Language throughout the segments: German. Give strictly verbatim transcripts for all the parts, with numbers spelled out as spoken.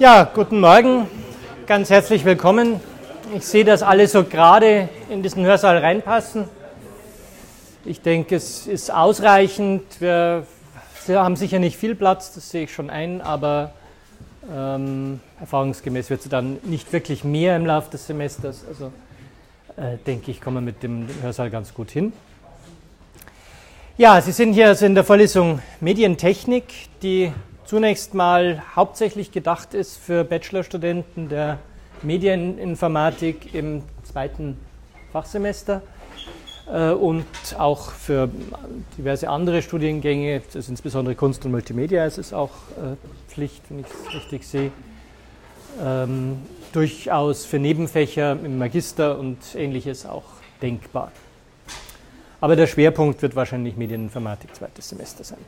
Ja, guten Morgen, ganz herzlich willkommen. Ich sehe, dass alle so gerade in diesen Hörsaal reinpassen. Ich denke, es ist ausreichend. Wir, wir haben sicher nicht viel Platz, das sehe ich schon ein, aber ähm, erfahrungsgemäß wird es dann nicht wirklich mehr im Laufe des Semesters. Also äh, denke ich, kommen wir mit dem Hörsaal ganz gut hin. Ja, Sie sind hier also in der Vorlesung Medientechnik, die zunächst mal hauptsächlich gedacht ist für Bachelorstudenten der Medieninformatik im zweiten Fachsemester äh, und auch für diverse andere Studiengänge, das ist insbesondere Kunst und Multimedia, es ist auch äh, Pflicht, wenn ich es richtig sehe, ähm, durchaus für Nebenfächer im Magister und Ähnliches auch denkbar. Aber der Schwerpunkt wird wahrscheinlich Medieninformatik zweites Semester sein.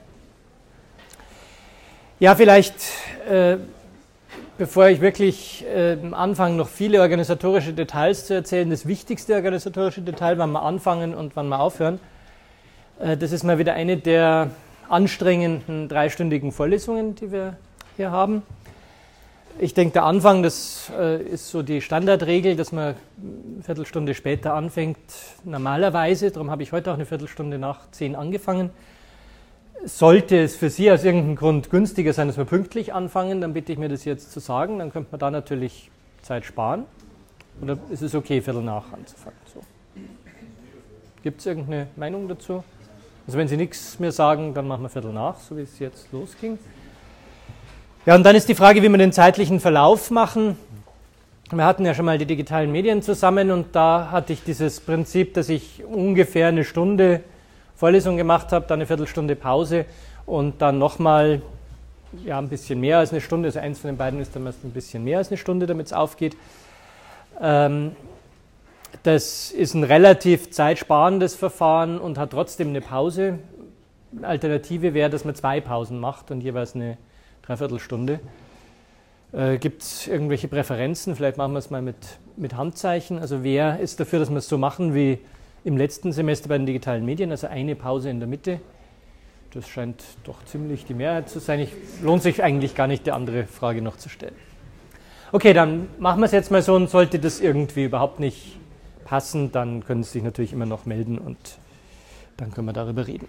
Ja, vielleicht, äh, bevor ich wirklich äh, anfange, noch viele organisatorische Details zu erzählen, das wichtigste organisatorische Detail, wann wir anfangen und wann wir aufhören, äh, das ist mal wieder eine der anstrengenden dreistündigen Vorlesungen, die wir hier haben. Ich denke, der Anfang, das äh, ist so die Standardregel, dass man eine Viertelstunde später anfängt, normalerweise. Darum habe ich heute auch eine Viertelstunde nach zehn angefangen. Sollte es für Sie aus irgendeinem Grund günstiger sein, dass wir pünktlich anfangen, dann bitte ich mir das jetzt zu sagen. Dann könnte man da natürlich Zeit sparen. Oder ist es okay, Viertel nach anzufangen? So. Gibt es irgendeine Meinung dazu? Also wenn Sie nichts mehr sagen, dann machen wir Viertel nach, so wie es jetzt losging. Ja, und dann ist die Frage, wie wir den zeitlichen Verlauf machen. Wir hatten ja schon mal die digitalen Medien zusammen und da hatte ich dieses Prinzip, dass ich ungefähr eine Stunde Vorlesung gemacht habe, dann eine Viertelstunde Pause und dann nochmal ja, ein bisschen mehr als eine Stunde, also eins von den beiden ist dann meist ein bisschen mehr als eine Stunde, damit es aufgeht. Ähm, das ist ein relativ zeitsparendes Verfahren und hat trotzdem eine Pause. Eine Alternative wäre, dass man zwei Pausen macht und jeweils eine Dreiviertelstunde. Äh, Gibt es irgendwelche Präferenzen? Vielleicht machen wir es mal mit, mit Handzeichen. Also wer ist dafür, dass wir es so machen wie im letzten Semester bei den digitalen Medien, also eine Pause in der Mitte? Das scheint doch ziemlich die Mehrheit zu sein. Ich, lohnt sich eigentlich gar nicht, die andere Frage noch zu stellen. Okay, dann machen wir es jetzt mal so und sollte das irgendwie überhaupt nicht passen, dann können Sie sich natürlich immer noch melden und dann können wir darüber reden.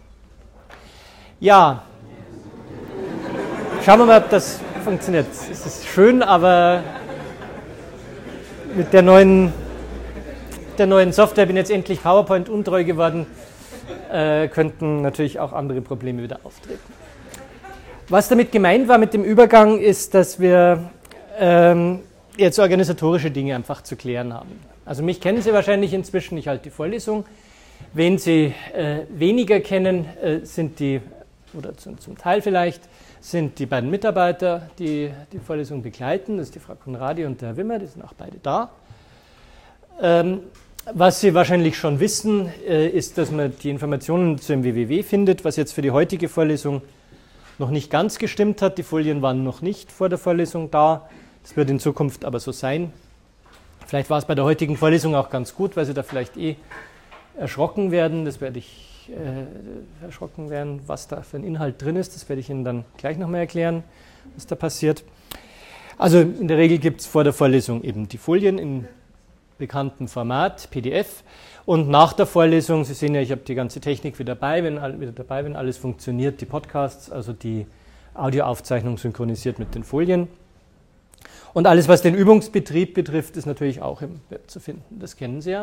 Ja, schauen wir mal, ob das funktioniert. Es ist schön, aber mit der neuen, der neuen Software bin jetzt endlich PowerPoint untreu geworden, äh, könnten natürlich auch andere Probleme wieder auftreten. Was damit gemeint war mit dem Übergang, ist, dass wir ähm, jetzt organisatorische Dinge einfach zu klären haben. Also mich kennen Sie wahrscheinlich inzwischen, ich halte die Vorlesung. Wen Sie äh, weniger kennen, äh, sind die, oder zum, zum Teil vielleicht, sind die beiden Mitarbeiter, die die Vorlesung begleiten. Das ist die Frau Conradi und der Herr Wimmer, die sind auch beide da. Ähm, was Sie wahrscheinlich schon wissen, äh, ist, dass man die Informationen zu dem W W W findet, was jetzt für die heutige Vorlesung noch nicht ganz gestimmt hat. Die Folien waren noch nicht vor der Vorlesung da. Das wird in Zukunft aber so sein. Vielleicht war es bei der heutigen Vorlesung auch ganz gut, weil Sie da vielleicht eh erschrocken werden. Das werde ich äh, erschrocken werden, was da für ein Inhalt drin ist. Das werde ich Ihnen dann gleich nochmal erklären, was da passiert. Also in der Regel gibt es vor der Vorlesung eben die Folien in bekannten Format, P D F. Und nach der Vorlesung, Sie sehen ja, ich habe die ganze Technik wieder dabei, wenn, wieder dabei, wenn alles funktioniert, die Podcasts, also die Audioaufzeichnung synchronisiert mit den Folien. Und alles, was den Übungsbetrieb betrifft, ist natürlich auch im Web zu finden. Das kennen Sie ja.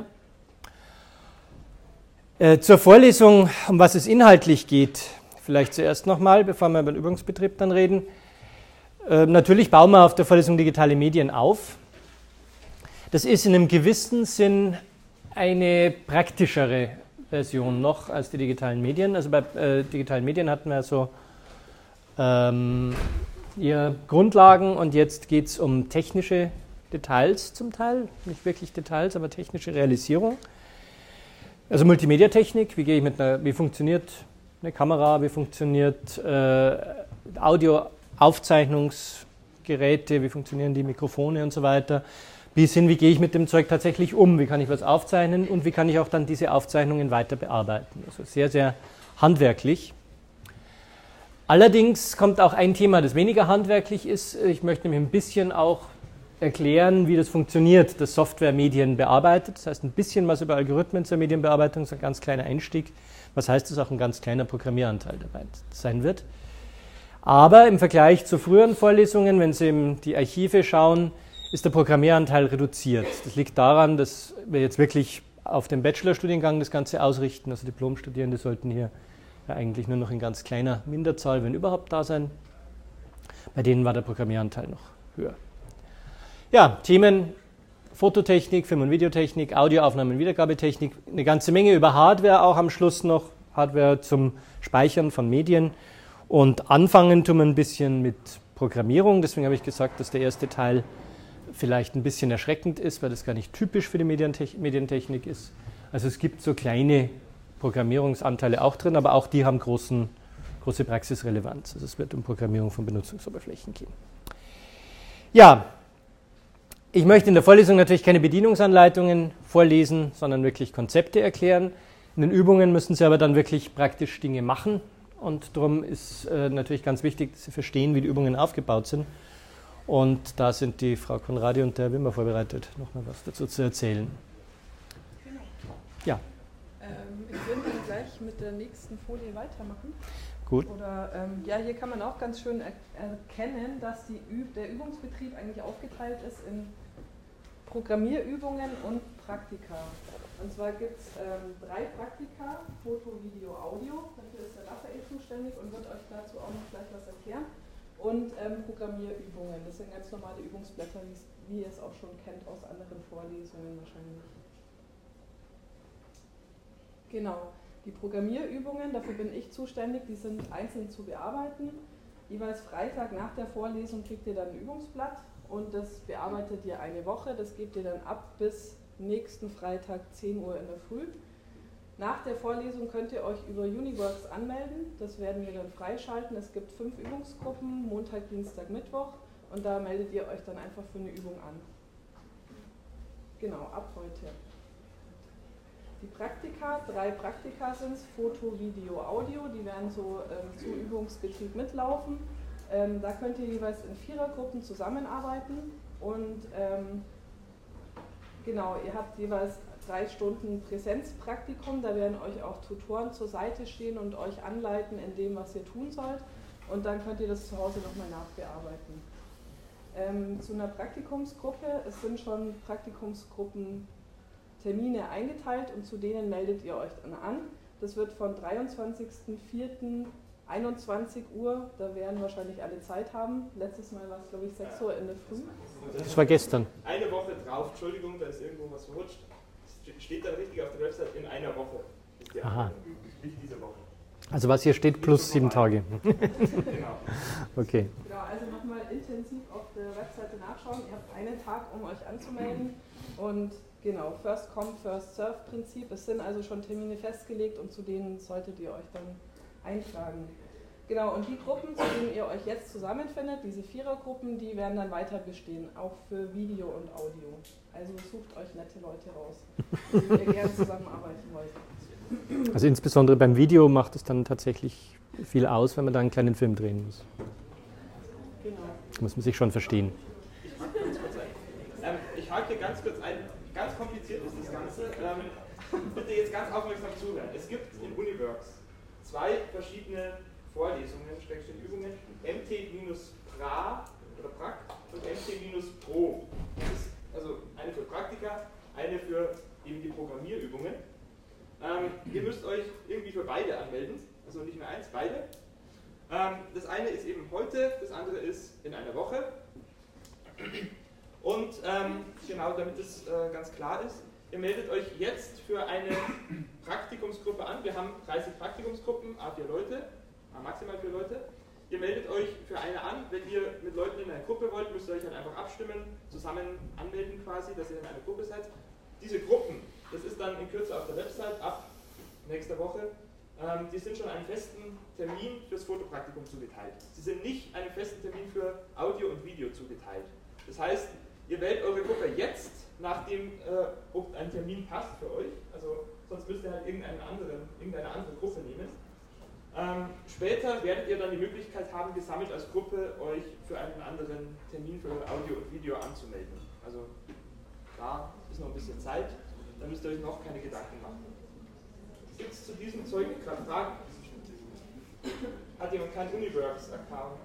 Äh, zur Vorlesung, um was es inhaltlich geht, vielleicht zuerst nochmal, bevor wir über den Übungsbetrieb dann reden. Äh, natürlich bauen wir auf der Vorlesung digitale Medien auf. Das ist in einem gewissen Sinn eine praktischere Version noch als die digitalen Medien. Also bei äh, digitalen Medien hatten wir so ähm, eher Grundlagen und jetzt geht es um technische Details zum Teil, nicht wirklich Details, aber technische Realisierung. Also Multimedia-Technik, wie gehe ich mit einer, wie funktioniert eine Kamera, wie funktioniert äh, Audioaufzeichnungsgeräte, wie funktionieren die Mikrofone und so weiter. Bis hin, wie gehe ich mit dem Zeug tatsächlich um, wie kann ich was aufzeichnen und wie kann ich auch dann diese Aufzeichnungen weiter bearbeiten. Also sehr, sehr handwerklich. Allerdings kommt auch ein Thema, das weniger handwerklich ist. Ich möchte nämlich ein bisschen auch erklären, wie das funktioniert, dass Software Medien bearbeitet. Das heißt, ein bisschen was über Algorithmen zur Medienbearbeitung, so ein ganz kleiner Einstieg. Was heißt, dass auch ein ganz kleiner Programmieranteil dabei sein wird. Aber im Vergleich zu früheren Vorlesungen, wenn Sie in die Archive schauen, ist der Programmieranteil reduziert. Das liegt daran, dass wir jetzt wirklich auf dem Bachelorstudiengang das Ganze ausrichten. Also Diplomstudierende sollten hier ja eigentlich nur noch in ganz kleiner Minderzahl, wenn überhaupt, da sein. Bei denen war der Programmieranteil noch höher. Ja, Themen Fototechnik, Film- und Videotechnik, Audioaufnahmen und Wiedergabetechnik, eine ganze Menge über Hardware auch am Schluss noch, Hardware zum Speichern von Medien. Und anfangen tun wir ein bisschen mit Programmierung, deswegen habe ich gesagt, dass der erste Teil vielleicht ein bisschen erschreckend ist, weil das gar nicht typisch für die Medientech- Medientechnik ist. Also es gibt so kleine Programmierungsanteile auch drin, aber auch die haben großen, große Praxisrelevanz. Also es wird um Programmierung von Benutzungsoberflächen gehen. Ja, ich möchte in der Vorlesung natürlich keine Bedienungsanleitungen vorlesen, sondern wirklich Konzepte erklären. In den Übungen müssen Sie aber dann wirklich praktisch Dinge machen. Und darum ist äh, natürlich ganz wichtig, dass Sie verstehen, wie die Übungen aufgebaut sind. Und da sind die Frau Konradi und der Wimmer vorbereitet, nochmal was dazu zu erzählen. Genau. Ja. Ähm, ich würde dann gleich mit der nächsten Folie weitermachen. Gut. Oder, ähm, ja, hier kann man auch ganz schön er erkennen, dass die Üb der Übungsbetrieb eigentlich aufgeteilt ist in Programmierübungen und Praktika. Und zwar gibt es ähm, drei Praktika, Foto, Video, Audio. Dafür ist der Raphael zuständig und wird euch dazu auch noch gleich was erklären. Und ähm, Programmierübungen. Das sind ganz normale Übungsblätter, wie ihr es auch schon kennt aus anderen Vorlesungen wahrscheinlich. Genau, die Programmierübungen, dafür bin ich zuständig, die sind einzeln zu bearbeiten. Jeweils Freitag nach der Vorlesung kriegt ihr dann ein Übungsblatt und das bearbeitet ihr eine Woche. Das gebt ihr dann ab bis nächsten Freitag zehn Uhr in der Früh. Nach der Vorlesung könnt ihr euch über Uniworks anmelden, das werden wir dann freischalten. Es gibt fünf Übungsgruppen, Montag, Dienstag, Mittwoch und da meldet ihr euch dann einfach für eine Übung an. Genau, ab heute. Die Praktika, drei Praktika sind es, Foto, Video, Audio, die werden so ähm, zu Übungsbetrieb mitlaufen. Ähm, da könnt ihr jeweils in Vierergruppen zusammenarbeiten und ähm, genau, ihr habt jeweils drei Stunden Präsenzpraktikum, da werden euch auch Tutoren zur Seite stehen und euch anleiten in dem, was ihr tun sollt und dann könnt ihr das zu Hause nochmal nachbearbeiten. Ähm, zu einer Praktikumsgruppe, es sind schon Praktikumsgruppen Termine eingeteilt und zu denen meldet ihr euch dann an. Das wird von dreiundzwanzigsten vierten einundzwanzig Uhr, da werden wahrscheinlich alle Zeit haben. Letztes Mal war es, glaube ich, sechs Uhr in der Früh. Das war gestern. Eine Woche drauf, Entschuldigung, da ist irgendwo was verrutscht. Steht da richtig auf der Website, in einer Woche ist die Aha. Nicht diese Woche. Also was hier steht, plus sieben Tage. Genau. Okay. Genau, also nochmal intensiv auf der Webseite nachschauen. Ihr habt einen Tag, um euch anzumelden und genau, First Come, First Serve Prinzip. Es sind also schon Termine festgelegt und zu denen solltet ihr euch dann eintragen. Genau, und die Gruppen, zu denen ihr euch jetzt zusammenfindet, diese Vierergruppen, die werden dann weiter bestehen, auch für Video und Audio. Also sucht euch nette Leute raus, mit denen ihr gerne zusammenarbeiten wollt. Also insbesondere beim Video macht es dann tatsächlich viel aus, wenn man da einen kleinen Film drehen muss. Genau. Da muss man sich schon verstehen. Ich hake ganz kurz ein. Ähm, ich hake ganz kurz ein. Ganz kompliziert ist das Ganze. Ähm, bitte jetzt ganz aufmerksam zuhören. Es gibt in Uniworks zwei verschiedene Vorlesungen, Schrägstrich Übungen, M T-Pra oder Prac und M T-Pro. Das ist also eine für Praktika, eine für eben die Programmierübungen. Ähm, ihr müsst euch irgendwie für beide anmelden, also nicht nur eins, beide. Ähm, das eine ist eben heute, das andere ist in einer Woche. Und ähm, genau, damit es äh, ganz klar ist, ihr meldet euch jetzt für eine Praktikumsgruppe an. Wir haben dreißig Praktikumsgruppen, a vier Leute, a maximal vier Leute. Ihr meldet euch für eine an. Wenn ihr mit Leuten in einer Gruppe wollt, müsst ihr euch halt einfach abstimmen, zusammen anmelden quasi, dass ihr in einer Gruppe seid. Diese Gruppen, das ist dann in Kürze auf der Website ab nächster Woche, ähm, die sind schon einen festen Termin fürs Fotopraktikum zugeteilt. Sie sind nicht einen festen Termin für Audio und Video zugeteilt. Das heißt, ihr wählt eure Gruppe jetzt, nachdem äh, ob ein Termin passt für euch, also sonst müsst ihr halt irgendeinen anderen, irgendeine andere Gruppe nehmen. Ähm, später werdet ihr dann die Möglichkeit haben, gesammelt als Gruppe euch für einen anderen Termin für Audio und Video anzumelden. Also da ist noch ein bisschen Zeit, da müsst ihr euch noch keine Gedanken machen. Gibt es zu diesem Zeug gerade Fragen? Hat jemand keinen Uniworks-Account?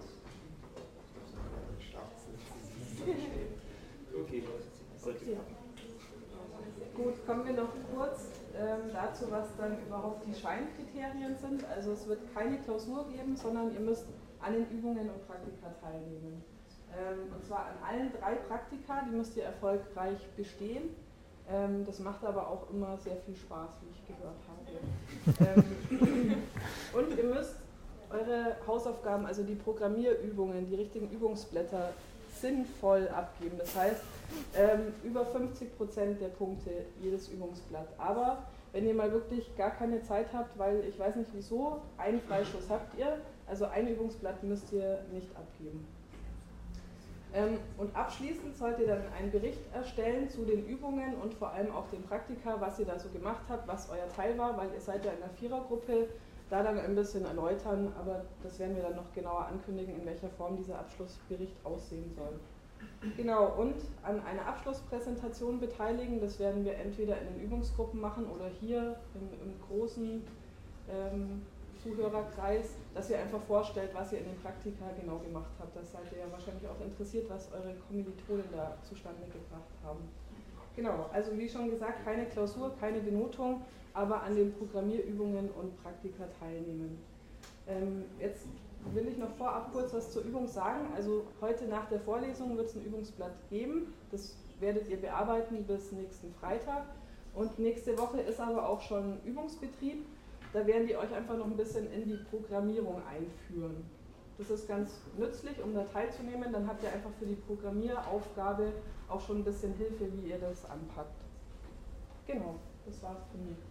Okay, sollte klappen. Gut, kommen wir noch kurz ähm, dazu, was dann überhaupt die Scheinkriterien sind. Also es wird keine Klausur geben, sondern ihr müsst an den Übungen und Praktika teilnehmen. Ähm, und zwar an allen drei Praktika, die müsst ihr erfolgreich bestehen. Ähm, das macht aber auch immer sehr viel Spaß, wie ich gehört habe. ähm, und ihr müsst eure Hausaufgaben, also die Programmierübungen, die richtigen Übungsblätter sinnvoll abgeben. Das heißt, ähm, über fünfzig Prozent der Punkte jedes Übungsblatt. Aber wenn ihr mal wirklich gar keine Zeit habt, weil ich weiß nicht wieso, einen Freischuss habt ihr, also ein Übungsblatt müsst ihr nicht abgeben. Ähm, und abschließend sollt ihr dann einen Bericht erstellen zu den Übungen und vor allem auch den Praktika, was ihr da so gemacht habt, was euer Teil war, weil ihr seid ja in einer Vierergruppe, da dann ein bisschen erläutern, aber das werden wir dann noch genauer ankündigen, in welcher Form dieser Abschlussbericht aussehen soll. Genau, und an einer Abschlusspräsentation beteiligen, das werden wir entweder in den Übungsgruppen machen oder hier im, im großen ähm, Zuhörerkreis, dass ihr einfach vorstellt, was ihr in den Praktika genau gemacht habt. Das seid ihr ja wahrscheinlich auch interessiert, was eure Kommilitonen da zustande gebracht haben. Genau, also wie schon gesagt, keine Klausur, keine Benotung, aber an den Programmierübungen und Praktika teilnehmen. Ähm, jetzt will ich noch vorab kurz was zur Übung sagen. Also heute nach der Vorlesung wird es ein Übungsblatt geben. Das werdet ihr bearbeiten bis nächsten Freitag. Und nächste Woche ist aber auch schon Übungsbetrieb. Da werden die euch einfach noch ein bisschen in die Programmierung einführen. Das ist ganz nützlich, um da teilzunehmen. Dann habt ihr einfach für die Programmieraufgabe auch schon ein bisschen Hilfe, wie ihr das anpackt. Genau, das war's von mir.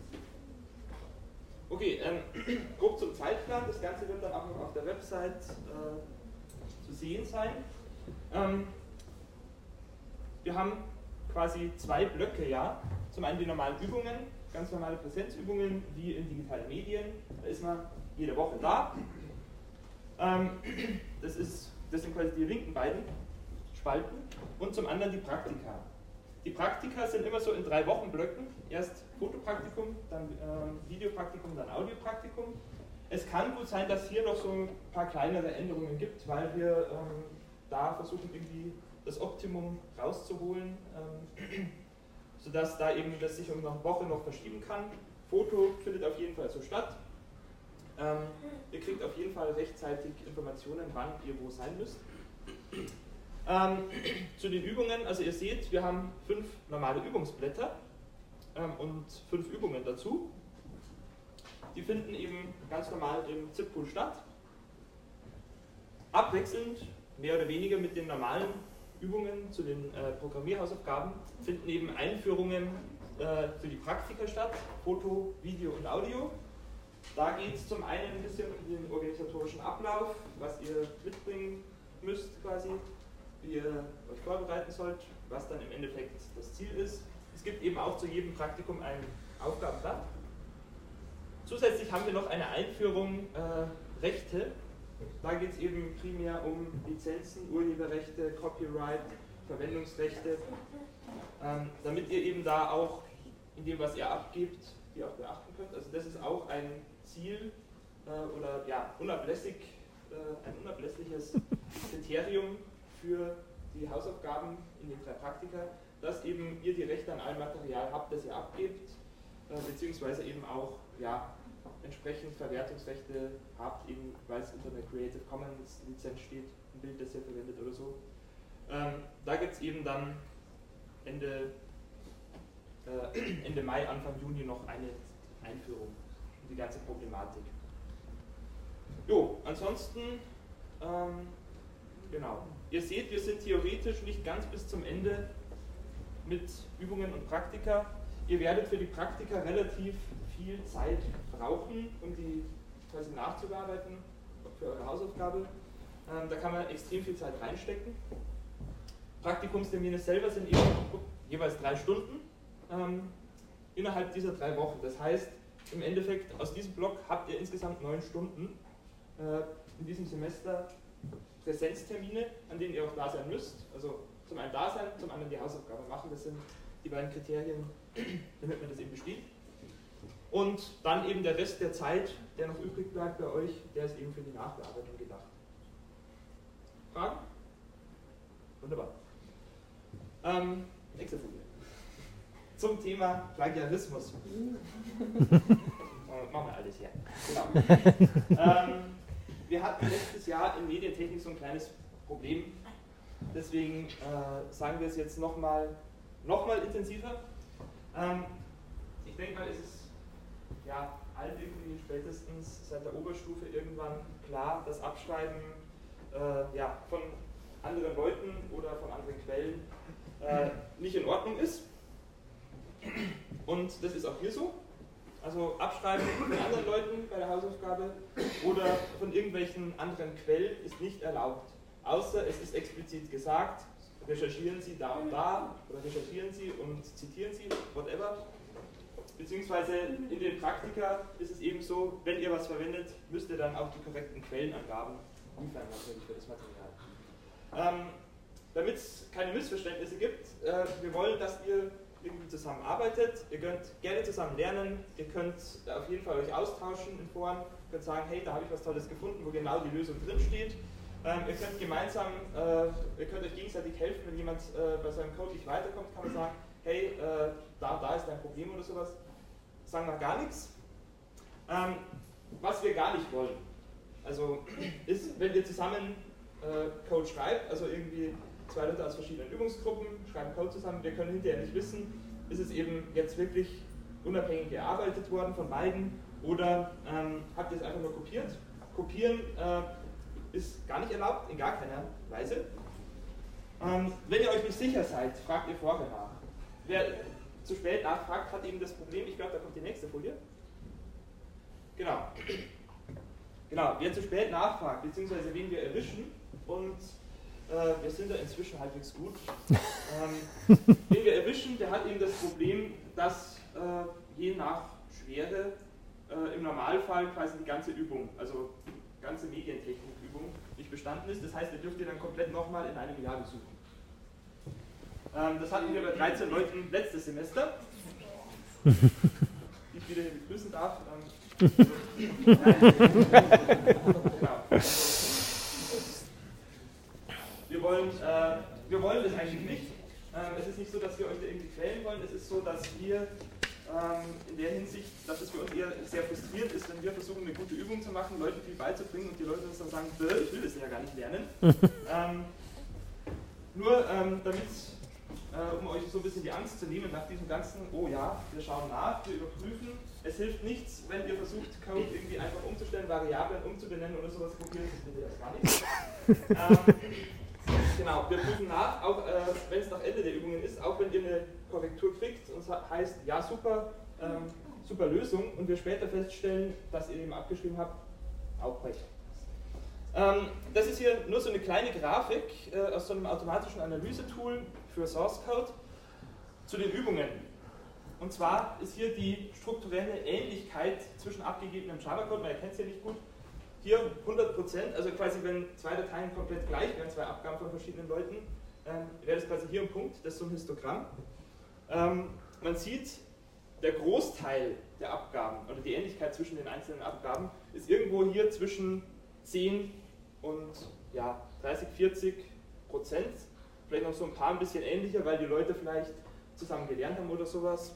Okay, ähm, grob zum Zeitplan. Das Ganze wird dann auch noch auf der Website äh, zu sehen sein. Ähm, wir haben quasi zwei Blöcke, ja. Zum einen die normalen Übungen, ganz normale Präsenzübungen wie in digitalen Medien. Da ist man jede Woche da. Ähm, das, ist, das sind quasi die linken beiden Spalten. Und zum anderen die Praktika. Die Praktika sind immer so in drei Wochenblöcken. Erst Fotopraktikum, dann äh, Videopraktikum, dann Audiopraktikum. Es kann gut sein, dass hier noch so ein paar kleinere Änderungen gibt, weil wir ähm, da versuchen irgendwie das Optimum rauszuholen, ähm, sodass da eben das sich um eine Woche noch verschieben kann. Foto findet auf jeden Fall so statt. Ähm, ihr kriegt auf jeden Fall rechtzeitig Informationen, wann ihr wo sein müsst. Ähm, zu den Übungen, also ihr seht, wir haben fünf normale Übungsblätter ähm, und fünf Übungen dazu. Die finden eben ganz normal im ZipPool statt. Abwechselnd, mehr oder weniger mit den normalen Übungen zu den äh, Programmierhausaufgaben, finden eben Einführungen äh, für die Praktika statt, Foto, Video und Audio. Da geht es zum einen ein bisschen um den organisatorischen Ablauf, was ihr mitbringen müsst quasi, wie ihr euch vorbereiten sollt, was dann im Endeffekt das Ziel ist. Es gibt eben auch zu jedem Praktikum ein Aufgabenblatt. Zusätzlich haben wir noch eine Einführung äh, Rechte. Da geht es eben primär um Lizenzen, Urheberrechte, Copyright, Verwendungsrechte, ähm, damit ihr eben da auch in dem, was ihr abgebt, die auch beachten könnt. Also das ist auch ein Ziel äh, oder ja, unablässig, äh, ein unablässliches Kriterium für die Hausaufgaben in den drei Praktika, dass eben ihr die Rechte an allem Material habt, das ihr abgebt, äh, beziehungsweise eben auch ja, entsprechend Verwertungsrechte habt, eben weil es unter der Creative Commons Lizenz steht, ein Bild, das ihr verwendet oder so. Ähm, da gibt es eben dann Ende, äh, Ende Mai, Anfang Juni noch eine Einführung in die ganze Problematik. Jo, ansonsten, ähm, genau. Ihr seht, wir sind theoretisch nicht ganz bis zum Ende mit Übungen und Praktika. Ihr werdet für die Praktika relativ viel Zeit brauchen, um die quasi nachzubearbeiten für eure Hausaufgabe. Ähm, da kann man extrem viel Zeit reinstecken. Praktikumstermine selber sind eben jeweils drei Stunden ähm, innerhalb dieser drei Wochen. Das heißt, im Endeffekt aus diesem Block habt ihr insgesamt neun Stunden äh, in diesem Semester Präsenztermine, an denen ihr auch da sein müsst. Also zum einen da sein, zum anderen die Hausaufgabe machen. Das sind die beiden Kriterien, damit man das eben besteht. Und dann eben der Rest der Zeit, der noch übrig bleibt bei euch, der ist eben für die Nachbearbeitung gedacht. Fragen? Wunderbar. Ähm, nächste Folie. Zum Thema Plagiarismus. Machen wir alles her. Genau. ähm, wir hatten letztes Jahr in Medientechnik so ein kleines Problem. Deswegen äh, sagen wir es jetzt nochmal noch mal intensiver. Ähm, ich denke mal, es ist ja allen irgendwie spätestens seit der Oberstufe irgendwann klar, dass Abschreiben äh, ja, von anderen Leuten oder von anderen Quellen äh, nicht in Ordnung ist. Und das ist auch hier so. Also Abschreiben von anderen Leuten bei der Hausaufgabe oder von irgendwelchen anderen Quellen ist nicht erlaubt. Außer es ist explizit gesagt, recherchieren Sie da und da oder recherchieren Sie und zitieren Sie, whatever. Beziehungsweise in den Praktika ist es eben so, wenn ihr was verwendet, müsst ihr dann auch die korrekten Quellenangaben liefern natürlich für das Material. Ähm, Damit es keine Missverständnisse gibt, äh, wir wollen, dass ihr irgendwie zusammenarbeitet, ihr könnt gerne zusammen lernen, ihr könnt auf jeden Fall euch austauschen in Foren, ihr könnt sagen, hey, da habe ich was Tolles gefunden, wo genau die Lösung drin steht. Ähm, ihr könnt gemeinsam, äh, ihr könnt euch gegenseitig helfen, wenn jemand äh, bei seinem Code nicht weiterkommt, kann man sagen, hey, äh, da, da ist dein Problem oder sowas. Sagen wir gar nichts. Ähm, was wir gar nicht wollen, also ist, wenn ihr zusammen äh, Code schreibt, also irgendwie zwei Leute aus verschiedenen Übungsgruppen schreiben Code zusammen, wir können hinterher nicht wissen, ist es eben jetzt wirklich unabhängig gearbeitet worden von beiden oder ähm, habt ihr es einfach nur kopiert? Kopieren äh, ist gar nicht erlaubt, in gar keiner Weise. Ähm, wenn ihr euch nicht sicher seid, fragt ihr vorher nach. Wer zu spät nachfragt, hat eben das Problem, ich glaube, da kommt die nächste Folie. Genau. Genau, wer zu spät nachfragt, beziehungsweise wen wir erwischen und äh, wir sind da inzwischen halbwegs gut. Ähm, wen wir erwischen, der hat eben das Problem, dass äh, je nach Schwere äh, im Normalfall quasi die ganze Übung, also die ganze Medientechnikübung nicht bestanden ist. Das heißt, ihr dürft ihr dann komplett nochmal in einem Jahr besuchen. Ähm, das hatten wir bei dreizehn Leuten letztes Semester, die ich wieder hier begrüßen darf. Ähm, genau. Wir wollen, äh, wir wollen das eigentlich nicht. Ähm, es ist nicht so, dass wir euch da irgendwie quälen wollen. Es ist so, dass wir ähm, in der Hinsicht, dass es für uns eher sehr frustrierend ist, wenn wir versuchen, eine gute Übung zu machen, Leuten viel beizubringen und die Leute uns dann sagen, ich will das ja gar nicht lernen. ähm, nur ähm, damit, äh, um euch so ein bisschen die Angst zu nehmen nach diesem ganzen, oh ja, wir schauen nach, wir überprüfen. Es hilft nichts, wenn ihr versucht, Code irgendwie einfach umzustellen, Variablen umzubenennen oder sowas, kopieren, das will ihr das gar nicht. ähm, Genau, wir prüfen nach, auch äh, wenn es nach Ende der Übungen ist, auch wenn ihr eine Korrektur kriegt und es heißt, ja super, ähm, super Lösung und wir später feststellen, dass ihr eben abgeschrieben habt, aufbrechen. Ähm, das ist hier nur so eine kleine Grafik äh, aus so einem automatischen Analysetool für Source Code zu den Übungen. Und zwar ist hier die strukturelle Ähnlichkeit zwischen abgegebenem Java-Code, man erkennt es ja nicht gut, hier hundert Prozent, also quasi wenn zwei Dateien komplett gleich wären, zwei Abgaben von verschiedenen Leuten, ähm, wäre das quasi hier ein Punkt, das ist so ein Histogramm. Ähm, man sieht, der Großteil der Abgaben oder die Ähnlichkeit zwischen den einzelnen Abgaben ist irgendwo hier zwischen zehn und ja, dreißig, vierzig Prozent. Vielleicht noch so ein paar ein bisschen ähnlicher, weil die Leute vielleicht zusammen gelernt haben oder sowas.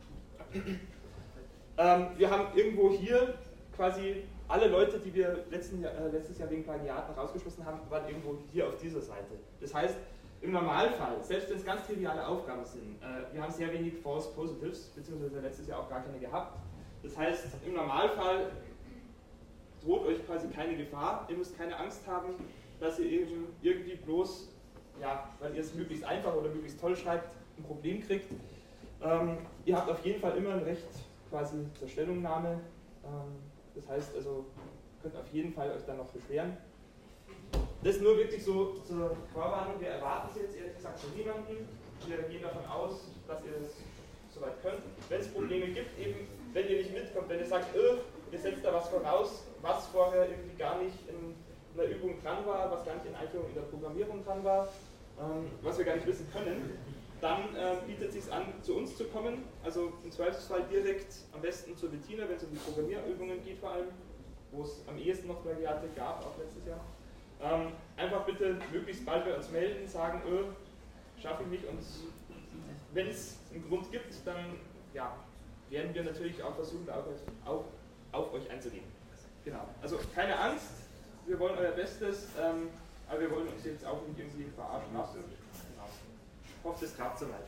Ähm, wir haben irgendwo hier quasi alle Leute, die wir letzten Jahr, äh, letztes Jahr wegen Plagiaten rausgeschmissen haben, waren irgendwo hier auf dieser Seite. Das heißt, im Normalfall, selbst wenn es ganz triviale Aufgaben sind, äh, wir haben sehr wenig False Positives, beziehungsweise letztes Jahr auch gar keine gehabt. Das heißt, im Normalfall droht euch quasi keine Gefahr, ihr müsst keine Angst haben, dass ihr eben irgendwie bloß, ja, weil ihr es möglichst einfach oder möglichst toll schreibt, ein Problem kriegt. Ähm, ihr habt auf jeden Fall immer ein Recht quasi zur Stellungnahme. Ähm, Das heißt also, ihr könnt auf jeden Fall euch dann noch beschweren. Das nur wirklich so zur Vorwarnung, wir erwarten es jetzt ehrlich gesagt von niemandem. Wir gehen davon aus, dass ihr das soweit könnt. Wenn es Probleme gibt, eben wenn ihr nicht mitkommt, wenn ihr sagt, öh, ihr setzt da was voraus, was vorher irgendwie gar nicht in einer Übung dran war, was gar nicht in Einführung in der Programmierung dran war, ähm, was wir gar nicht wissen können, dann äh, bietet es sich an, zu uns zu kommen, also im Zweifelsfall direkt am besten zur Bettina, wenn es um die Programmierübungen geht vor allem, wo es am ehesten noch Plagiate gab, auch letztes Jahr. Ähm, einfach bitte möglichst bald bei uns melden, sagen, öh, schaffe ich nicht, und wenn es einen Grund gibt, dann ja, werden wir natürlich auch versuchen, auch, auch auf euch einzugehen. Genau, also keine Angst, wir wollen euer Bestes, ähm, aber wir wollen uns jetzt auch nicht irgendwie verarschen lassen. Genau. Ich hoffe, das klappt soweit.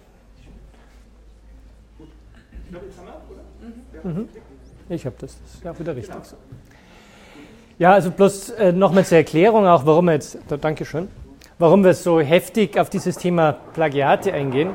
Gut, ich glaube, jetzt haben wir, oder? Mhm. Ja. Ich habe das, das ist ja auch wieder richtig genau. So. Ja, also bloß äh, nochmal zur Erklärung auch, warum wir jetzt, da, Dankeschön, warum wir so heftig auf dieses Thema Plagiate eingehen.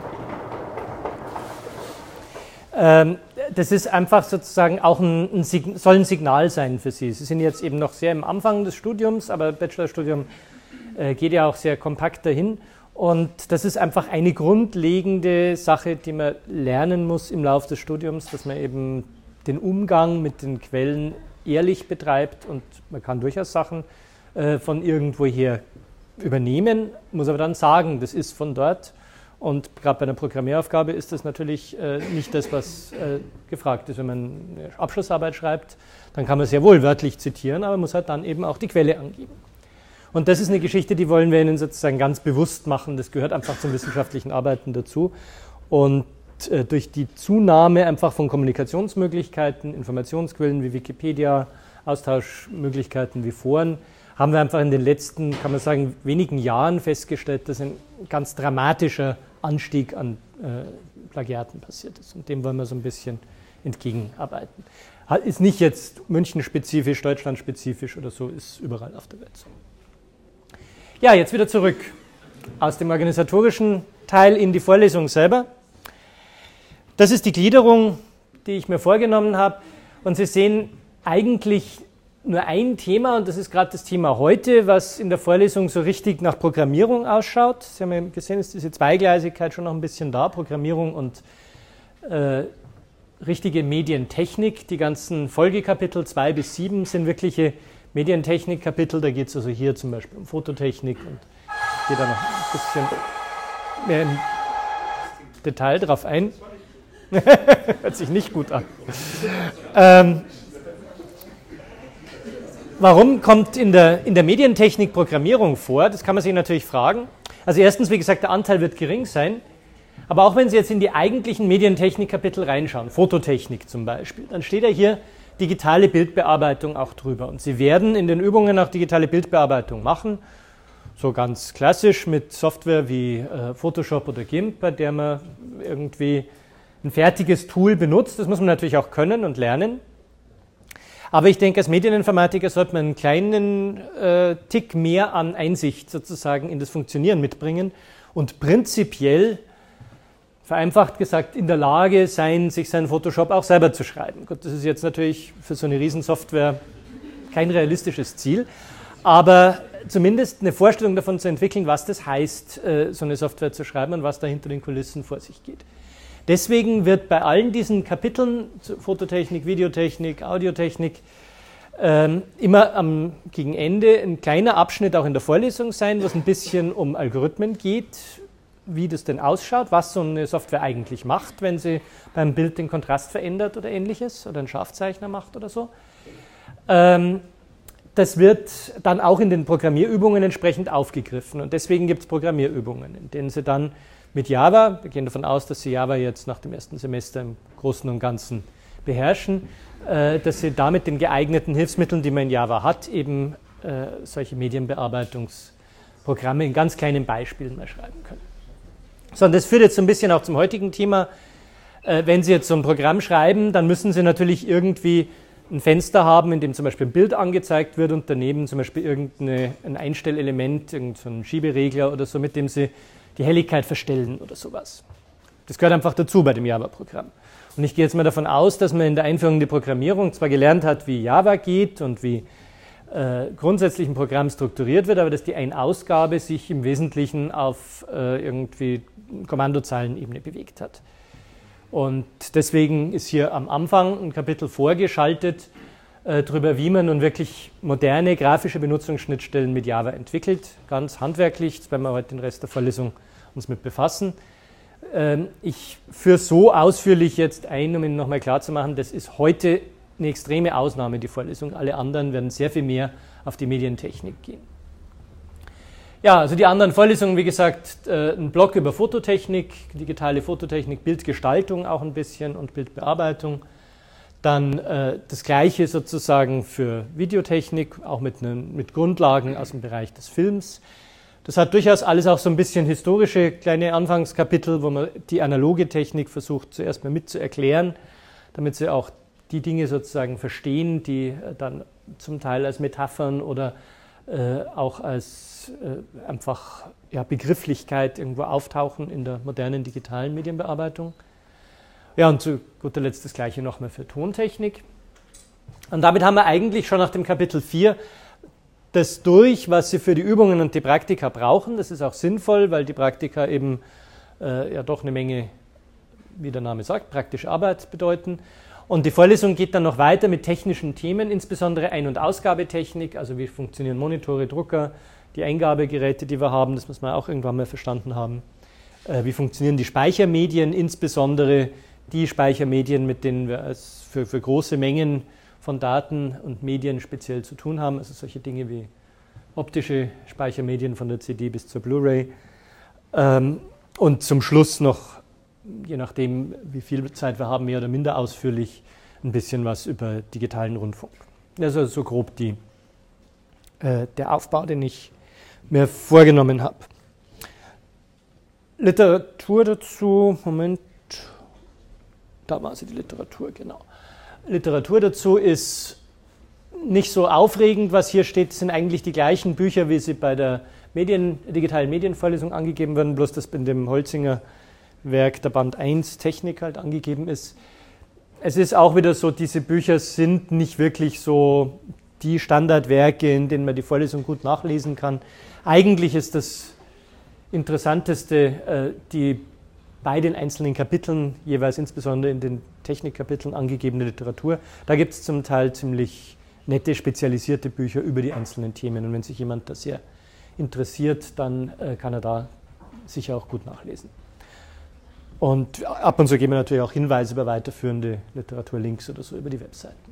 Ähm, das ist einfach sozusagen auch ein, ein Sign- soll ein Signal sein für Sie. Sie sind jetzt eben noch sehr am Anfang des Studiums, aber Bachelorstudium äh, geht ja auch sehr kompakt dahin. Und das ist einfach eine grundlegende Sache, die man lernen muss im Laufe des Studiums, dass man eben den Umgang mit den Quellen ehrlich betreibt, und man kann durchaus Sachen äh, von irgendwoher übernehmen, muss aber dann sagen, das ist von dort. Und gerade bei einer Programmieraufgabe ist das natürlich äh, nicht das, was äh, gefragt ist. Wenn man eine Abschlussarbeit schreibt, dann kann man sehr wohl wörtlich zitieren, aber muss halt dann eben auch die Quelle angeben. Und das ist eine Geschichte, die wollen wir Ihnen sozusagen ganz bewusst machen. Das gehört einfach zum wissenschaftlichen Arbeiten dazu. Und äh, durch die Zunahme einfach von Kommunikationsmöglichkeiten, Informationsquellen wie Wikipedia, Austauschmöglichkeiten wie Foren, haben wir einfach in den letzten, kann man sagen, wenigen Jahren festgestellt, dass ein ganz dramatischer Anstieg an äh, Plagiaten passiert ist. Und dem wollen wir so ein bisschen entgegenarbeiten. Ist nicht jetzt München-spezifisch, Deutschland-spezifisch oder so, ist überall auf der Welt so. Ja, jetzt wieder zurück aus dem organisatorischen Teil in die Vorlesung selber. Das ist die Gliederung, die ich mir vorgenommen habe. Und Sie sehen eigentlich nur ein Thema, und das ist gerade das Thema heute, was in der Vorlesung so richtig nach Programmierung ausschaut. Sie haben ja gesehen, ist diese Zweigleisigkeit schon noch ein bisschen da, Programmierung und äh, richtige Medientechnik. Die ganzen Folgekapitel zwei bis sieben sind wirkliche Medientechnik-Kapitel. Da geht es also hier zum Beispiel um Fototechnik und ich gehe da noch ein bisschen mehr im Detail drauf ein. Hört sich nicht gut an. Ähm, Warum kommt in der, in der Medientechnik Programmierung vor? Das kann man sich natürlich fragen. Also erstens, wie gesagt, der Anteil wird gering sein. Aber auch wenn Sie jetzt in die eigentlichen Medientechnik-Kapitel reinschauen, Fototechnik zum Beispiel, dann steht ja hier digitale Bildbearbeitung auch drüber. Und Sie werden in den Übungen auch digitale Bildbearbeitung machen. So ganz klassisch mit Software wie äh, Photoshop oder GIMP, bei der man irgendwie ein fertiges Tool benutzt. Das muss man natürlich auch können und lernen. Aber ich denke, als Medieninformatiker sollte man einen kleinen äh, Tick mehr an Einsicht sozusagen in das Funktionieren mitbringen und prinzipiell, vereinfacht gesagt, in der Lage sein, sich seinen Photoshop auch selber zu schreiben. Gut, das ist jetzt natürlich für so eine Riesensoftware kein realistisches Ziel, aber zumindest eine Vorstellung davon zu entwickeln, was das heißt, äh, so eine Software zu schreiben und was da hinter den Kulissen vor sich geht. Deswegen wird bei allen diesen Kapiteln, Fototechnik, Videotechnik, Audiotechnik, ähm, immer am, gegen Ende ein kleiner Abschnitt auch in der Vorlesung sein, wo es ein bisschen um Algorithmen geht, wie das denn ausschaut, was so eine Software eigentlich macht, wenn sie beim Bild den Kontrast verändert oder ähnliches oder einen Scharfzeichner macht oder so. Ähm, das wird dann auch in den Programmierübungen entsprechend aufgegriffen und deswegen gibt es Programmierübungen, in denen Sie dann mit Java, wir gehen davon aus, dass Sie Java jetzt nach dem ersten Semester im Großen und Ganzen beherrschen, äh, dass Sie damit den geeigneten Hilfsmitteln, die man in Java hat, eben äh, solche Medienbearbeitungsprogramme in ganz kleinen Beispielen mal schreiben können. So, und das führt jetzt so ein bisschen auch zum heutigen Thema. Äh, wenn Sie jetzt so ein Programm schreiben, dann müssen Sie natürlich irgendwie ein Fenster haben, in dem zum Beispiel ein Bild angezeigt wird und daneben zum Beispiel irgendein Einstellelement, irgendein Schieberegler oder so, mit dem Sie die Helligkeit verstellen oder sowas. Das gehört einfach dazu bei dem Java-Programm. Und ich gehe jetzt mal davon aus, dass man in der Einführung in die Programmierung zwar gelernt hat, wie Java geht und wie äh, grundsätzlich ein Programm strukturiert wird, aber dass die Ein-Ausgabe sich im Wesentlichen auf äh, irgendwie Kommandozeilenebene bewegt hat. Und deswegen ist hier am Anfang ein Kapitel vorgeschaltet äh, darüber, wie man nun wirklich moderne grafische Benutzungsschnittstellen mit Java entwickelt. Ganz handwerklich, das werden wir heute den Rest der Vorlesung uns mit befassen. Ähm, ich führe so ausführlich jetzt ein, um Ihnen nochmal klarzumachen, das ist heute eine extreme Ausnahme, die Vorlesung. Alle anderen werden sehr viel mehr auf die Medientechnik gehen. Ja, also die anderen Vorlesungen, wie gesagt, ein Block über Fototechnik, digitale Fototechnik, Bildgestaltung auch ein bisschen und Bildbearbeitung. Dann äh, das Gleiche sozusagen für Videotechnik, auch mit, ne, mit Grundlagen aus dem Bereich des Films. Das hat durchaus alles auch so ein bisschen historische kleine Anfangskapitel, wo man die analoge Technik versucht zuerst mal mit zu erklären, damit Sie auch die Dinge sozusagen verstehen, die dann zum Teil als Metaphern oder äh, auch als äh, einfach ja, Begrifflichkeit irgendwo auftauchen in der modernen digitalen Medienbearbeitung. Ja, und zu guter Letzt das Gleiche nochmal für Tontechnik. Und damit haben wir eigentlich schon nach dem Kapitel vier das durch, was Sie für die Übungen und die Praktika brauchen. Das ist auch sinnvoll, weil die Praktika eben äh, ja doch eine Menge, wie der Name sagt, praktische Arbeit bedeuten. Und die Vorlesung geht dann noch weiter mit technischen Themen, insbesondere Ein- und Ausgabetechnik, also wie funktionieren Monitore, Drucker, die Eingabegeräte, die wir haben, das muss man auch irgendwann mal verstanden haben. Äh, wie funktionieren die Speichermedien, insbesondere die Speichermedien, mit denen wir als für, für große Mengen von Daten und Medien speziell zu tun haben, also solche Dinge wie optische Speichermedien von der C D bis zur Blu-ray. Ähm, und zum Schluss noch, je nachdem, wie viel Zeit wir haben, mehr oder minder ausführlich, ein bisschen was über digitalen Rundfunk. Also so grob die, äh, der Aufbau, den ich mir vorgenommen habe. Literatur dazu, Moment, da war sie, die Literatur, genau. Literatur dazu ist nicht so aufregend, was hier steht, sind eigentlich die gleichen Bücher, wie sie bei der Medien, digitalen Medienvorlesung angegeben werden, bloß dass in dem Holzinger Werk der Band eins Technik halt angegeben ist. Es ist auch wieder so, diese Bücher sind nicht wirklich so die Standardwerke, in denen man die Vorlesung gut nachlesen kann. Eigentlich ist das Interessanteste äh, die bei den einzelnen Kapiteln, jeweils insbesondere in den Technikkapiteln angegebene Literatur. Da gibt es zum Teil ziemlich nette, spezialisierte Bücher über die einzelnen Themen. Und wenn sich jemand da sehr interessiert, dann äh, kann er da sicher auch gut nachlesen. Und ab und zu geben wir natürlich auch Hinweise über weiterführende Literaturlinks oder so über die Webseiten.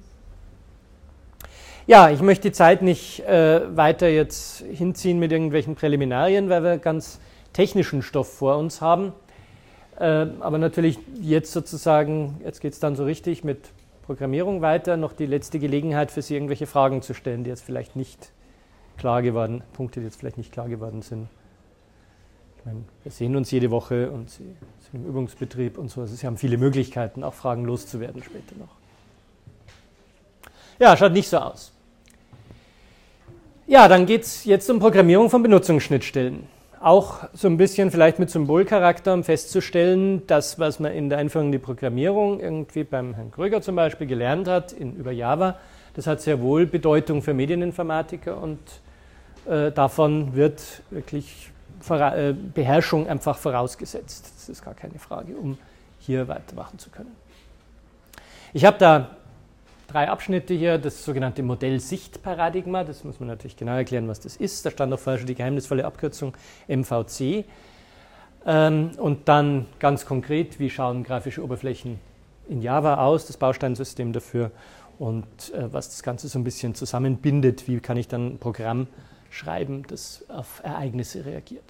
Ja, ich möchte die Zeit nicht äh, weiter jetzt hinziehen mit irgendwelchen Präliminarien, weil wir ganz technischen Stoff vor uns haben. Äh, aber natürlich jetzt sozusagen, jetzt geht es dann so richtig mit Programmierung weiter, noch die letzte Gelegenheit für Sie, irgendwelche Fragen zu stellen, die jetzt vielleicht nicht klar geworden, Punkte, die jetzt vielleicht nicht klar geworden sind. Ich meine, wir sehen uns jede Woche und Sie sind im Übungsbetrieb und so. Also Sie haben viele Möglichkeiten, auch Fragen loszuwerden später noch. Ja, schaut nicht so aus. Ja, dann geht es jetzt um Programmierung von Benutzungsschnittstellen. Auch so ein bisschen vielleicht mit Symbolcharakter, um festzustellen, das, was man in der Einführung in die Programmierung irgendwie beim Herrn Kröger zum Beispiel gelernt hat, in, über Java, das hat sehr wohl Bedeutung für Medieninformatiker und äh, davon wird wirklich Vora- äh, Beherrschung einfach vorausgesetzt. Das ist gar keine Frage, um hier weitermachen zu können. Ich habe da drei Abschnitte hier, das sogenannte Modell-Sicht-Paradigma, das muss man natürlich genau erklären, was das ist. Da stand auch vorher schon die geheimnisvolle Abkürzung M V C. Ähm, und dann ganz konkret, wie schauen grafische Oberflächen in Java aus, das Bausteinsystem dafür und äh, was das Ganze so ein bisschen zusammenbindet, wie kann ich dann ein Programm schreiben, das auf Ereignisse reagiert.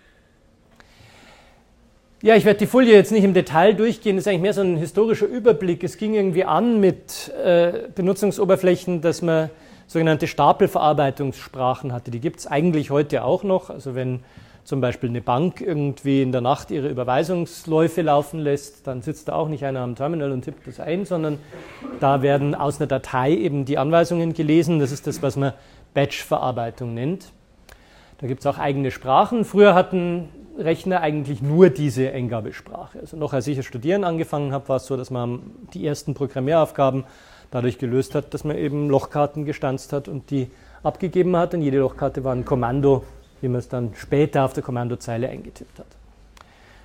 Ja, ich werde die Folie jetzt nicht im Detail durchgehen, das ist eigentlich mehr so ein historischer Überblick. Es ging irgendwie an mit äh, Benutzungsoberflächen, dass man sogenannte Stapelverarbeitungssprachen hatte. Die gibt es eigentlich heute auch noch. Also wenn zum Beispiel eine Bank irgendwie in der Nacht ihre Überweisungsläufe laufen lässt, dann sitzt da auch nicht einer am Terminal und tippt das ein, sondern da werden aus einer Datei eben die Anweisungen gelesen. Das ist das, was man Batch-Verarbeitung nennt. Da gibt es auch eigene Sprachen. Früher hatten Rechner eigentlich nur diese Eingabesprache. Also noch als ich das Studieren angefangen habe, war es so, dass man die ersten Programmieraufgaben dadurch gelöst hat, dass man eben Lochkarten gestanzt hat und die abgegeben hat. Und jede Lochkarte war ein Kommando, wie man es dann später auf der Kommandozeile eingetippt hat.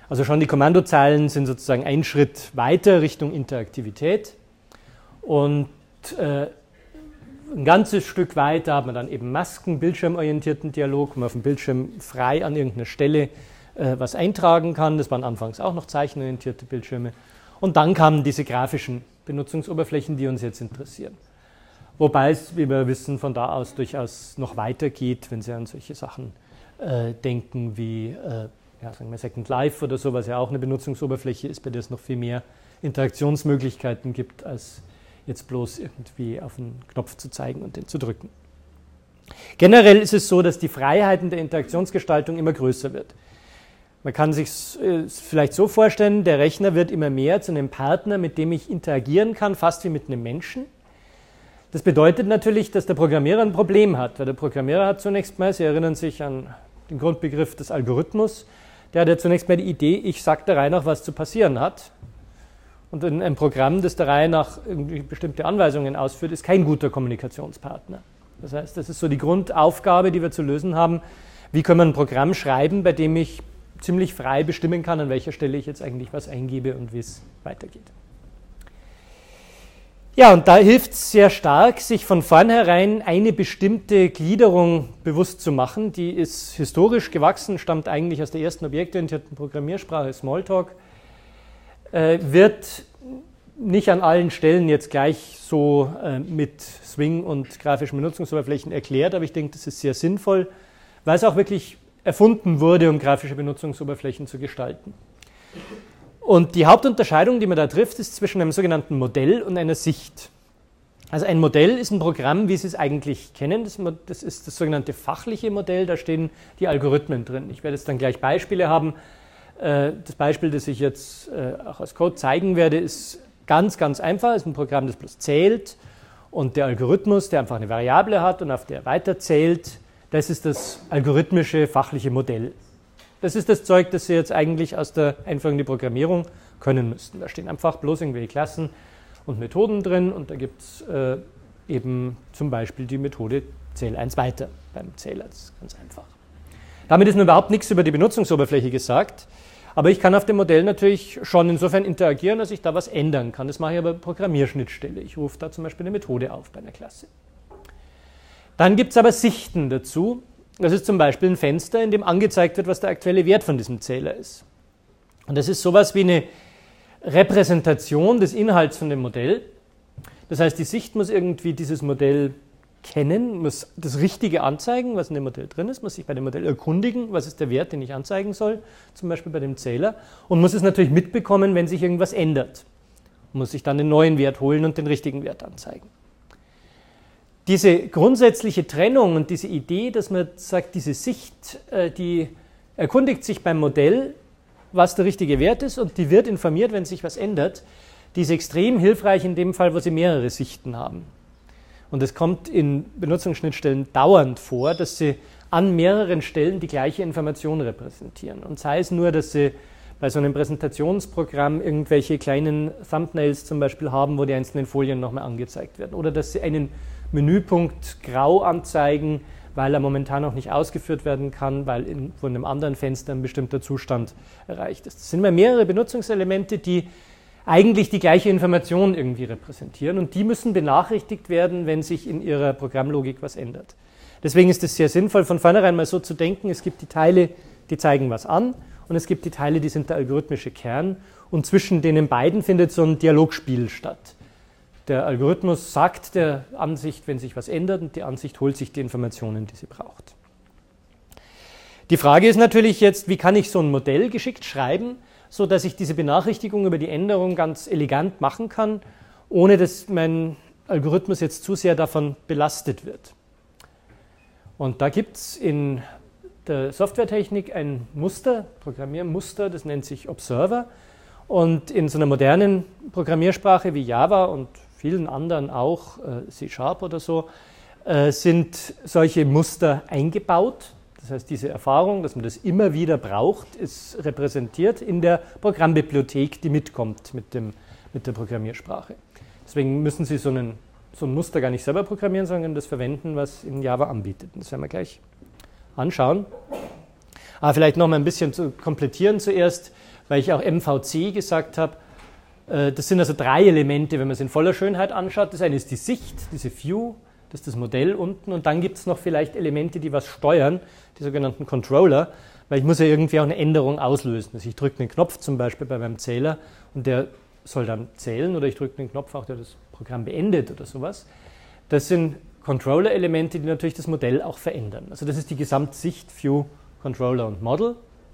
Also schon die Kommandozeilen sind sozusagen ein Schritt weiter Richtung Interaktivität. Und äh, ein ganzes Stück weiter hat man dann eben Masken, bildschirmorientierten Dialog, wo man auf dem Bildschirm frei an irgendeiner Stelle äh, was eintragen kann. Das waren anfangs auch noch zeichenorientierte Bildschirme. Und dann kamen diese grafischen Benutzungsoberflächen, die uns jetzt interessieren. Wobei es, wie wir wissen, von da aus durchaus noch weitergeht, wenn Sie an solche Sachen äh, denken wie äh, ja, sagen wir Second Life oder so, was ja auch eine Benutzungsoberfläche ist, bei der es noch viel mehr Interaktionsmöglichkeiten gibt, als jetzt bloß irgendwie auf einen Knopf zu zeigen und den zu drücken. Generell ist es so, dass die Freiheiten der Interaktionsgestaltung immer größer wird. Man kann sich es vielleicht so vorstellen, der Rechner wird immer mehr zu einem Partner, mit dem ich interagieren kann, fast wie mit einem Menschen. Das bedeutet natürlich, dass der Programmierer ein Problem hat, weil der Programmierer hat zunächst mal, Sie erinnern sich an den Grundbegriff des Algorithmus, der hat ja zunächst mal die Idee, ich sage der Reihe nach, was zu passieren hat. Und in einem Programm, das der Reihe nach irgendwie bestimmte Anweisungen ausführt, ist kein guter Kommunikationspartner. Das heißt, das ist so die Grundaufgabe, die wir zu lösen haben. Wie können wir ein Programm schreiben, bei dem ich ziemlich frei bestimmen kann, an welcher Stelle ich jetzt eigentlich was eingebe und wie es weitergeht. Ja, und da hilft es sehr stark, sich von vornherein eine bestimmte Gliederung bewusst zu machen. Die ist historisch gewachsen, stammt eigentlich aus der ersten objektorientierten Programmiersprache Smalltalk, äh, wird nicht an allen Stellen jetzt gleich so äh, mit Swing und grafischen Benutzungsoberflächen erklärt, aber ich denke, das ist sehr sinnvoll, weil es auch wirklich erfunden wurde, um grafische Benutzungsoberflächen zu gestalten. Und die Hauptunterscheidung, die man da trifft, ist zwischen einem sogenannten Modell und einer Sicht. Also ein Modell ist ein Programm, wie Sie es eigentlich kennen. Das, das ist das sogenannte fachliche Modell, da stehen die Algorithmen drin. Ich werde jetzt dann gleich Beispiele haben. Das Beispiel, das ich jetzt auch als Code zeigen werde, ist ganz, ganz einfach. Es ist ein Programm, das bloß zählt. Und der Algorithmus, der einfach eine Variable hat und auf der weiterzählt, das ist das algorithmische fachliche Modell. Das ist das Zeug, das Sie jetzt eigentlich aus der Einführung in die Programmierung können müssten. Da stehen einfach bloß irgendwelche Klassen und Methoden drin und da gibt es äh, eben zum Beispiel die Methode Zähl eins weiter beim Zähler. Das ist ganz einfach. Damit ist nun überhaupt nichts über die Benutzungsoberfläche gesagt, aber ich kann auf dem Modell natürlich schon insofern interagieren, dass ich da was ändern kann. Das mache ich aber Programmierschnittstelle. Ich rufe da zum Beispiel eine Methode auf bei einer Klasse. Dann gibt es aber Sichten dazu. Das ist zum Beispiel ein Fenster, in dem angezeigt wird, was der aktuelle Wert von diesem Zähler ist. Und das ist sowas wie eine Repräsentation des Inhalts von dem Modell. Das heißt, die Sicht muss irgendwie dieses Modell kennen, muss das Richtige anzeigen, was in dem Modell drin ist, muss sich bei dem Modell erkundigen, was ist der Wert, den ich anzeigen soll, zum Beispiel bei dem Zähler, und muss es natürlich mitbekommen, wenn sich irgendwas ändert. Muss sich dann den neuen Wert holen und den richtigen Wert anzeigen. Diese grundsätzliche Trennung und diese Idee, dass man sagt, diese Sicht, die erkundigt sich beim Modell, was der richtige Wert ist und die wird informiert, wenn sich was ändert, die ist extrem hilfreich in dem Fall, wo Sie mehrere Sichten haben. Und es kommt in Benutzungsschnittstellen dauernd vor, dass Sie an mehreren Stellen die gleiche Information repräsentieren. Und sei es nur, dass Sie bei so einem Präsentationsprogramm irgendwelche kleinen Thumbnails zum Beispiel haben, wo die einzelnen Folien nochmal angezeigt werden. Oder dass Sie einen Menüpunkt grau anzeigen, weil er momentan noch nicht ausgeführt werden kann, weil in, von einem anderen Fenster ein bestimmter Zustand erreicht ist. Das sind mal mehrere Benutzungselemente, die eigentlich die gleiche Information irgendwie repräsentieren und die müssen benachrichtigt werden, wenn sich in ihrer Programmlogik was ändert. Deswegen ist es sehr sinnvoll, von vornherein mal so zu denken, es gibt die Teile, die zeigen was an und es gibt die Teile, die sind der algorithmische Kern und zwischen denen beiden findet so ein Dialogspiel statt. Der Algorithmus sagt der Ansicht, wenn sich was ändert und die Ansicht holt sich die Informationen, die sie braucht. Die Frage ist natürlich jetzt, wie kann ich so ein Modell geschickt schreiben, so dass ich diese Benachrichtigung über die Änderung ganz elegant machen kann, ohne dass mein Algorithmus jetzt zu sehr davon belastet wird. Und da gibt es in der Softwaretechnik ein Muster, Programmiermuster, das nennt sich Observer. Und in so einer modernen Programmiersprache wie Java und vielen anderen auch, äh, C Sharp oder so, äh, sind solche Muster eingebaut. Das heißt, diese Erfahrung, dass man das immer wieder braucht, ist repräsentiert in der Programmbibliothek, die mitkommt mit, dem, mit der Programmiersprache. Deswegen müssen Sie so, einen, so ein Muster gar nicht selber programmieren, sondern das verwenden, was in Java anbietet. Das werden wir gleich anschauen. Aber vielleicht noch mal ein bisschen zu komplettieren zuerst. weil ich auch M V C gesagt habe. Das sind also drei Elemente, wenn man es in voller Schönheit anschaut. Das eine ist die Sicht, diese View, das ist das Modell unten. Und dann gibt es noch vielleicht Elemente, die was steuern, die sogenannten Controller, weil ich muss ja irgendwie auch eine Änderung auslösen. Also ich drücke einen Knopf zum Beispiel bei meinem Zähler und der soll dann zählen, oder ich drücke einen Knopf auch, der das Programm beendet oder sowas. Das sind Controller-Elemente, die natürlich das Modell auch verändern. Also das ist die Gesamtsicht, View, Controller und Model.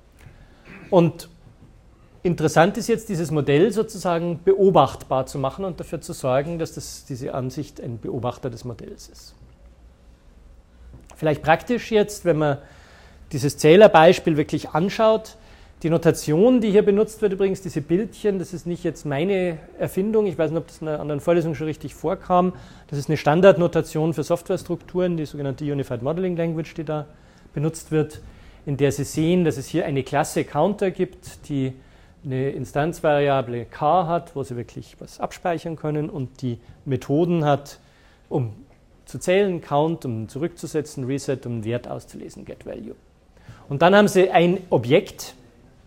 Und interessant ist jetzt, dieses Modell sozusagen beobachtbar zu machen und dafür zu sorgen, dass das, diese Ansicht ein Beobachter des Modells ist. Vielleicht praktisch jetzt, wenn man dieses Zählerbeispiel wirklich anschaut. Die Notation, die hier benutzt wird, übrigens diese Bildchen, das ist nicht jetzt meine Erfindung, ich weiß nicht, ob das in einer anderen Vorlesung schon richtig vorkam. Das ist eine Standardnotation für Softwarestrukturen, die sogenannte Unified Modeling Language, die da benutzt wird, in der Sie sehen, dass es hier eine Klasse Counter gibt, die eine Instanzvariable k hat, wo Sie wirklich was abspeichern können, und die Methoden hat, um zu zählen, Count, um zurückzusetzen, Reset, um einen Wert auszulesen, GetValue. Und dann haben Sie ein Objekt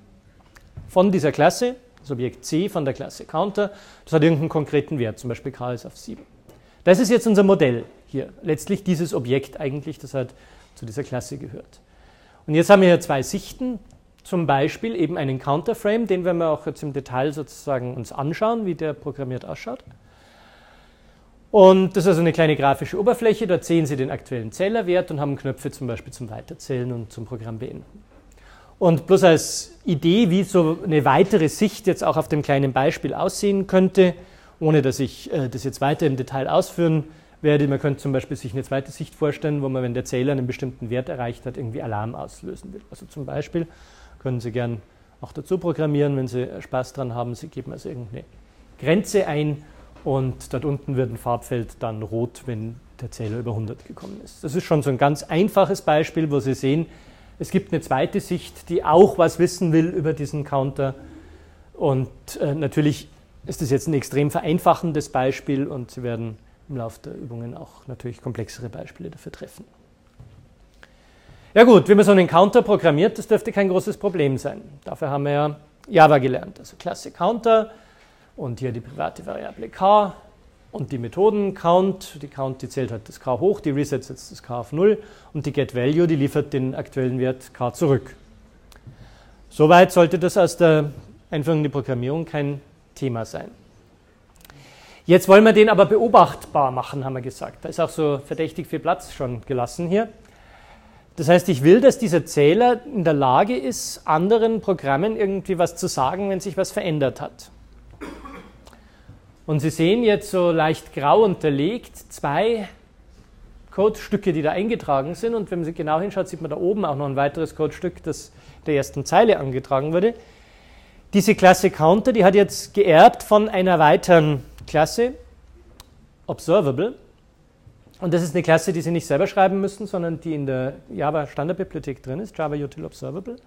von dieser Klasse, das Objekt C von der Klasse Counter, das hat irgendeinen konkreten Wert, zum Beispiel k ist auf sieben. Das ist jetzt unser Modell hier, letztlich dieses Objekt eigentlich, das halt zu dieser Klasse gehört. Und jetzt haben wir hier zwei Sichten, zum Beispiel eben einen Counterframe, den werden wir auch jetzt im Detail sozusagen uns anschauen, wie der programmiert ausschaut. Und das ist also eine kleine grafische Oberfläche, dort sehen Sie den aktuellen Zählerwert und haben Knöpfe zum Beispiel zum Weiterzählen und zum Programm beenden. Und bloß als Idee, wie so eine weitere Sicht jetzt auch auf dem kleinen Beispiel aussehen könnte, ohne dass ich äh, das jetzt weiter im Detail ausführen werde. Man könnte zum Beispiel sich eine zweite Sicht vorstellen, wo man, wenn der Zähler einen bestimmten Wert erreicht hat, irgendwie Alarm auslösen will. Also zum Beispiel können Sie gern auch dazu programmieren, wenn Sie Spaß dran haben. Sie geben also irgendeine Grenze ein und dort unten wird ein Farbfeld dann rot, wenn der Zähler über hundert gekommen ist. Das ist schon so ein ganz einfaches Beispiel, wo Sie sehen, es gibt eine zweite Sicht, die auch was wissen will über diesen Counter. Und äh, natürlich ist das jetzt ein extrem vereinfachendes Beispiel und Sie werden im Laufe der Übungen auch natürlich komplexere Beispiele dafür treffen. Ja gut, wie man so einen Counter programmiert, das dürfte kein großes Problem sein. Dafür haben wir ja Java gelernt, also Klasse Counter und hier die private Variable k und die Methoden Count, die Count, die zählt halt das k hoch, die Reset setzt das k auf null und die GetValue, die liefert den aktuellen Wert k zurück. Soweit sollte das aus der Einführung in die Programmierung kein Thema sein. Jetzt wollen wir den aber beobachtbar machen, haben wir gesagt. Da ist auch so verdächtig viel Platz schon gelassen hier. Das heißt, ich will, dass dieser Zähler in der Lage ist, anderen Programmen irgendwie was zu sagen, wenn sich was verändert hat. Und Sie sehen jetzt so leicht grau unterlegt zwei Codestücke, die da eingetragen sind. Und wenn man genau hinschaut, sieht man da oben auch noch ein weiteres Codestück, das der ersten Zeile angetragen wurde. Diese Klasse Counter, die hat jetzt geerbt von einer weiteren Klasse, Observable. Und das ist eine Klasse, die Sie nicht selber schreiben müssen, sondern die in der Java-Standardbibliothek drin ist, Java Util Observable.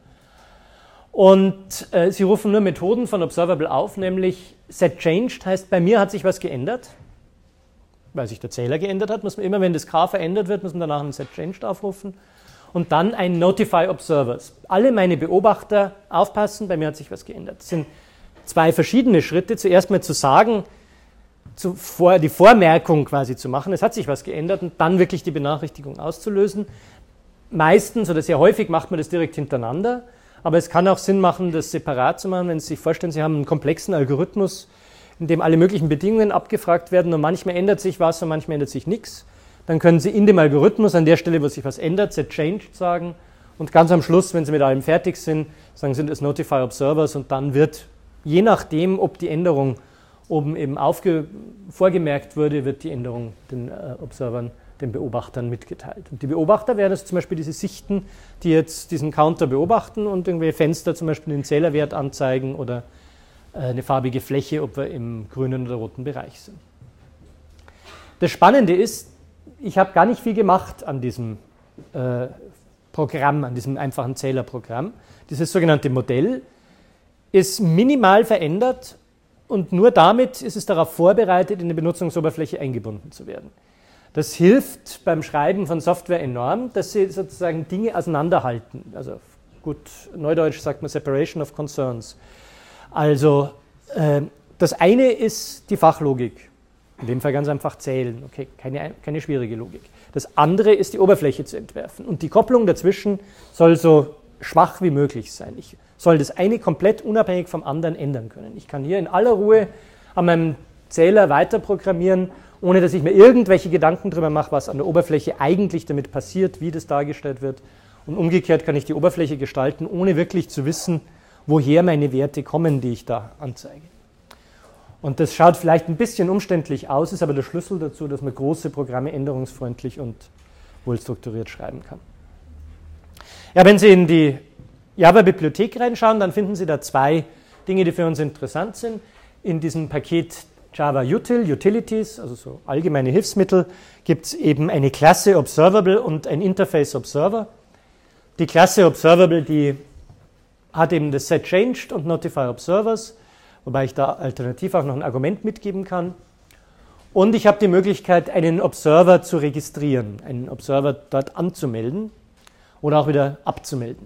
Und äh, Sie rufen nur Methoden von Observable auf, nämlich setChanged heißt, bei mir hat sich was geändert. Weil sich der Zähler geändert hat, muss man immer, wenn das K verändert wird, muss man danach einen setChanged aufrufen. Und dann ein Notify Observers. Alle meine Beobachter aufpassen, bei mir hat sich was geändert. Das sind zwei verschiedene Schritte. Zuerst mal zu sagen, zu vor, die Vormerkung quasi zu machen, es hat sich was geändert und dann wirklich die Benachrichtigung auszulösen. Meistens oder sehr häufig macht man das direkt hintereinander, aber es kann auch Sinn machen, das separat zu machen, wenn Sie sich vorstellen, Sie haben einen komplexen Algorithmus, in dem alle möglichen Bedingungen abgefragt werden und manchmal ändert sich was und manchmal ändert sich nichts. Dann können Sie in dem Algorithmus an der Stelle, wo sich was ändert, setChanged sagen und ganz am Schluss, wenn Sie mit allem fertig sind, sagen Sie das Notify Observers und dann wird, je nachdem, ob die Änderung oben eben aufge- vorgemerkt wurde, wird die Änderung den äh, Observern, den Beobachtern mitgeteilt. Und die Beobachter wären also zum Beispiel diese Sichten, die jetzt diesen Counter beobachten und irgendwelche Fenster zum Beispiel den Zählerwert anzeigen oder äh, eine farbige Fläche, ob wir im grünen oder roten Bereich sind. Das Spannende ist, ich habe gar nicht viel gemacht an diesem äh, Programm, an diesem einfachen Zählerprogramm. Dieses sogenannte Modell ist minimal verändert und nur damit ist es darauf vorbereitet, in die Benutzungsoberfläche eingebunden zu werden. Das hilft beim Schreiben von Software enorm, dass Sie sozusagen Dinge auseinanderhalten. Also gut, neudeutsch sagt man Separation of Concerns. Also äh, das eine ist die Fachlogik, in dem Fall ganz einfach zählen, okay, keine, keine schwierige Logik. Das andere ist die Oberfläche zu entwerfen und die Kopplung dazwischen soll so schwach wie möglich sein. Ich soll das eine komplett unabhängig vom anderen ändern können. Ich kann hier in aller Ruhe an meinem Zähler weiter programmieren, ohne dass ich mir irgendwelche Gedanken darüber mache, was an der Oberfläche eigentlich damit passiert, wie das dargestellt wird. Und umgekehrt kann ich die Oberfläche gestalten, ohne wirklich zu wissen, woher meine Werte kommen, die ich da anzeige. Und das schaut vielleicht ein bisschen umständlich aus, ist aber der Schlüssel dazu, dass man große Programme änderungsfreundlich und wohlstrukturiert schreiben kann. Ja, wenn Sie in die Java-Bibliothek reinschauen, dann finden Sie da zwei Dinge, die für uns interessant sind. In diesem Paket Java Util, Utilities, also so allgemeine Hilfsmittel, gibt es eben eine Klasse Observable und ein Interface Observer. Die Klasse Observable, die hat eben das Set Changed und Notify Observers, wobei ich da alternativ auch noch ein Argument mitgeben kann. Und ich habe die Möglichkeit, einen Observer zu registrieren, einen Observer dort anzumelden oder auch wieder abzumelden.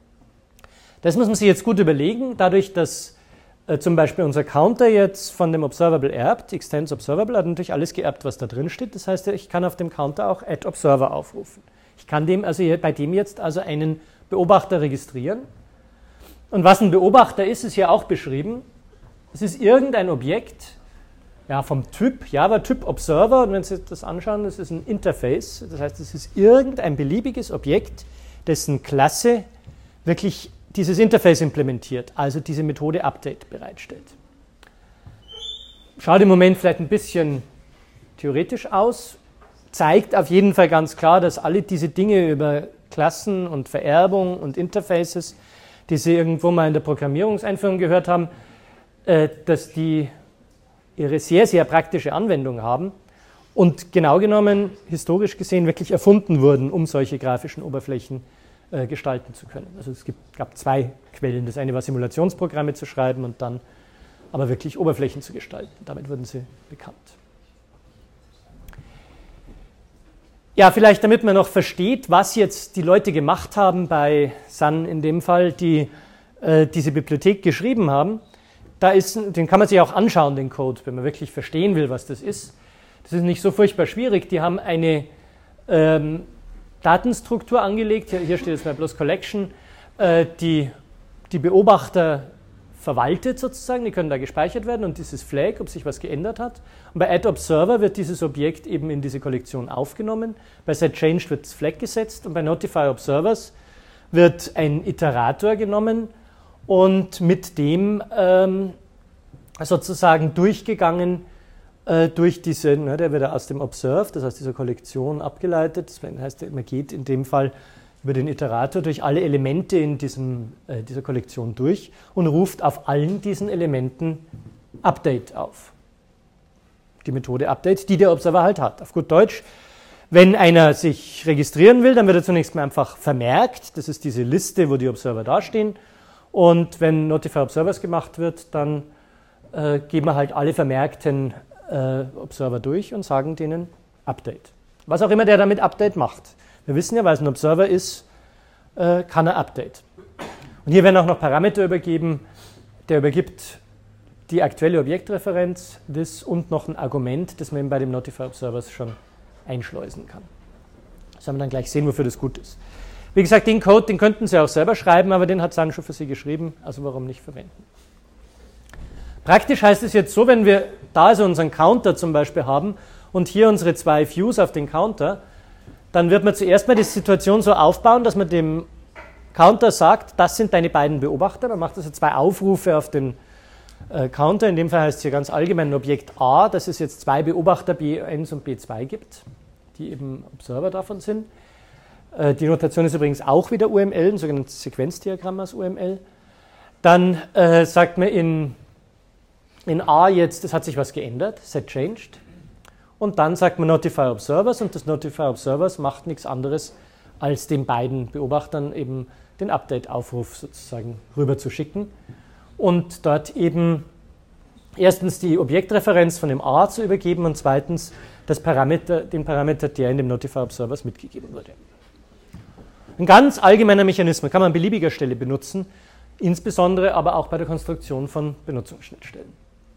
Das muss man sich jetzt gut überlegen, dadurch, dass äh, zum Beispiel unser Counter jetzt von dem Observable erbt, extends Observable, hat natürlich alles geerbt, was da drin steht. Das heißt, ich kann auf dem Counter auch add Observer aufrufen. Ich kann dem also hier, bei dem jetzt also einen Beobachter registrieren. Und was ein Beobachter ist, ist hier auch beschrieben. Es ist irgendein Objekt, ja, vom Typ, Java-Typ Observer, und wenn Sie das anschauen, das ist ein Interface, das heißt, es ist irgendein beliebiges Objekt, dessen Klasse wirklich dieses Interface implementiert, also diese Methode Update bereitstellt. Schaut im Moment vielleicht ein bisschen theoretisch aus, zeigt auf jeden Fall ganz klar, dass alle diese Dinge über Klassen und Vererbung und Interfaces, die Sie irgendwo mal in der Programmierungseinführung gehört haben, äh, dass die ihre sehr, sehr praktische Anwendung haben und genau genommen, historisch gesehen, wirklich erfunden wurden, um solche grafischen Oberflächen äh, gestalten zu können. Also es gibt, gab zwei Quellen. Das eine war Simulationsprogramme zu schreiben und dann aber wirklich Oberflächen zu gestalten. Damit wurden sie bekannt. Ja, vielleicht damit man noch versteht, was jetzt die Leute gemacht haben bei Sun in dem Fall, die äh, diese Bibliothek geschrieben haben. Da ist, den kann man sich auch anschauen, den Code, wenn man wirklich verstehen will, was das ist. Das ist nicht so furchtbar schwierig. Die haben eine ähm, Datenstruktur angelegt, hier, hier steht jetzt mal bloß Collection, äh, die die Beobachter verwaltet sozusagen, die können da gespeichert werden und dieses Flag, ob sich was geändert hat. Und bei addObserver wird dieses Objekt eben in diese Kollektion aufgenommen, bei setChanged wird das Flag gesetzt und bei notifyObservers wird ein Iterator genommen und mit dem ähm, sozusagen durchgegangen äh, durch diese, ne, der wird aus dem Observe, das heißt dieser Kollektion abgeleitet, das heißt, man geht in dem Fall über den Iterator durch alle Elemente in diesem, äh, dieser Kollektion durch und ruft auf allen diesen Elementen Update auf. Die Methode Update, die der Observer halt hat. Auf gut Deutsch, wenn einer sich registrieren will, dann wird er zunächst mal einfach vermerkt, das ist diese Liste, wo die Observer dastehen. Und wenn Notify Observers gemacht wird, dann äh, geben wir halt alle vermerkten äh, Observer durch und sagen denen Update. Was auch immer der damit Update macht. Wir wissen ja, weil es ein Observer ist, äh, kann er Update. Und hier werden auch noch Parameter übergeben. Der übergibt die aktuelle Objektreferenz, das und noch ein Argument, das man eben bei dem Notify Observers schon einschleusen kann. Das werden wir dann gleich sehen, wofür das gut ist. Wie gesagt, den Code, den könnten Sie auch selber schreiben, aber den hat Sun schon für Sie geschrieben, also warum nicht verwenden. Praktisch heißt es jetzt so, wenn wir da also unseren Counter zum Beispiel haben und hier unsere zwei Views auf den Counter, dann wird man zuerst mal die Situation so aufbauen, dass man dem Counter sagt, das sind deine beiden Beobachter. Man macht also zwei Aufrufe auf den äh, Counter. In dem Fall heißt es hier ganz allgemein ein Objekt A, dass es jetzt zwei Beobachter B eins und B zwei gibt, die eben Observer davon sind. Äh, die Notation ist übrigens auch wieder U M L, ein sogenanntes Sequenzdiagramm aus U M L. Dann äh, sagt man in, in A jetzt, es hat sich was geändert, setChanged. Und dann sagt man Notify Observers und das Notify Observers macht nichts anderes, als den beiden Beobachtern eben den Update-Aufruf sozusagen rüber zu schicken und dort eben erstens die Objektreferenz von dem A zu übergeben und zweitens das Parameter, den Parameter, der in dem Notify Observers mitgegeben wurde. Ein ganz allgemeiner Mechanismus, kann man an beliebiger Stelle benutzen. insbesondere aber auch bei der Konstruktion von Benutzungsschnittstellen.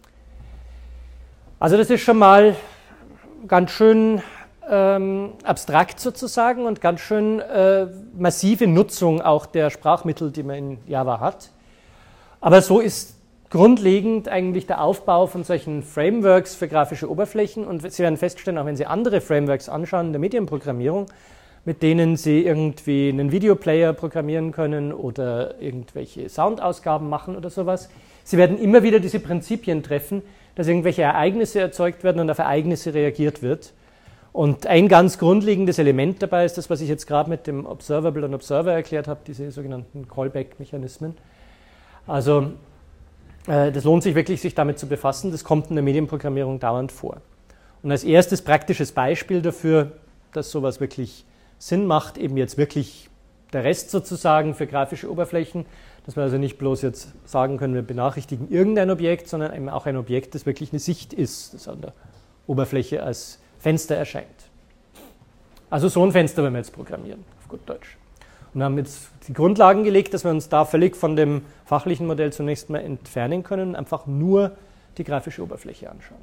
Also das ist schon mal ganz schön ähm, abstrakt sozusagen und ganz schön äh, massive Nutzung auch der Sprachmittel, die man in Java hat. Aber so ist grundlegend eigentlich der Aufbau von solchen Frameworks für grafische Oberflächen, und Sie werden feststellen, auch wenn Sie andere Frameworks anschauen in der Medienprogrammierung, mit denen Sie irgendwie einen Videoplayer programmieren können oder irgendwelche Soundausgaben machen oder sowas, Sie werden immer wieder diese Prinzipien treffen, dass irgendwelche Ereignisse erzeugt werden und auf Ereignisse reagiert wird. Und ein ganz grundlegendes Element dabei ist das, was ich jetzt gerade mit dem Observable und Observer erklärt habe, diese sogenannten Callback-Mechanismen. Also äh, das lohnt sich wirklich, sich damit zu befassen. Das kommt in der Medienprogrammierung dauernd vor. Und als erstes praktisches Beispiel dafür, dass sowas wirklich Sinn macht, eben jetzt wirklich der Rest sozusagen für grafische Oberflächen, dass wir also nicht bloß jetzt sagen können, wir benachrichtigen irgendein Objekt, sondern eben auch ein Objekt, das wirklich eine Sicht ist, das an der Oberfläche als Fenster erscheint. Also so ein Fenster wollen wir jetzt programmieren, auf gut Deutsch. Und haben jetzt die Grundlagen gelegt, dass wir uns da völlig von dem fachlichen Modell zunächst mal entfernen können und einfach nur die grafische Oberfläche anschauen.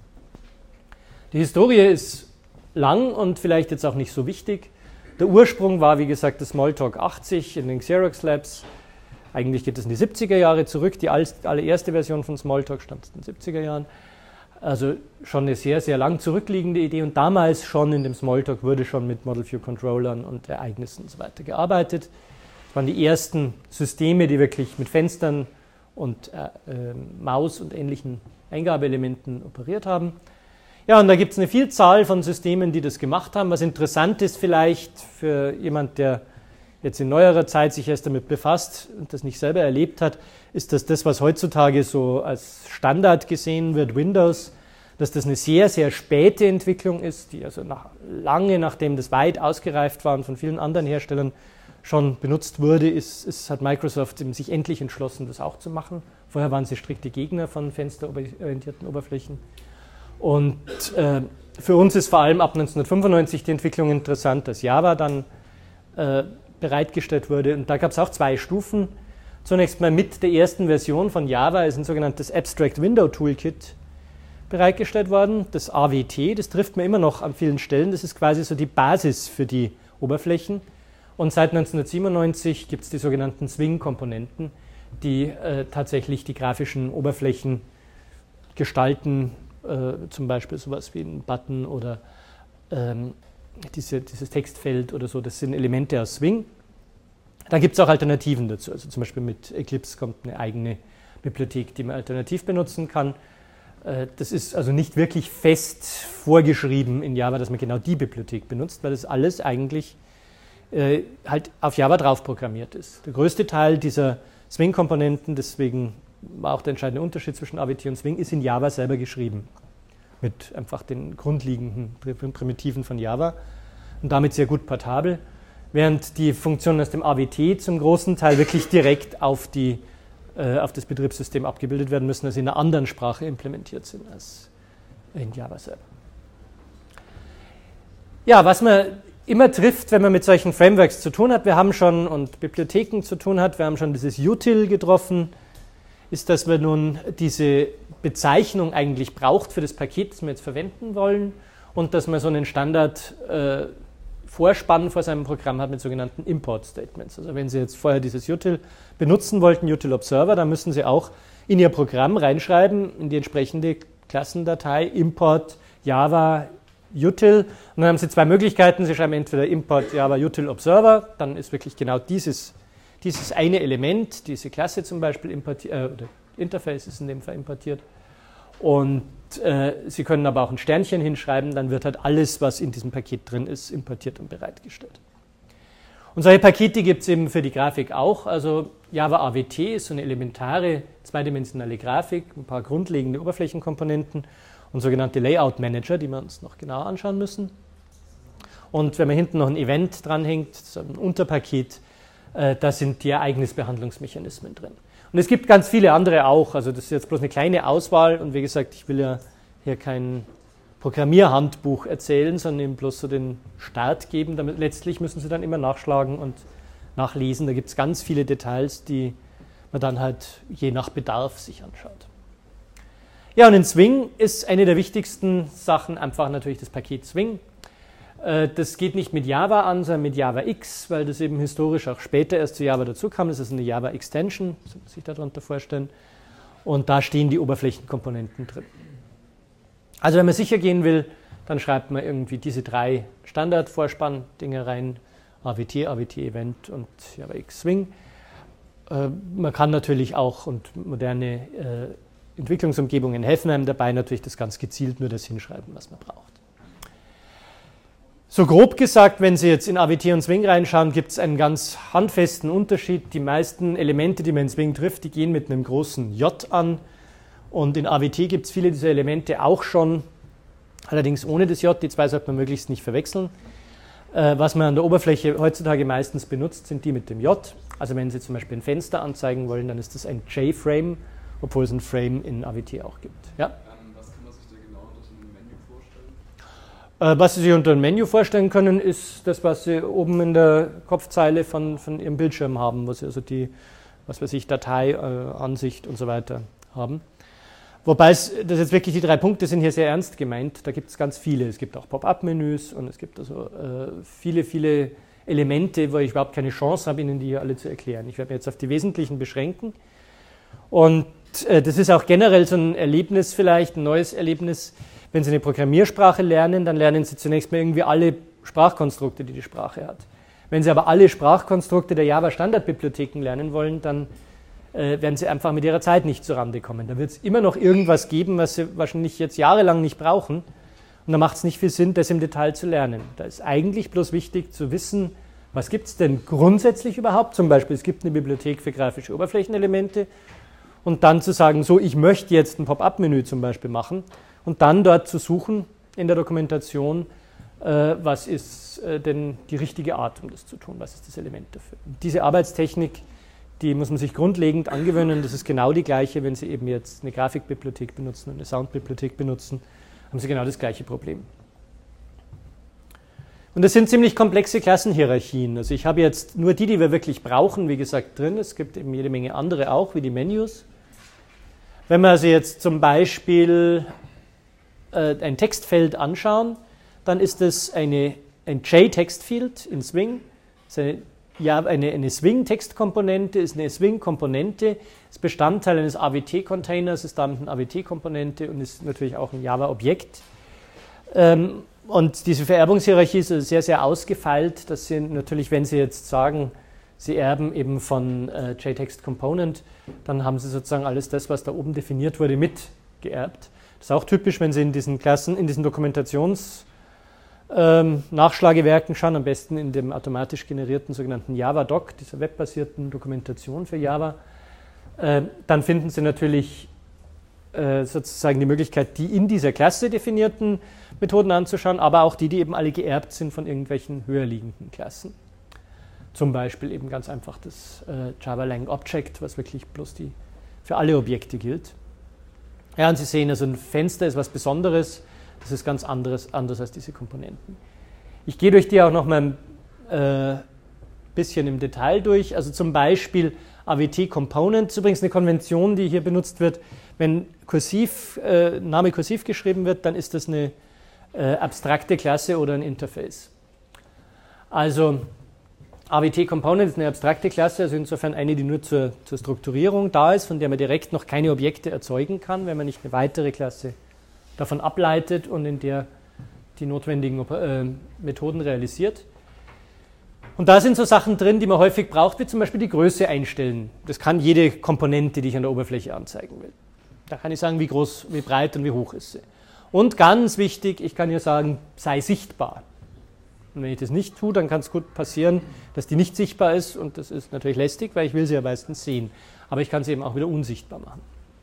Die Historie ist lang und vielleicht jetzt auch nicht so wichtig. Der Ursprung war, wie gesagt, das Smalltalk achtzig in den Xerox Labs. Eigentlich geht es in die siebziger Jahre zurück. Die allererste Version von Smalltalk stammt in den siebziger Jahren. Also schon eine sehr, sehr lang zurückliegende Idee. Und damals schon in dem Smalltalk wurde schon mit Model View Controllern und Ereignissen und so weiter gearbeitet. Das waren die ersten Systeme, die wirklich mit Fenstern und äh, äh, Maus und ähnlichen Eingabeelementen operiert haben. Ja, und da gibt es eine Vielzahl von Systemen, die das gemacht haben. Was interessant ist vielleicht für jemand, der jetzt in neuerer Zeit sich erst damit befasst und das nicht selber erlebt hat, ist, dass das, was heutzutage so als Standard gesehen wird, Windows, dass das eine sehr, sehr späte Entwicklung ist, die also nach, lange nachdem das weit ausgereift war und von vielen anderen Herstellern schon benutzt wurde, ist, ist, hat Microsoft sich endlich entschlossen, das auch zu machen. Vorher waren sie strikte Gegner von fensterorientierten Oberflächen. Und äh, für uns ist vor allem ab neunzehnhundertfünfundneunzig die Entwicklung interessant, dass Java dann äh, bereitgestellt wurde. Und da gab es auch zwei Stufen. Zunächst mal mit der ersten Version von Java ist ein sogenanntes Abstract Window Toolkit bereitgestellt worden. Das A W T, das trifft man immer noch an vielen Stellen. Das ist quasi so die Basis für die Oberflächen. Und seit neunzehnhundertsiebenundneunzig gibt es die sogenannten Swing-Komponenten, die äh, tatsächlich die grafischen Oberflächen gestalten, äh, zum Beispiel sowas wie ein Button oder ähm, Diese, dieses Textfeld oder so, das sind Elemente aus Swing. Da gibt es auch Alternativen dazu. Also zum Beispiel mit Eclipse kommt eine eigene Bibliothek, die man alternativ benutzen kann. Das ist also nicht wirklich fest vorgeschrieben in Java, dass man genau die Bibliothek benutzt, weil das alles eigentlich äh, halt auf Java drauf programmiert ist. Der größte Teil dieser Swing-Komponenten, deswegen war auch der entscheidende Unterschied zwischen A W T und Swing, ist in Java selber geschrieben. Mit einfach den grundlegenden Primitiven von Java und damit sehr gut portabel, während die Funktionen aus dem A W T zum großen Teil wirklich direkt auf, die, äh, auf das Betriebssystem abgebildet werden müssen, also in einer anderen Sprache implementiert sind als in Java selber. Ja, was man immer trifft, wenn man mit solchen Frameworks zu tun hat, wir haben schon und Bibliotheken zu tun hat, wir haben schon dieses Util getroffen, ist, dass wir nun diese Bezeichnung eigentlich braucht für das Paket, das wir jetzt verwenden wollen, und dass man so einen Standard äh, Vorspann vor seinem Programm hat mit sogenannten Import Statements. Also wenn Sie jetzt vorher dieses Util benutzen wollten, Util Observer, dann müssen Sie auch in Ihr Programm reinschreiben, in die entsprechende Klassendatei, Import Java Util, und dann haben Sie zwei Möglichkeiten. Sie schreiben entweder Import Java Util Observer, dann ist wirklich genau dieses, dieses eine Element, diese Klasse zum Beispiel importiert, äh, oder Interface ist in dem Fall importiert. Und äh, Sie können aber auch ein Sternchen hinschreiben, dann wird halt alles, was in diesem Paket drin ist, importiert und bereitgestellt. Und solche Pakete gibt es eben für die Grafik auch. Also Java A W T ist so eine elementare zweidimensionale Grafik, ein paar grundlegende Oberflächenkomponenten und sogenannte Layout Manager, die wir uns noch genauer anschauen müssen. Und wenn man hinten noch ein Event dranhängt, so ein Unterpaket, äh, da sind die Ereignisbehandlungsmechanismen drin. Und es gibt ganz viele andere auch, also das ist jetzt bloß eine kleine Auswahl und wie gesagt, ich will ja hier kein Programmierhandbuch erzählen, sondern eben bloß so den Start geben, damit letztlich müssen Sie dann immer nachschlagen und nachlesen. Da gibt es ganz viele Details, die man dann halt je nach Bedarf sich anschaut. Ja, und in Swing ist eine der wichtigsten Sachen einfach natürlich das Paket Swing. Das geht nicht mit Java an, sondern mit Java X, weil das eben historisch auch später erst zu Java dazu kam. Das ist eine Java Extension, das muss man sich darunter vorstellen. Und da stehen die Oberflächenkomponenten drin. Also wenn man sicher gehen will, dann schreibt man irgendwie diese drei Standard-Vorspann-Dinge rein, A W T, A W T-Event und Java X Swing. Man kann natürlich auch, und moderne Entwicklungsumgebungen helfen einem dabei, natürlich das ganz gezielt nur das hinschreiben, was man braucht. So grob gesagt, wenn Sie jetzt in A W T und Swing reinschauen, gibt es einen ganz handfesten Unterschied. Die meisten Elemente, die man in Swing trifft, die gehen mit einem großen J an. Und in A W T gibt es viele dieser Elemente auch schon, allerdings ohne das J. Die zwei sollte man möglichst nicht verwechseln. Äh, was man an der Oberfläche heutzutage meistens benutzt, sind die mit dem J. Also wenn Sie zum Beispiel ein Fenster anzeigen wollen, dann ist das ein J-Frame, obwohl es ein Frame in A W T auch gibt. Ja? Was kann man sich da genau unter so einem Menü vorstellen? Äh, was Sie sich unter einem Menü vorstellen können, ist das, was Sie oben in der Kopfzeile von, von Ihrem Bildschirm haben, wo Sie also die, was weiß ich, Datei, äh, Ansicht und so weiter haben. Wobei es, das jetzt wirklich die drei Punkte sind hier sehr ernst gemeint, da gibt es ganz viele. Es gibt auch Pop-up-Menüs und es gibt also äh, viele, viele Elemente, wo ich überhaupt keine Chance habe, Ihnen die hier alle zu erklären. Ich werde mich jetzt auf die wesentlichen beschränken. Und äh, das ist auch generell so ein Erlebnis vielleicht, ein neues Erlebnis. Wenn Sie eine Programmiersprache lernen, dann lernen Sie zunächst mal irgendwie alle Sprachkonstrukte, die die Sprache hat. Wenn Sie aber alle Sprachkonstrukte der Java-Standardbibliotheken lernen wollen, dann äh, werden Sie einfach mit Ihrer Zeit nicht zurande kommen. Da wird es immer noch irgendwas geben, was Sie wahrscheinlich jetzt jahrelang nicht brauchen. Und da macht es nicht viel Sinn, das im Detail zu lernen. Da ist eigentlich bloß wichtig zu wissen, was gibt es denn grundsätzlich überhaupt. Zum Beispiel, es gibt eine Bibliothek für grafische Oberflächenelemente. Und dann zu sagen, so, ich möchte jetzt ein Pop-up-Menü zum Beispiel machen. Und dann dort zu suchen in der Dokumentation, äh, was ist äh, denn die richtige Art, um das zu tun. Was ist das Element dafür. Und diese Arbeitstechnik, die muss man sich grundlegend angewöhnen. Das ist genau die gleiche, wenn Sie eben jetzt eine Grafikbibliothek benutzen und eine Soundbibliothek benutzen, haben Sie genau das gleiche Problem. Und das sind ziemlich komplexe Klassenhierarchien. Also ich habe jetzt nur die, die wir wirklich brauchen, wie gesagt, drin. Es gibt eben jede Menge andere auch, wie die Menus. Wenn wir also jetzt zum Beispiel äh, ein Textfeld anschauen, dann ist es eine, ein J-Textfield in Swing. Das ist eine, ja, eine, eine Swing-Textkomponente, ist eine Swing-Komponente, ist Bestandteil eines A W T-Containers, ist damit eine A W T-Komponente und ist natürlich auch ein Java-Objekt. Ähm, und diese Vererbungshierarchie ist sehr, sehr ausgefeilt. Das sind natürlich, wenn Sie jetzt sagen, Sie erben eben von äh, J-Text-Component, dann haben Sie sozusagen alles das, was da oben definiert wurde, mit geerbt. Das ist auch typisch, wenn Sie in diesen Klassen, in diesen Dokumentations- Ähm, Nachschlagewerken schauen, am besten in dem automatisch generierten sogenannten Java-Doc, dieser webbasierten Dokumentation für Java, äh, dann finden Sie natürlich äh, sozusagen die Möglichkeit, die in dieser Klasse definierten Methoden anzuschauen, aber auch die, die eben alle geerbt sind von irgendwelchen höher liegenden Klassen. Zum Beispiel eben ganz einfach das äh, Java-Lang Object, was wirklich bloß die für alle Objekte gilt. Ja, und Sie sehen, also ein Fenster ist was Besonderes. Das ist ganz anderes, anders als diese Komponenten. Ich gehe durch die auch noch mal ein äh, bisschen im Detail durch. Also zum Beispiel A W T Component, übrigens eine Konvention, die hier benutzt wird. Wenn kursiv, äh, Name kursiv geschrieben wird, dann ist das eine äh, abstrakte Klasse oder ein Interface. Also A W T Component ist eine abstrakte Klasse, also insofern eine, die nur zur, zur Strukturierung da ist, von der man direkt noch keine Objekte erzeugen kann, wenn man nicht eine weitere Klasse davon ableitet und in der die notwendigen äh, Methoden realisiert. Und da sind so Sachen drin, die man häufig braucht, wie zum Beispiel die Größe einstellen. Das kann jede Komponente, die ich an der Oberfläche anzeigen will. Da kann ich sagen, wie groß, wie breit und wie hoch ist sie. Und ganz wichtig, ich kann hier sagen, sei sichtbar. Und wenn ich das nicht tue, dann kann es gut passieren, dass die nicht sichtbar ist und das ist natürlich lästig, weil ich will sie ja meistens sehen. Aber ich kann sie eben auch wieder unsichtbar machen.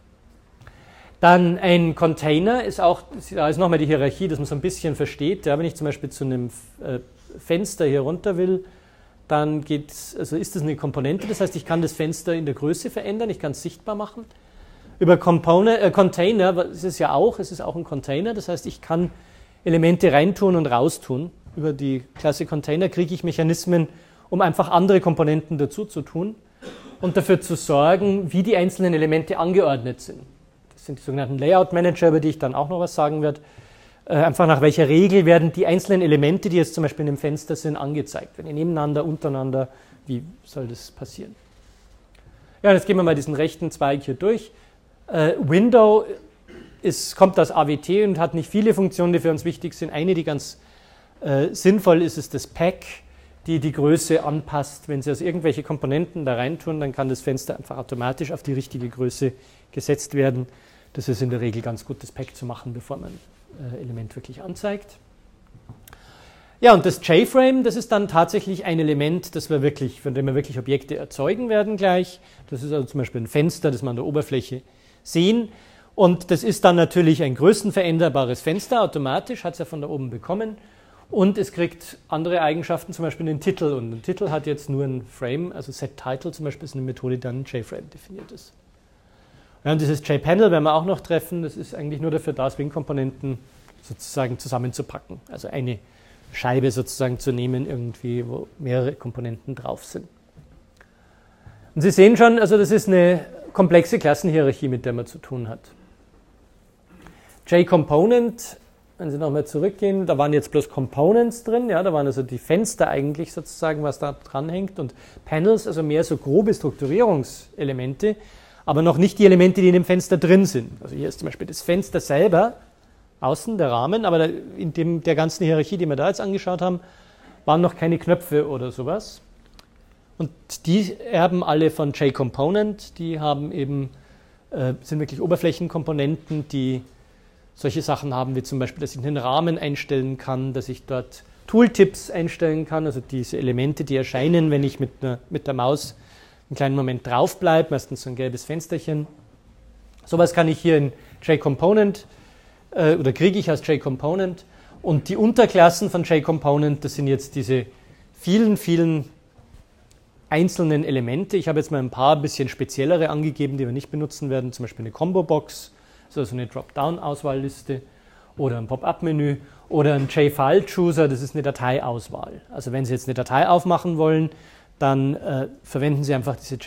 Dann ein Container ist auch, da ist nochmal die Hierarchie, dass man so ein bisschen versteht. Ja, wenn ich zum Beispiel zu einem äh, Fenster hier runter will, dann geht's, also ist das eine Komponente, das heißt, ich kann das Fenster in der Größe verändern, ich kann es sichtbar machen. Über Component, äh, Container ist es ja auch, es ist auch ein Container, das heißt, ich kann Elemente reintun und raustun. Über die Klasse Container kriege ich Mechanismen, um einfach andere Komponenten dazu zu tun. und dafür zu sorgen, wie die einzelnen Elemente angeordnet sind. Das sind die sogenannten Layout-Manager, über die ich dann auch noch was sagen werde. Äh, einfach nach welcher Regel werden die einzelnen Elemente, die jetzt zum Beispiel in einem Fenster sind, angezeigt. Wenn die nebeneinander, untereinander, wie soll das passieren? Ja, jetzt gehen wir mal diesen rechten Zweig hier durch. Äh, Window ist, kommt aus A W T und hat nicht viele Funktionen, die für uns wichtig sind. Eine, die ganz äh, sinnvoll ist, ist das Pack, die die Größe anpasst. Wenn Sie also irgendwelche Komponenten da reintun, dann kann das Fenster einfach automatisch auf die richtige Größe gesetzt werden. Das ist in der Regel ganz gut, das Pack zu machen, bevor man ein äh, Element wirklich anzeigt. Ja, und das J-Frame, das ist dann tatsächlich ein Element, das wir wirklich, von dem wir wirklich Objekte erzeugen werden gleich. Das ist also zum Beispiel ein Fenster, das wir an der Oberfläche sehen. Und das ist dann natürlich ein größenveränderbares Fenster, automatisch, hat es ja von da oben bekommen. Und es kriegt andere Eigenschaften, zum Beispiel den Titel. Und ein Titel hat jetzt nur ein Frame, also setTitle zum Beispiel ist eine Methode, die dann J-Frame definiert ist. Ja, und dieses J-Panel werden wir auch noch treffen. Das ist eigentlich nur dafür da, Swing-Komponenten sozusagen zusammenzupacken. Also eine Scheibe sozusagen zu nehmen, irgendwie, wo mehrere Komponenten drauf sind. Und Sie sehen schon, also das ist eine komplexe Klassenhierarchie, mit der man zu tun hat. J-Component, wenn Sie nochmal zurückgehen, da waren jetzt bloß Components drin, ja, da waren also die Fenster eigentlich sozusagen, was da dranhängt, und Panels, also mehr so grobe Strukturierungselemente, aber noch nicht die Elemente, die in dem Fenster drin sind. Also hier ist zum Beispiel das Fenster selber, außen der Rahmen, aber in dem, der ganzen Hierarchie, die wir da jetzt angeschaut haben, waren noch keine Knöpfe oder sowas. Und die erben alle von J-Component, die haben eben, äh, sind wirklich Oberflächenkomponenten, die solche Sachen haben, wie zum Beispiel, dass ich einen Rahmen einstellen kann, dass ich dort Tooltips einstellen kann, also diese Elemente, die erscheinen, wenn ich mit, einer, mit der Maus einen kleinen Moment drauf bleibe, meistens so ein gelbes Fensterchen. Sowas kann ich hier in J-Component äh, oder kriege ich aus J-Component. Und die Unterklassen von J-Component, das sind jetzt diese vielen, vielen einzelnen Elemente. Ich habe jetzt mal ein paar bisschen speziellere angegeben, die wir nicht benutzen werden, zum Beispiel eine Combo-Box, also eine Dropdown-Auswahlliste oder ein Pop-up-Menü oder ein J-File-Chooser, das ist eine Dateiauswahl. Also wenn Sie jetzt eine Datei aufmachen wollen, dann äh, verwenden Sie einfach diese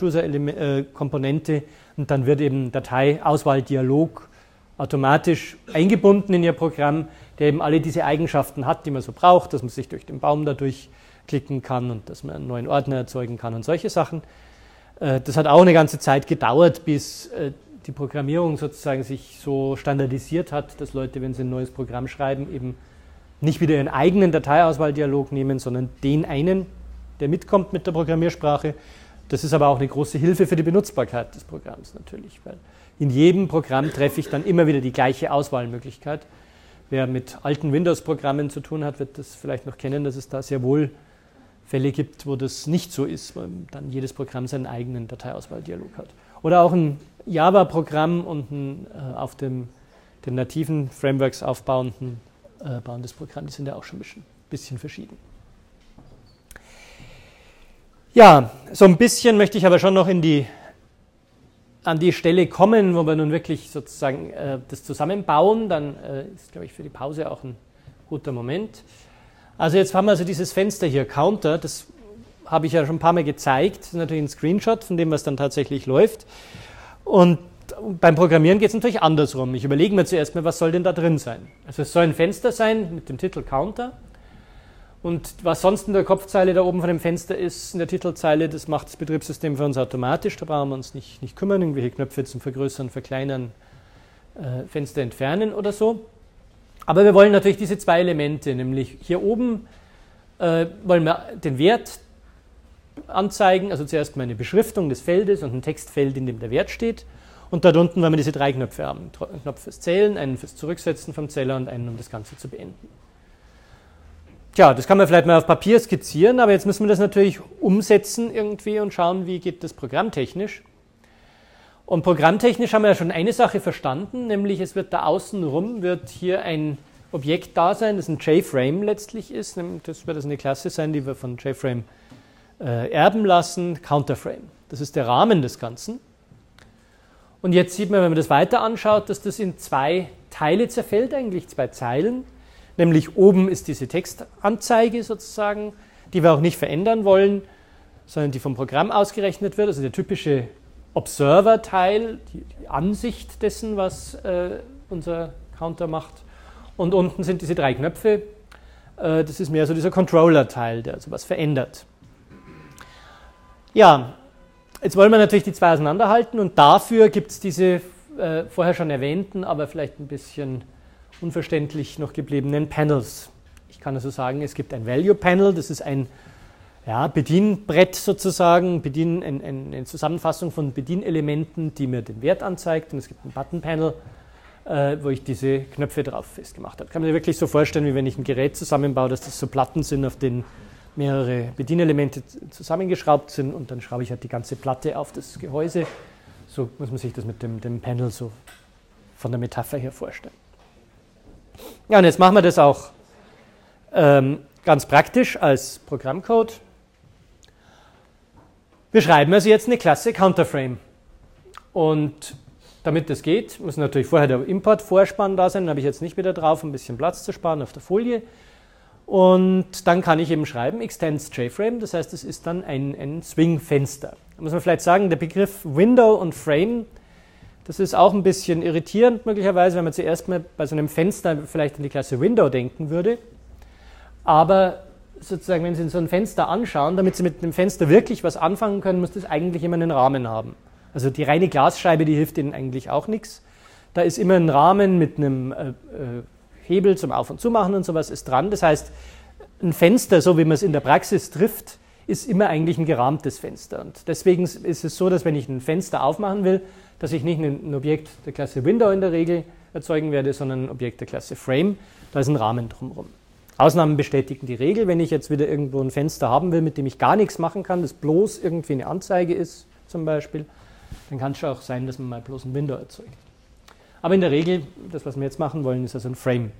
J-File-Chooser-Komponente und dann wird eben Dateiauswahl-Dialog automatisch eingebunden in Ihr Programm, der eben alle diese Eigenschaften hat, die man so braucht, dass man sich durch den Baum dadurch klicken kann und dass man einen neuen Ordner erzeugen kann und solche Sachen. Äh, das hat auch eine ganze Zeit gedauert, bis äh, die Programmierung sozusagen sich so standardisiert hat, dass Leute, wenn sie ein neues Programm schreiben, eben nicht wieder ihren eigenen Dateiauswahldialog nehmen, sondern den einen, der mitkommt mit der Programmiersprache. Das ist aber auch eine große Hilfe für die Benutzbarkeit des Programms natürlich, weil in jedem Programm treffe ich dann immer wieder die gleiche Auswahlmöglichkeit. Wer mit alten Windows-Programmen zu tun hat, wird das vielleicht noch kennen, dass es da sehr wohl Fälle gibt, wo das nicht so ist, weil dann jedes Programm seinen eigenen Dateiauswahldialog hat. Oder auch ein Java-Programm und ein äh, auf dem, den nativen Frameworks aufbauenden äh, bauendes Programm, die sind ja auch schon ein bisschen, bisschen verschieden. Ja, so ein bisschen möchte ich aber schon noch in die, an die Stelle kommen, wo wir nun wirklich sozusagen äh, das zusammenbauen. Dann äh, ist, glaube ich, für die Pause auch ein guter Moment. Also jetzt haben wir also dieses Fenster hier, Counter, das habe ich ja schon ein paar Mal gezeigt. Das ist natürlich ein Screenshot von dem, was dann tatsächlich läuft. Und beim Programmieren geht es natürlich andersrum. Ich überlege mir zuerst mal, was soll denn da drin sein? Also es soll ein Fenster sein mit dem Titel Counter. Und was sonst in der Kopfzeile da oben von dem Fenster ist, in der Titelzeile, das macht das Betriebssystem für uns automatisch. Da brauchen wir uns nicht, nicht kümmern, irgendwelche Knöpfe zum Vergrößern, Verkleinern, äh, Fenster entfernen oder so. Aber wir wollen natürlich diese zwei Elemente, nämlich hier oben äh, wollen wir den Wert anzeigen, also zuerst mal eine Beschriftung des Feldes und ein Textfeld, in dem der Wert steht. Und dort unten wollen wir diese drei Knöpfe haben. Einen Knopf fürs Zählen, einen fürs Zurücksetzen vom Zähler und einen, um das Ganze zu beenden. Tja, das kann man vielleicht mal auf Papier skizzieren, aber jetzt müssen wir das natürlich umsetzen irgendwie und schauen, wie geht das programmtechnisch. Und programmtechnisch haben wir ja schon eine Sache verstanden, nämlich es wird da außenrum, wird hier ein Objekt da sein, das ein J-Frame letztlich ist. Das wird also eine Klasse sein, die wir von J-Frame äh, erben lassen, Counterframe. Das ist der Rahmen des Ganzen. Und jetzt sieht man, wenn man das weiter anschaut, dass das in zwei Teile zerfällt, eigentlich zwei Zeilen. Nämlich oben ist diese Textanzeige sozusagen, die wir auch nicht verändern wollen, sondern die vom Programm ausgerechnet wird, also der typische Observer-Teil, die, die Ansicht dessen, was äh, unser Counter macht. Und unten sind diese drei Knöpfe. Äh, das ist mehr so dieser Controller-Teil, der also was verändert. Ja, jetzt wollen wir natürlich die zwei auseinanderhalten und dafür gibt es diese äh, vorher schon erwähnten, aber vielleicht ein bisschen unverständlich noch gebliebenen Panels. Ich kann also sagen, es gibt ein Value Panel, das ist ein ja, Bedienbrett sozusagen, Bedien, ein, ein, eine Zusammenfassung von Bedienelementen, die mir den Wert anzeigt. Und es gibt ein Button Panel, äh, wo ich diese Knöpfe drauf festgemacht habe. Kann man sich wirklich so vorstellen, wie wenn ich ein Gerät zusammenbaue, dass das so Platten sind, auf denen mehrere Bedienelemente zusammengeschraubt sind und dann schraube ich halt die ganze Platte auf das Gehäuse. So muss man sich das mit dem, dem Panel so von der Metapher her vorstellen. Ja, und jetzt machen wir das auch ähm, ganz praktisch als Programmcode. Wir schreiben also jetzt eine Klasse Counterframe. Und damit das geht, muss natürlich vorher der Import-Vorspann da sein. Den habe ich jetzt nicht wieder drauf, um ein bisschen Platz zu sparen auf der Folie. Und dann kann ich eben schreiben, extends JFrame, das heißt, es ist dann ein, ein Swing-Fenster. Da muss man vielleicht sagen, der Begriff Window und Frame, das ist auch ein bisschen irritierend möglicherweise, wenn man zuerst mal bei so einem Fenster vielleicht an die Klasse Window denken würde. Aber sozusagen, wenn Sie so ein Fenster anschauen, damit Sie mit einem Fenster wirklich was anfangen können, muss das eigentlich immer einen Rahmen haben. Also die reine Glasscheibe, die hilft Ihnen eigentlich auch nichts. Da ist immer ein Rahmen mit einem äh, äh, Hebel zum Auf- und Zumachen und sowas ist dran. Das heißt, ein Fenster, so wie man es in der Praxis trifft, ist immer eigentlich ein gerahmtes Fenster. Und deswegen ist es so, dass wenn ich ein Fenster aufmachen will, dass ich nicht ein Objekt der Klasse Window in der Regel erzeugen werde, sondern ein Objekt der Klasse Frame. Da ist ein Rahmen drumherum. Ausnahmen bestätigen die Regel. Wenn ich jetzt wieder irgendwo ein Fenster haben will, mit dem ich gar nichts machen kann, das bloß irgendwie eine Anzeige ist zum Beispiel, dann kann es auch sein, dass man mal bloß ein Window erzeugt. Aber in der Regel, das, was wir jetzt machen wollen, ist also ein Frame.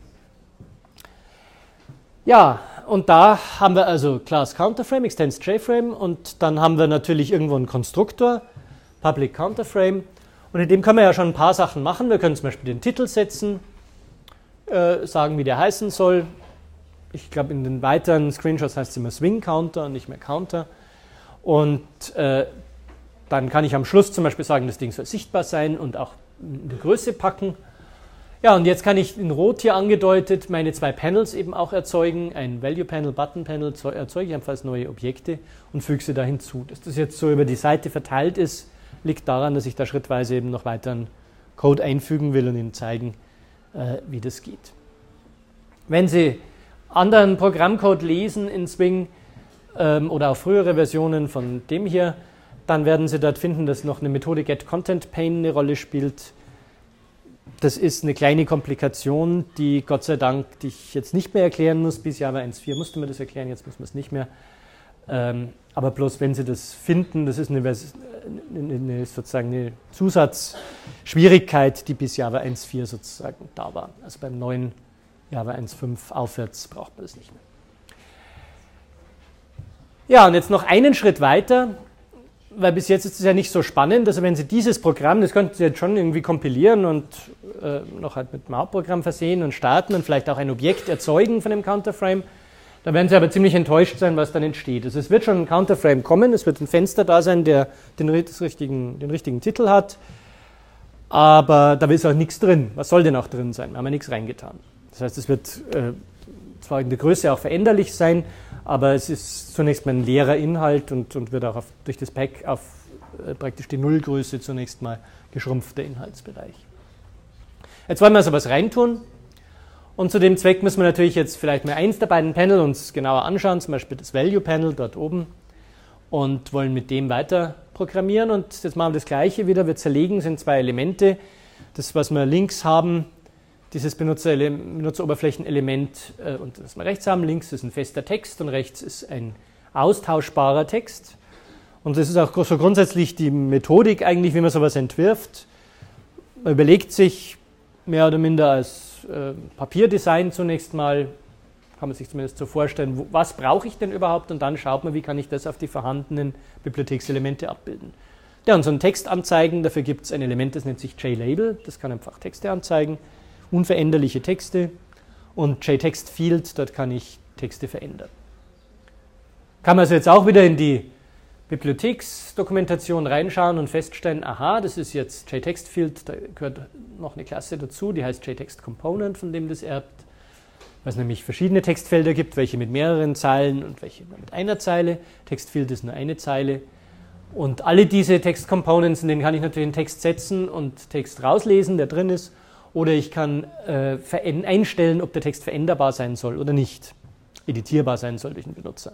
Ja, und da haben wir also Class CounterFrame, Extends JFrame und dann haben wir natürlich irgendwo einen Konstruktor, Public CounterFrame. Und in dem können wir ja schon ein paar Sachen machen. Wir können zum Beispiel den Titel setzen, äh, sagen, wie der heißen soll. Ich glaube, in den weiteren Screenshots heißt es immer Swing Counter und nicht mehr Counter. Und äh, dann kann ich am Schluss zum Beispiel sagen, das Ding soll sichtbar sein und auch in die Größe packen. Ja, und jetzt kann ich in Rot hier angedeutet meine zwei Panels eben auch erzeugen. Ein Value Panel, Button Panel erzeuge ich einfach als neue Objekte und füge sie da hinzu. Dass das jetzt so über die Seite verteilt ist, liegt daran, dass ich da schrittweise eben noch weiteren Code einfügen will und Ihnen zeigen, äh, wie das geht. Wenn Sie anderen Programmcode lesen in Swing ähm, oder auch frühere Versionen von dem hier, dann werden Sie dort finden, dass noch eine Methode getContentPane eine Rolle spielt. Das ist eine kleine Komplikation, die Gott sei Dank, die ich jetzt nicht mehr erklären muss. Bis Java eins Punkt vier musste man das erklären, jetzt muss man es nicht mehr. Ähm, aber bloß wenn Sie das finden, das ist eine, eine, eine, sozusagen eine Zusatzschwierigkeit, die bis Java eins Punkt vier sozusagen da war. Also beim neuen Java eins Punkt fünf aufwärts braucht man das nicht mehr. Ja, und jetzt noch einen Schritt weiter, weil bis jetzt ist es ja nicht so spannend. Also wenn Sie dieses Programm, das könnten Sie jetzt schon irgendwie kompilieren und äh, noch halt mit dem Hauptprogramm versehen und starten und vielleicht auch ein Objekt erzeugen von dem Counterframe. Da werden Sie aber ziemlich enttäuscht sein, was dann entsteht. Also es wird schon ein Counterframe kommen, es wird ein Fenster da sein, der den, das richtigen, den richtigen Titel hat, aber da ist auch nichts drin. Was soll denn auch drin sein? Wir haben ja nichts reingetan. Das heißt, es wird äh, zwar in der Größe auch veränderlich sein, aber es ist zunächst mal ein leerer Inhalt und, und wird auch auf, durch das Pack auf äh, praktisch die Nullgröße zunächst mal geschrumpft, der Inhaltsbereich. Jetzt wollen wir also was reintun und zu dem Zweck müssen wir natürlich jetzt vielleicht mal eins der beiden Panel uns genauer anschauen, zum Beispiel das Value Panel dort oben und wollen mit dem weiter programmieren und jetzt machen wir das Gleiche wieder. Wir zerlegen, sind zwei Elemente. Das, was wir links haben, dieses Benutzer Benutzeroberflächenelement äh, und das wir rechts haben, links ist ein fester Text und rechts ist ein austauschbarer Text. Und das ist auch so grundsätzlich die Methodik eigentlich, wie man sowas entwirft. Man überlegt sich mehr oder minder als äh, Papierdesign zunächst mal, kann man sich zumindest so vorstellen, wo, was brauche ich denn überhaupt und dann schaut man, wie kann ich das auf die vorhandenen Bibliothekselemente abbilden. Ja, und so einen Text anzeigen, dafür gibt es ein Element, das nennt sich JLabel, das kann einfach Texte anzeigen. Unveränderliche Texte und JTextField, dort kann ich Texte verändern. Kann man also jetzt auch wieder in die Bibliotheksdokumentation reinschauen und feststellen, aha, das ist jetzt JTextField, da gehört noch eine Klasse dazu, die heißt JTextComponent, von dem das erbt, weil es nämlich verschiedene Textfelder gibt, welche mit mehreren Zeilen und welche mit einer Zeile. Textfield ist nur eine Zeile. Und alle diese Text-Components, in denen kann ich natürlich einen Text setzen und Text rauslesen, der drin ist, oder ich kann äh, einstellen, ob der Text veränderbar sein soll oder nicht, editierbar sein soll durch den Benutzer.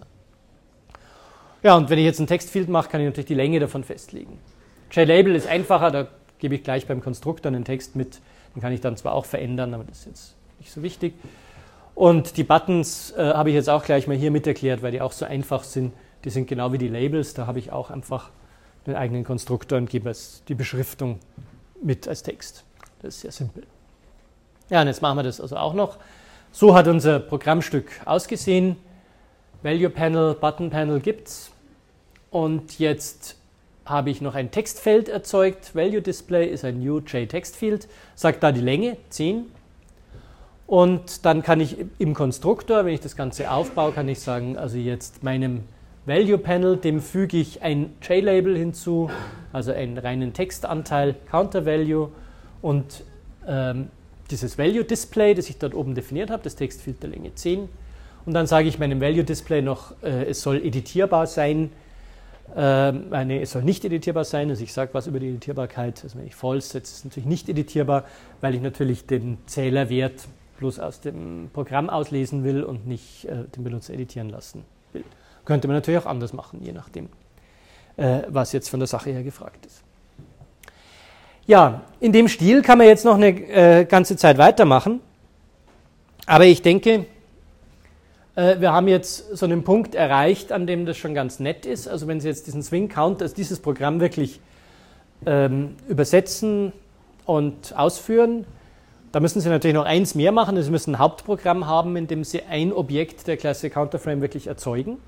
Ja, und wenn ich jetzt ein Textfield mache, kann ich natürlich die Länge davon festlegen. JLabel ist einfacher, da gebe ich gleich beim Konstruktor einen Text mit, den kann ich dann zwar auch verändern, aber das ist jetzt nicht so wichtig. Und die Buttons äh, habe ich jetzt auch gleich mal hier mit erklärt, weil die auch so einfach sind. Die sind genau wie die Labels, da habe ich auch einfach den eigenen Konstruktor und gebe die Beschriftung mit als Text. Das ist sehr simpel. Ja, und jetzt machen wir das also auch noch. So hat unser Programmstück ausgesehen. Value Panel, Button Panel gibt es. Und jetzt habe ich noch ein Textfeld erzeugt. Value Display ist ein New JTextField, sagt da die Länge, zehn. Und dann kann ich im Konstruktor, wenn ich das Ganze aufbaue, kann ich sagen, also jetzt meinem Value Panel, dem füge ich ein JLabel hinzu, also einen reinen Textanteil, Counter Value und ähm, dieses Value Display, das ich dort oben definiert habe, das Textfield der Länge zehn. Und dann sage ich meinem Value Display noch, äh, es soll editierbar sein, äh, nee, es soll nicht editierbar sein, also ich sage was über die Editierbarkeit, also wenn ich false setze, ist es natürlich nicht editierbar, weil ich natürlich den Zählerwert bloß aus dem Programm auslesen will und nicht äh, den Benutzer editieren lassen will. Könnte man natürlich auch anders machen, je nachdem, äh, was jetzt von der Sache her gefragt ist. Ja, in dem Stil kann man jetzt noch eine äh, ganze Zeit weitermachen, aber ich denke, äh, wir haben jetzt so einen Punkt erreicht, an dem das schon ganz nett ist. Also wenn Sie jetzt diesen Swing Counter, also dieses Programm wirklich ähm, übersetzen und ausführen, da müssen Sie natürlich noch eins mehr machen, Sie müssen ein Hauptprogramm haben, in dem Sie ein Objekt der Klasse Counterframe wirklich erzeugen.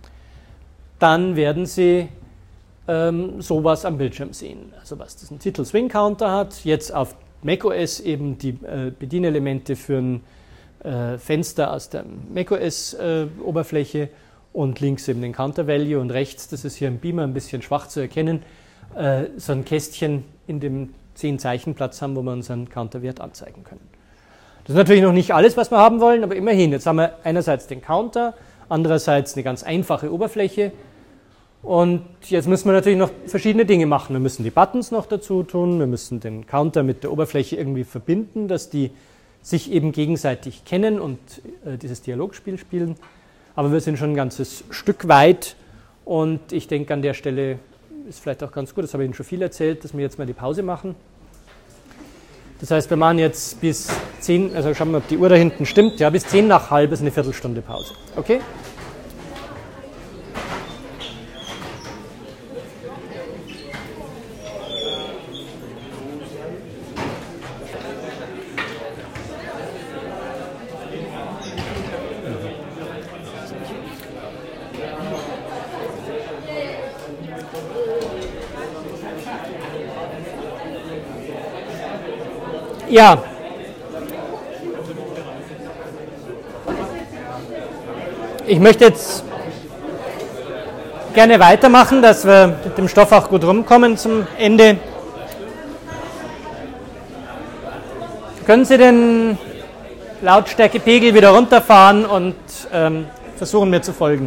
Dann werden Sie ähm, sowas am Bildschirm sehen. Also was diesen Titel Swing Counter hat, jetzt auf macOS eben die äh, Bedienelemente für ein äh, Fenster aus der macOS-Oberfläche äh, und links eben den Counter Value und rechts, das ist hier im Beamer ein bisschen schwach zu erkennen, äh, so ein Kästchen, in dem zehn Zeichen Platz haben, wo wir unseren Counterwert anzeigen können. Das ist natürlich noch nicht alles, was wir haben wollen, aber immerhin. Jetzt haben wir einerseits den Counter, andererseits eine ganz einfache Oberfläche und jetzt müssen wir natürlich noch verschiedene Dinge machen. Wir müssen die Buttons noch dazu tun, wir müssen den Counter mit der Oberfläche irgendwie verbinden, dass die sich eben gegenseitig kennen und äh, dieses Dialogspiel spielen. Aber wir sind schon ein ganzes Stück weit und ich denke, an der Stelle ist vielleicht auch ganz gut, das habe ich Ihnen schon viel erzählt, dass wir jetzt mal die Pause machen. Das heißt, wir machen jetzt bis zehn, also schauen wir, ob die Uhr da hinten stimmt, ja, bis zehn nach halb ist eine Viertelstunde Pause. Okay? Ja, ich möchte jetzt gerne weitermachen, dass wir mit dem Stoff auch gut rumkommen zum Ende. Können Sie den Lautstärkepegel wieder runterfahren und ähm, versuchen mir zu folgen?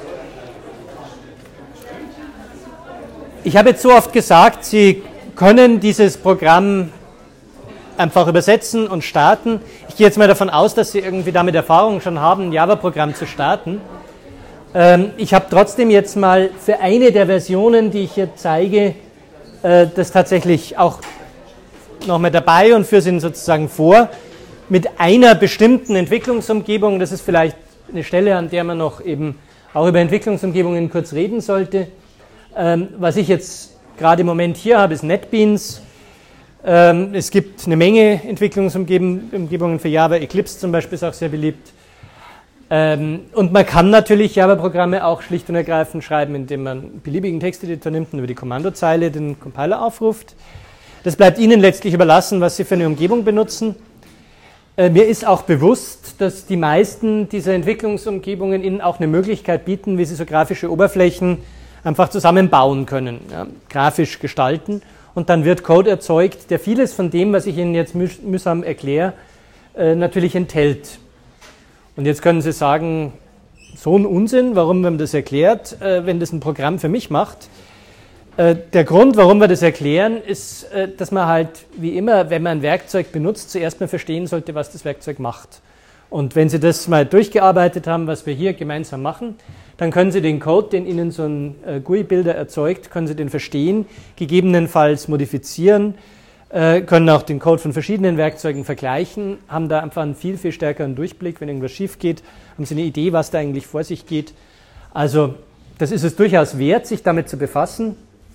Ich habe jetzt so oft gesagt, Sie können dieses Programm einfach übersetzen und starten. Ich gehe jetzt mal davon aus, dass Sie irgendwie damit Erfahrung schon haben, ein Java-Programm zu starten. Ähm, ich habe trotzdem jetzt mal für eine der Versionen, die ich hier zeige, äh, das tatsächlich auch nochmal dabei und führe Sie sozusagen vor, mit einer bestimmten Entwicklungsumgebung. Das ist vielleicht eine Stelle, an der man noch eben auch über Entwicklungsumgebungen kurz reden sollte. Ähm, was ich jetzt gerade im Moment hier habe, ist NetBeans. Ähm, es gibt eine Menge Entwicklungsumgebungen für Java. Eclipse zum Beispiel ist auch sehr beliebt. Ähm, und man kann natürlich Java-Programme auch schlicht und ergreifend schreiben, indem man einen beliebigen Texteditor nimmt und über die Kommandozeile den Compiler aufruft. Das bleibt Ihnen letztlich überlassen, was Sie für eine Umgebung benutzen. Äh, mir ist auch bewusst, dass die meisten dieser Entwicklungsumgebungen Ihnen auch eine Möglichkeit bieten, wie Sie so grafische Oberflächen einfach zusammenbauen können, ja, grafisch gestalten. Und dann wird Code erzeugt, der vieles von dem, was ich Ihnen jetzt müh mühsam erkläre, äh, natürlich enthält. Und jetzt können Sie sagen, so ein Unsinn, warum man das erklärt, äh, wenn das ein Programm für mich macht. Äh, der Grund, warum wir das erklären, ist, äh, dass man halt, wie immer, wenn man ein Werkzeug benutzt, zuerst mal verstehen sollte, was das Werkzeug macht. Und wenn Sie das mal durchgearbeitet haben, was wir hier gemeinsam machen, dann können Sie den Code, den Ihnen so ein äh, G U I-Builder erzeugt, können Sie den verstehen, gegebenenfalls modifizieren, äh, können auch den Code von verschiedenen Werkzeugen vergleichen, haben da einfach einen viel, viel stärkeren Durchblick. Wenn irgendwas schief geht, haben Sie eine Idee, was da eigentlich vor sich geht. Also das ist es durchaus wert, sich damit zu befassen.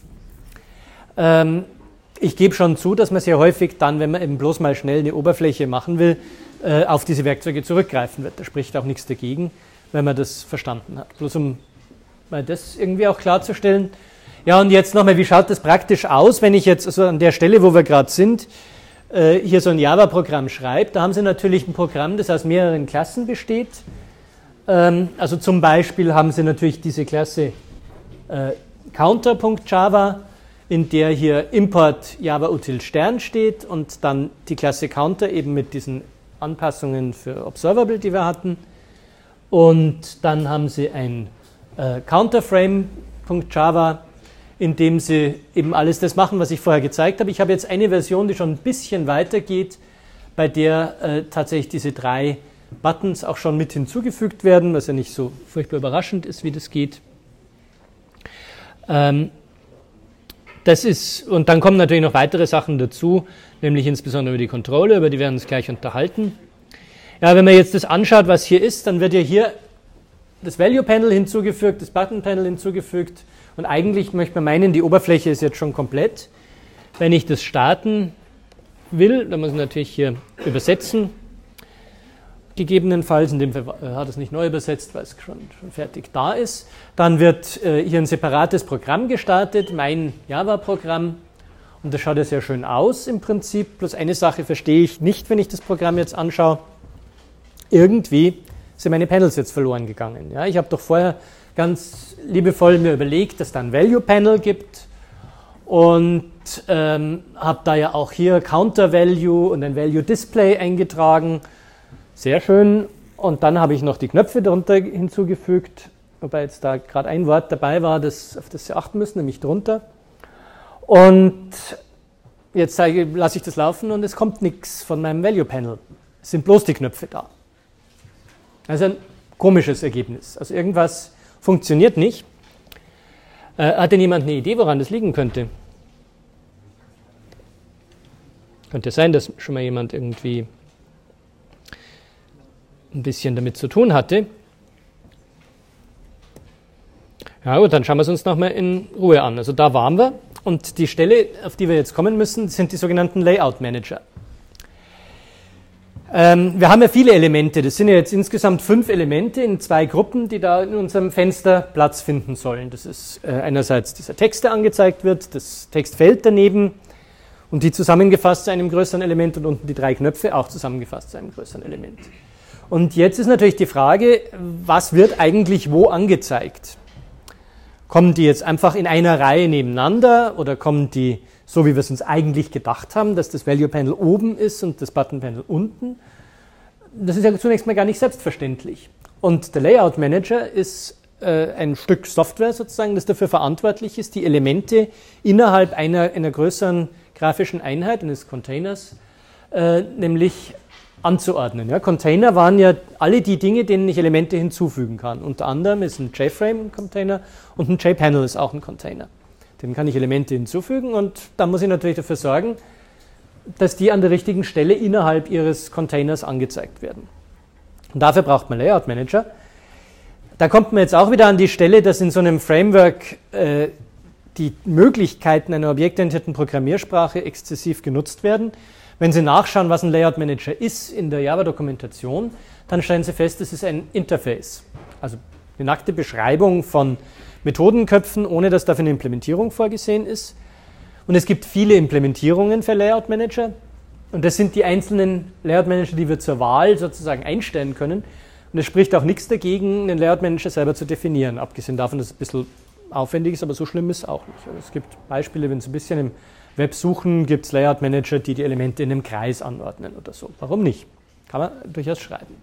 Ähm, ich gebe schon zu, dass man sehr häufig dann, wenn man eben bloß mal schnell eine Oberfläche machen will, äh, auf diese Werkzeuge zurückgreifen wird. Da spricht auch nichts dagegen, wenn man das verstanden hat. Bloß um mal das irgendwie auch klarzustellen. Ja, und jetzt nochmal, wie schaut das praktisch aus, wenn ich jetzt also an der Stelle, wo wir gerade sind, äh, hier so ein Java-Programm schreibe. Da haben Sie natürlich ein Programm, das aus mehreren Klassen besteht. Ähm, also zum Beispiel haben Sie natürlich diese Klasse äh, Counter.java, in der hier Import Java Util Stern steht und dann die Klasse Counter eben mit diesen Anpassungen für Observable, die wir hatten. Und dann haben Sie ein äh, Counterframe.java, in dem Sie eben alles das machen, was ich vorher gezeigt habe. Ich habe jetzt eine Version, die schon ein bisschen weiter geht, bei der äh, tatsächlich diese drei Buttons auch schon mit hinzugefügt werden, was ja nicht so furchtbar überraschend ist, wie das geht. Ähm, das ist, und dann kommen natürlich noch weitere Sachen dazu, nämlich insbesondere über die Controller, über die werden wir uns gleich unterhalten. Ja, wenn man jetzt das anschaut, was hier ist, dann wird ja hier das Value Panel hinzugefügt, das Button Panel hinzugefügt und eigentlich möchte man meinen, die Oberfläche ist jetzt schon komplett. Wenn ich das starten will, dann muss ich natürlich hier übersetzen, gegebenenfalls, in dem Fall hat es nicht neu übersetzt, weil es schon, schon fertig da ist. Dann wird äh, hier ein separates Programm gestartet, mein Java-Programm. Und das schaut ja sehr schön aus im Prinzip. Bloß eine Sache verstehe ich nicht, wenn ich das Programm jetzt anschaue. Irgendwie sind meine Panels jetzt verloren gegangen. Ja, ich habe doch vorher ganz liebevoll mir überlegt, dass es da ein Value-Panel gibt und ähm, habe da ja auch hier Counter-Value und ein Value-Display eingetragen. Sehr schön. Und dann habe ich noch die Knöpfe darunter hinzugefügt, wobei jetzt da gerade ein Wort dabei war, das, auf das Sie achten müssen, nämlich drunter. Und jetzt lasse ich das laufen und es kommt nichts von meinem Value-Panel. Es sind bloß die Knöpfe da. Also ein komisches Ergebnis. Also irgendwas funktioniert nicht. Äh, hat denn jemand eine Idee, woran das liegen könnte? Könnte sein, dass schon mal jemand irgendwie ein bisschen damit zu tun hatte. Ja gut, dann schauen wir es uns nochmal in Ruhe an. Also da waren wir und die Stelle, auf die wir jetzt kommen müssen, sind die sogenannten Layout Manager. Ähm, wir haben ja viele Elemente, das sind ja jetzt insgesamt fünf Elemente in zwei Gruppen, die da in unserem Fenster Platz finden sollen. Das ist äh, einerseits dieser Text, der angezeigt wird, das Textfeld daneben und die zusammengefasst zu einem größeren Element und unten die drei Knöpfe auch zusammengefasst zu einem größeren Element. Und jetzt ist natürlich die Frage, was wird eigentlich wo angezeigt? Kommen die jetzt einfach in einer Reihe nebeneinander oder kommen die so, wie wir es uns eigentlich gedacht haben, dass das Value Panel oben ist und das Button Panel unten? Das ist ja zunächst mal gar nicht selbstverständlich. Und der Layout Manager ist äh, ein Stück Software sozusagen, das dafür verantwortlich ist, die Elemente innerhalb einer, einer größeren grafischen Einheit, eines Containers, äh, nämlich anzuordnen. Ja, Container waren ja alle die Dinge, denen ich Elemente hinzufügen kann. Unter anderem ist ein J-Frame ein Container und ein J-Panel ist auch ein Container. Dem kann ich Elemente hinzufügen und dann muss ich natürlich dafür sorgen, dass die an der richtigen Stelle innerhalb ihres Containers angezeigt werden. Und dafür braucht man Layout Manager. Da kommt man jetzt auch wieder an die Stelle, dass in so einem Framework äh, die Möglichkeiten einer objektorientierten Programmiersprache exzessiv genutzt werden. Wenn Sie nachschauen, was ein Layout Manager ist in der Java-Dokumentation, dann stellen Sie fest, es ist ein Interface. Also eine nackte Beschreibung von Methodenköpfen, ohne dass dafür eine Implementierung vorgesehen ist. Und es gibt viele Implementierungen für Layout Manager. Und das sind die einzelnen Layout Manager, die wir zur Wahl sozusagen einstellen können. Und es spricht auch nichts dagegen, einen Layout Manager selber zu definieren, abgesehen davon, dass es ein bisschen aufwendig ist, aber so schlimm ist es auch nicht. Also es gibt Beispiele, wenn Sie ein bisschen im Web suchen, gibt es Layout Manager, die die Elemente in einem Kreis anordnen oder so. Warum nicht? Kann man durchaus schreiben.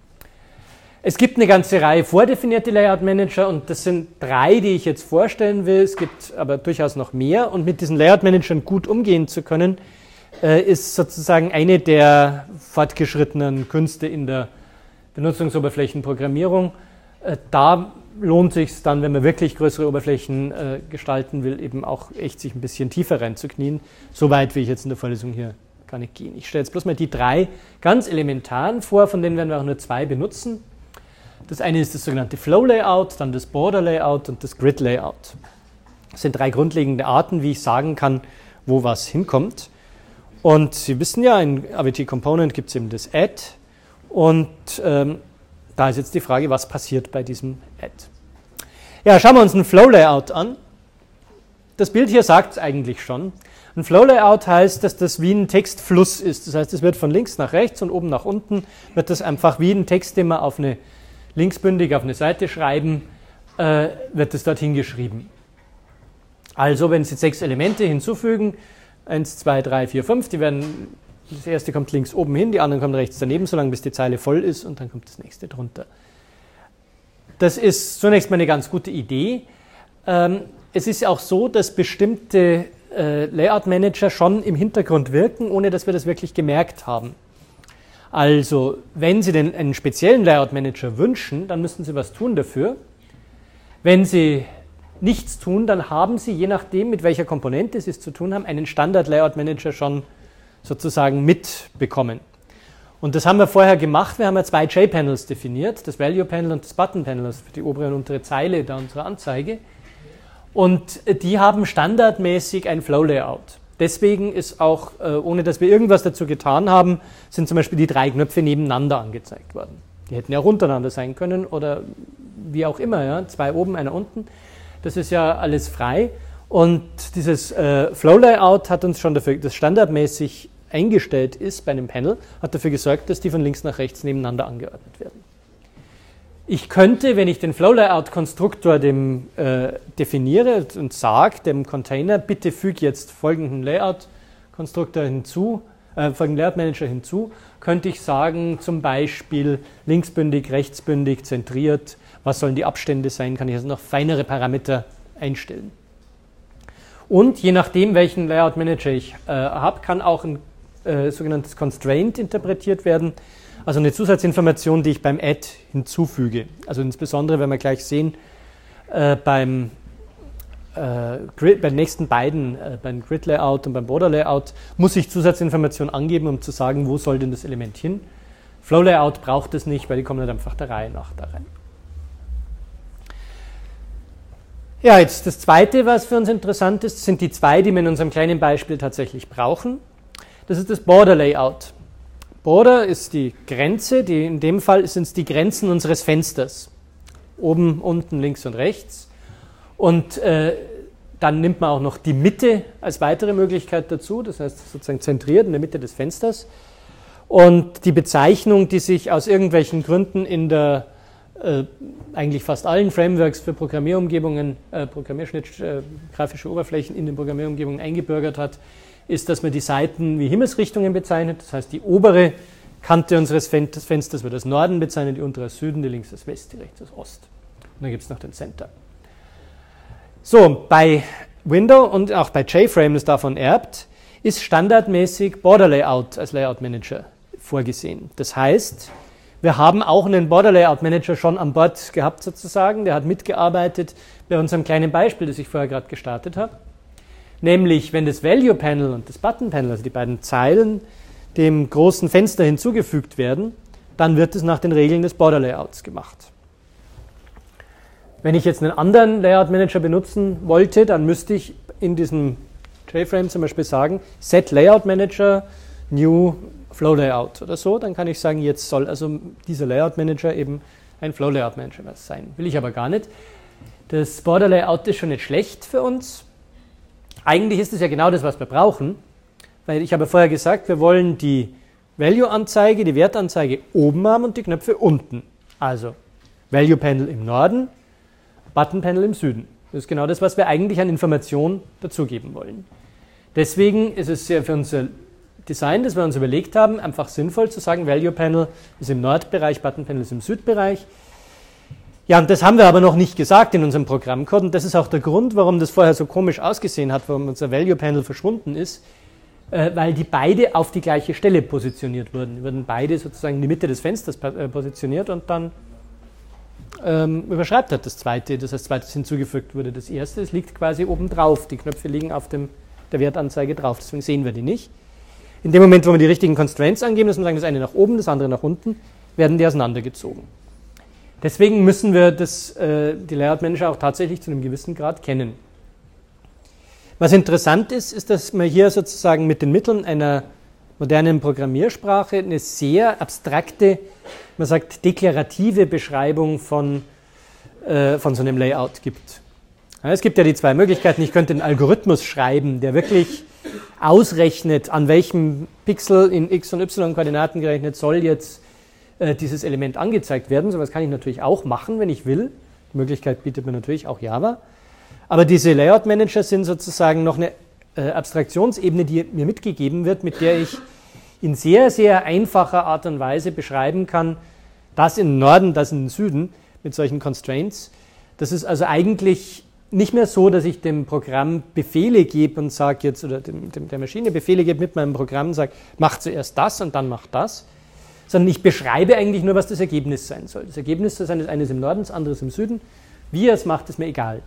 Es gibt eine ganze Reihe vordefinierte Layout Manager und das sind drei, die ich jetzt vorstellen will. Es gibt aber durchaus noch mehr und mit diesen Layout Managern gut umgehen zu können, äh, ist sozusagen eine der fortgeschrittenen Künste in der Benutzungsoberflächenprogrammierung. Äh, da lohnt sich es dann, wenn man wirklich größere Oberflächen äh, gestalten will, eben auch echt sich ein bisschen tiefer reinzuknien. So weit will ich jetzt in der Vorlesung hier gar nicht gehen. Ich stelle jetzt bloß mal die drei ganz elementaren vor, von denen werden wir auch nur zwei benutzen. Das eine ist das sogenannte Flow Layout, dann das Border Layout und das Grid Layout. Das sind drei grundlegende Arten, wie ich sagen kann, wo was hinkommt. Und Sie wissen ja, in A V G Component gibt es eben das Add. Und ähm, da ist jetzt die Frage, was passiert bei diesem Add. Ja, schauen wir uns ein Flow Layout an. Das Bild hier sagt es eigentlich schon. Ein Flow Layout heißt, dass das wie ein Textfluss ist. Das heißt, es wird von links nach rechts und oben nach unten, wird das einfach wie ein Text, den man auf eine linksbündig auf eine Seite schreiben, äh, wird es dorthin geschrieben. Also wenn Sie sechs Elemente hinzufügen, eins, zwei, drei, vier, fünf, die werden, das erste kommt links oben hin, die anderen kommen rechts daneben, solange bis die Zeile voll ist und dann kommt das nächste drunter. Das ist zunächst mal eine ganz gute Idee. Ähm, es ist auch so, dass bestimmte äh, Layout-Manager schon im Hintergrund wirken, ohne dass wir das wirklich gemerkt haben. Also, wenn Sie denn einen speziellen Layout-Manager wünschen, dann müssen Sie was tun dafür. Wenn Sie nichts tun, dann haben Sie, je nachdem, mit welcher Komponente Sie es zu tun haben, einen Standard-Layout-Manager schon sozusagen mitbekommen. Und das haben wir vorher gemacht. Wir haben ja zwei J-Panels definiert, das Value-Panel und das Button-Panel, also für die obere und untere Zeile da unserer Anzeige. Und die haben standardmäßig ein Flow-Layout. Deswegen ist auch, ohne dass wir irgendwas dazu getan haben, sind zum Beispiel die drei Knöpfe nebeneinander angezeigt worden. Die hätten ja untereinander sein können oder wie auch immer, ja? Zwei oben, einer unten. Das ist ja alles frei. Und dieses äh, Flow-Layout hat uns schon dafür, das standardmäßig eingestellt ist bei einem Panel, hat dafür gesorgt, dass die von links nach rechts nebeneinander angeordnet werden. Ich könnte, wenn ich den Flow-Layout-Konstruktor dem äh, definiere und sage, dem Container, bitte füge jetzt folgenden Layout-Konstruktor hinzu, äh, folgenden Layout-Manager hinzu, könnte ich sagen, zum Beispiel linksbündig, rechtsbündig, zentriert, was sollen die Abstände sein, kann ich also noch feinere Parameter einstellen. Und je nachdem, welchen Layout-Manager ich äh, habe, kann auch ein äh, sogenanntes Constraint interpretiert werden, also eine Zusatzinformation, die ich beim Add hinzufüge. Also insbesondere, wenn wir gleich sehen, äh, beim, äh, Grid, bei den nächsten beiden, äh, beim Grid Layout und beim Border Layout, muss ich Zusatzinformation angeben, um zu sagen, wo soll denn das Element hin. Flow Layout braucht es nicht, weil die kommen halt einfach der Reihe nach da rein. Ja, jetzt das Zweite, was für uns interessant ist, sind die zwei, die wir in unserem kleinen Beispiel tatsächlich brauchen. Das ist das Border Layout. Border ist die Grenze, die, in dem Fall sind es die Grenzen unseres Fensters. Oben, unten, links und rechts. Und äh, dann nimmt man auch noch die Mitte als weitere Möglichkeit dazu, das heißt sozusagen zentriert in der Mitte des Fensters. Und die Bezeichnung, die sich aus irgendwelchen Gründen in der äh, eigentlich fast allen Frameworks für Programmierumgebungen, äh, Programmierschnitt, äh, grafische Oberflächen in den Programmierumgebungen eingebürgert hat, ist, dass man die Seiten wie Himmelsrichtungen bezeichnet. Das heißt, die obere Kante unseres Fensters wird als Norden bezeichnet, die untere als Süden, die links als West, die rechts als Ost. Und dann gibt es noch den Center. So, bei Window und auch bei JFrame, das davon erbt, ist standardmäßig Border Layout als Layout Manager vorgesehen. Das heißt, wir haben auch einen Border Layout Manager schon an Bord gehabt sozusagen. Der hat mitgearbeitet bei unserem kleinen Beispiel, das ich vorher gerade gestartet habe. Nämlich, wenn das Value Panel und das Button Panel, also die beiden Zeilen, dem großen Fenster hinzugefügt werden, dann wird es nach den Regeln des Border Layouts gemacht. Wenn ich jetzt einen anderen Layout Manager benutzen wollte, dann müsste ich in diesem JFrame zum Beispiel sagen, Set Layout Manager, New Flow Layout oder so. Dann kann ich sagen, jetzt soll also dieser Layout Manager eben ein Flow Layout Manager sein. Will ich aber gar nicht. Das Border Layout ist schon nicht schlecht für uns. Eigentlich ist es ja genau das, was wir brauchen, weil ich habe vorher gesagt, wir wollen die Value-Anzeige, die Wertanzeige oben haben und die Knöpfe unten. Also Value-Panel im Norden, Button-Panel im Süden. Das ist genau das, was wir eigentlich an Informationen dazugeben wollen. Deswegen ist es ja für unser Design, das wir uns überlegt haben, einfach sinnvoll zu sagen, Value Panel ist im Nordbereich, Button Panel ist im Südbereich. Ja, und das haben wir aber noch nicht gesagt in unserem Programmcode und das ist auch der Grund, warum das vorher so komisch ausgesehen hat, warum unser Value Panel verschwunden ist, äh, weil die beide auf die gleiche Stelle positioniert wurden. Die wurden beide sozusagen in die Mitte des Fensters äh, positioniert und dann ähm, überschreibt hat das zweite, das als zweites hinzugefügt wurde. Das erste, es liegt quasi oben drauf, die Knöpfe liegen auf dem, der Wertanzeige drauf, deswegen sehen wir die nicht. In dem Moment, wo wir die richtigen Constraints angeben, dass wir sagen, das eine nach oben, das andere nach unten, werden die auseinandergezogen. Deswegen müssen wir das, äh, die Layout Manager auch tatsächlich zu einem gewissen Grad kennen. Was interessant ist, ist, dass man hier sozusagen mit den Mitteln einer modernen Programmiersprache eine sehr abstrakte, man sagt deklarative Beschreibung von, äh, von so einem Layout gibt. Ja, es gibt ja die zwei Möglichkeiten. Ich könnte einen Algorithmus schreiben, der wirklich ausrechnet, an welchem Pixel in x- und y-Koordinaten gerechnet soll jetzt äh, dieses Element angezeigt werden. So etwas kann ich natürlich auch machen, wenn ich will. Die Möglichkeit bietet mir natürlich auch Java. Aber diese Layout Manager sind sozusagen noch eine äh, Abstraktionsebene, die mir mitgegeben wird, mit der ich in sehr, sehr einfacher Art und Weise beschreiben kann, das im Norden, das im Süden, mit solchen Constraints. Das ist also eigentlich nicht mehr so, dass ich dem Programm Befehle gebe und sage jetzt, oder dem, dem, der Maschine Befehle gebe mit meinem Programm und sage, mach zuerst das und dann mach das, sondern ich beschreibe eigentlich nur, was das Ergebnis sein soll. Das Ergebnis soll sein, das eine ist im Norden, das andere ist im Süden. Wie er es macht, ist mir egal.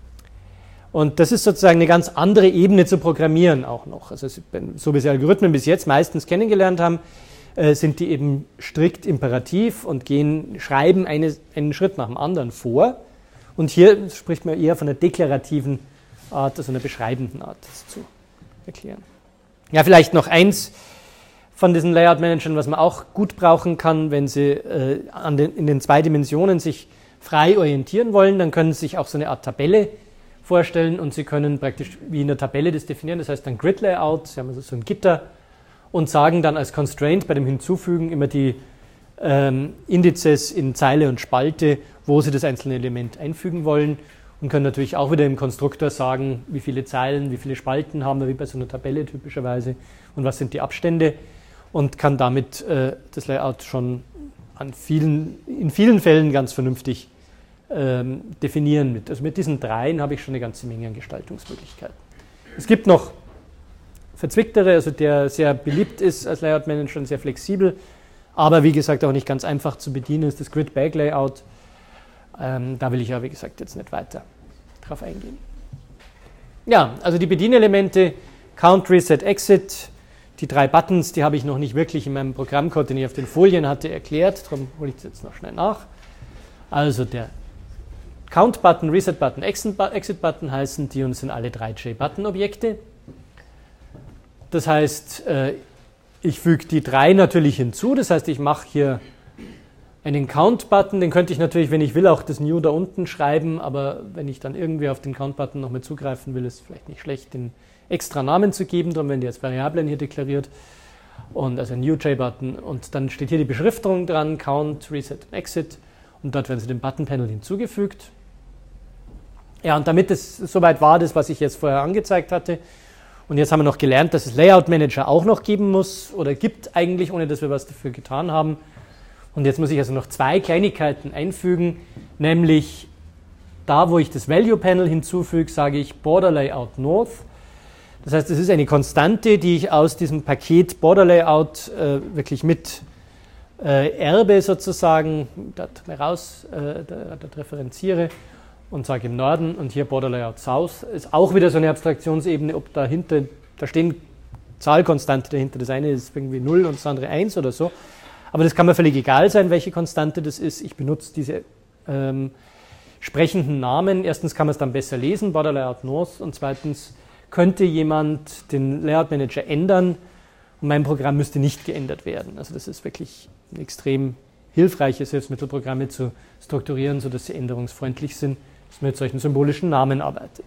Und das ist sozusagen eine ganz andere Ebene zu programmieren auch noch. Also so wie Sie Algorithmen bis jetzt meistens kennengelernt haben, äh, sind die eben strikt imperativ und gehen, schreiben eine, einen Schritt nach dem anderen vor. Und hier spricht man eher von einer deklarativen Art, also einer beschreibenden Art, das zu erklären. Ja, vielleicht noch eins von diesen Layout-Managern, was man auch gut brauchen kann, wenn Sie äh, an den, in den zwei Dimensionen sich frei orientieren wollen, dann können Sie sich auch so eine Art Tabelle vorstellen und Sie können praktisch wie in der Tabelle das definieren, das heißt dann Grid-Layout, Sie haben also so ein Gitter und sagen dann als Constraint bei dem Hinzufügen immer die ähm, Indizes in Zeile und Spalte, wo Sie das einzelne Element einfügen wollen und können natürlich auch wieder im Konstruktor sagen, wie viele Zeilen, wie viele Spalten haben wir, wie bei so einer Tabelle typischerweise und was sind die Abstände und kann damit äh, das Layout schon an vielen, in vielen Fällen ganz vernünftig ähm, definieren. Mit. Also mit diesen dreien habe ich schon eine ganze Menge an Gestaltungsmöglichkeiten. Es gibt noch verzwicktere, also der sehr beliebt ist als Layout Manager und sehr flexibel, aber wie gesagt auch nicht ganz einfach zu bedienen ist das Grid-Bag-Layout. Ähm, da will ich ja, wie gesagt, jetzt nicht weiter drauf eingehen. Ja, also die Bedienelemente, Count, Reset, Exit, die drei Buttons, die habe ich noch nicht wirklich in meinem Programmcode, den ich auf den Folien hatte, erklärt. Darum hole ich das jetzt noch schnell nach. Also der Count-Button, Reset-Button, Exit-Button heißen die und sind alle drei J Button-Objekte. Das heißt, ich füge die drei natürlich hinzu. Das heißt, ich mache hier einen Count-Button, den könnte ich natürlich, wenn ich will, auch das New da unten schreiben, aber wenn ich dann irgendwie auf den Count-Button noch mit zugreifen will, ist es vielleicht nicht schlecht, den extra Namen zu geben, darum werden die als Variablen hier deklariert und also ein New J-Button und dann steht hier die Beschriftung dran, Count, Reset und Exit und dort werden sie dem Button-Panel hinzugefügt. Ja, und damit es soweit war, das, was ich jetzt vorher angezeigt hatte, und jetzt haben wir noch gelernt, dass es Layout-Manager auch noch geben muss oder gibt eigentlich, ohne dass wir was dafür getan haben. Und jetzt muss ich also noch zwei Kleinigkeiten einfügen, nämlich da, wo ich das Value-Panel hinzufüge, sage ich Border Layout North. Das heißt, es ist eine Konstante, die ich aus diesem Paket Border Layout äh, wirklich mit äh, erbe sozusagen, dort raus, äh, dort referenziere und sage im Norden und hier Border Layout South. Ist auch wieder so eine Abstraktionsebene, ob dahinter, da stehen Zahlkonstante dahinter, das eine ist irgendwie null und das andere eins oder so. Aber das kann mir völlig egal sein, welche Konstante das ist. Ich benutze diese ähm, sprechenden Namen. Erstens kann man es dann besser lesen, Border Layout North, und zweitens könnte jemand den Layout Manager ändern und mein Programm müsste nicht geändert werden. Also das ist wirklich ein extrem hilfreiches Hilfsmittelprogramme zu strukturieren, sodass sie änderungsfreundlich sind, dass man mit solchen symbolischen Namen arbeitet.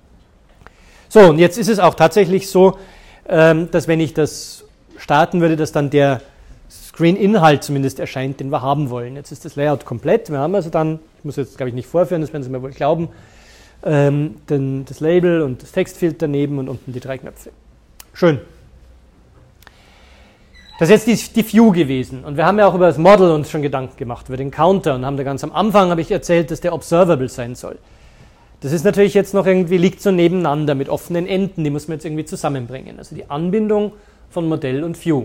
So, und jetzt ist es auch tatsächlich so, dass wenn ich das starten würde, dass dann der Screen-Inhalt zumindest erscheint, den wir haben wollen. Jetzt ist das Layout komplett. Wir haben also dann, ich muss jetzt glaube ich nicht vorführen, das werden Sie mir wohl glauben, ähm, den, das Label und das Textfeld daneben und unten die drei Knöpfe. Schön. Das ist jetzt die, die View gewesen. Und wir haben ja auch über das Model uns schon Gedanken gemacht, über den Counter. Und haben da ganz am Anfang habe ich erzählt, dass der observable sein soll. Das ist natürlich jetzt noch irgendwie, liegt so nebeneinander mit offenen Enden, die muss man jetzt irgendwie zusammenbringen. Also die Anbindung von Modell und View.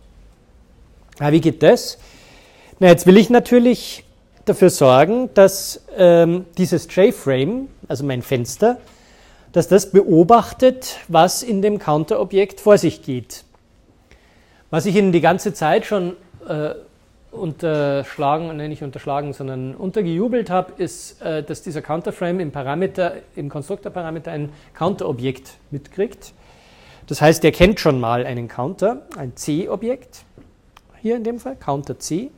Ja, wie geht das? Na, jetzt will ich natürlich dafür sorgen, dass ähm, dieses J-Frame, also mein Fenster, dass das beobachtet, was in dem Counter-Objekt vor sich geht. Was ich Ihnen die ganze Zeit schon äh, unterschlagen, nee, nicht unterschlagen, sondern untergejubelt habe, ist, äh, dass dieser Counterframe im Parameter, im Konstruktorparameter ein Counterobjekt mitkriegt. Das heißt, er kennt schon mal einen Counter, ein C-Objekt, hier in dem Fall, Counter C.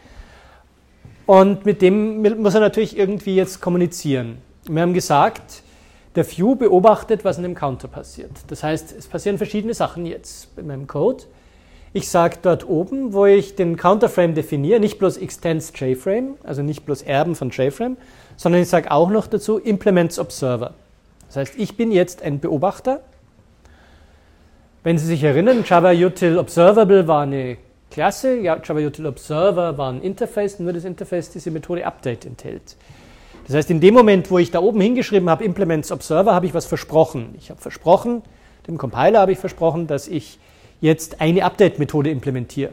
Und mit dem muss er natürlich irgendwie jetzt kommunizieren. Wir haben gesagt, der View beobachtet, was in dem Counter passiert. Das heißt, es passieren verschiedene Sachen jetzt in meinem Code. Ich sage dort oben, wo ich den Counterframe definiere, nicht bloß extends JFrame, also nicht bloß Erben von JFrame, sondern ich sage auch noch dazu implements Observer. Das heißt, ich bin jetzt ein Beobachter. Wenn Sie sich erinnern, JavaUtil Observable war eine Klasse, ja, JavaUtil Observer war ein Interface, nur das Interface diese Methode Update enthält. Das heißt, in dem Moment, wo ich da oben hingeschrieben habe, Implements Observer, habe ich was versprochen. Ich habe versprochen, dem Compiler habe ich versprochen, dass ich jetzt eine Update-Methode implementiere.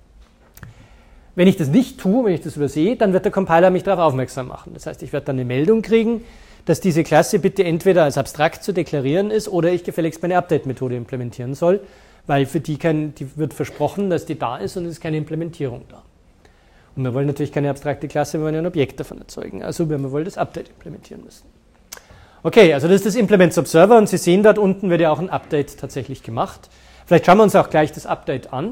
Wenn ich das nicht tue, wenn ich das übersehe, dann wird der Compiler mich darauf aufmerksam machen. Das heißt, ich werde dann eine Meldung kriegen, dass diese Klasse bitte entweder als abstrakt zu deklarieren ist oder ich gefälligst meine Update-Methode implementieren soll, weil für die, kein, die wird versprochen, dass die da ist und es ist keine Implementierung da. Und wir wollen natürlich keine abstrakte Klasse, wir wollen ein Objekt davon erzeugen. Also wir wollen das Update implementieren müssen. Okay, also das ist das Implements Observer und Sie sehen, dort unten wird ja auch ein Update tatsächlich gemacht. Vielleicht schauen wir uns auch gleich das Update an.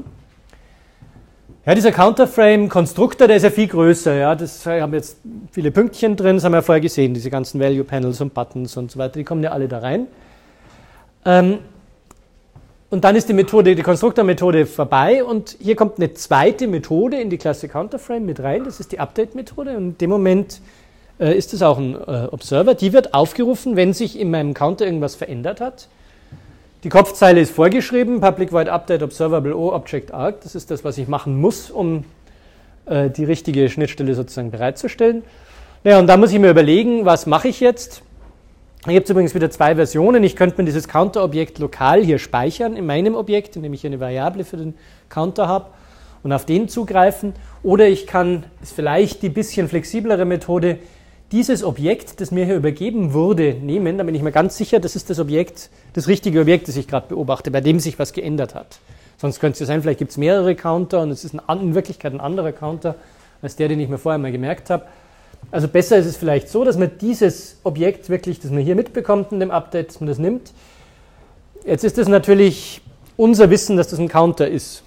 Ja, dieser Counterframe-Konstruktor, der ist ja viel größer. Ja, das haben jetzt viele Pünktchen drin, das haben wir ja vorher gesehen, diese ganzen Value-Panels und Buttons und so weiter, die kommen ja alle da rein. Ähm, und dann ist die Methode, die Konstruktormethode vorbei und hier kommt eine zweite Methode in die Klasse Counterframe mit rein, das ist die Update-Methode und in dem Moment äh, ist das auch ein äh, Observer, die wird aufgerufen, wenn sich in meinem Counter irgendwas verändert hat. Die Kopfzeile ist vorgeschrieben, Public Void Update Observable O Object Arc. Das ist das, was ich machen muss, um äh, die richtige Schnittstelle sozusagen bereitzustellen. Naja, und da muss ich mir überlegen, was mache ich jetzt? Hier gibt es übrigens wieder zwei Versionen. Ich könnte mir dieses Counter-Objekt lokal hier speichern in meinem Objekt, indem ich hier eine Variable für den Counter habe und auf den zugreifen. Oder ich kann, ist vielleicht die bisschen flexiblere Methode, dieses Objekt, das mir hier übergeben wurde, nehmen, da bin ich mir ganz sicher, das ist das Objekt, das richtige Objekt, das ich gerade beobachte, bei dem sich was geändert hat. Sonst könnte es ja sein, vielleicht gibt es mehrere Counter und es ist ein, in Wirklichkeit ein anderer Counter als der, den ich mir vorher mal gemerkt habe. Also besser ist es vielleicht so, dass man dieses Objekt wirklich, das man hier mitbekommt in dem Update, dass man das nimmt. Jetzt ist es natürlich unser Wissen, dass das ein Counter ist.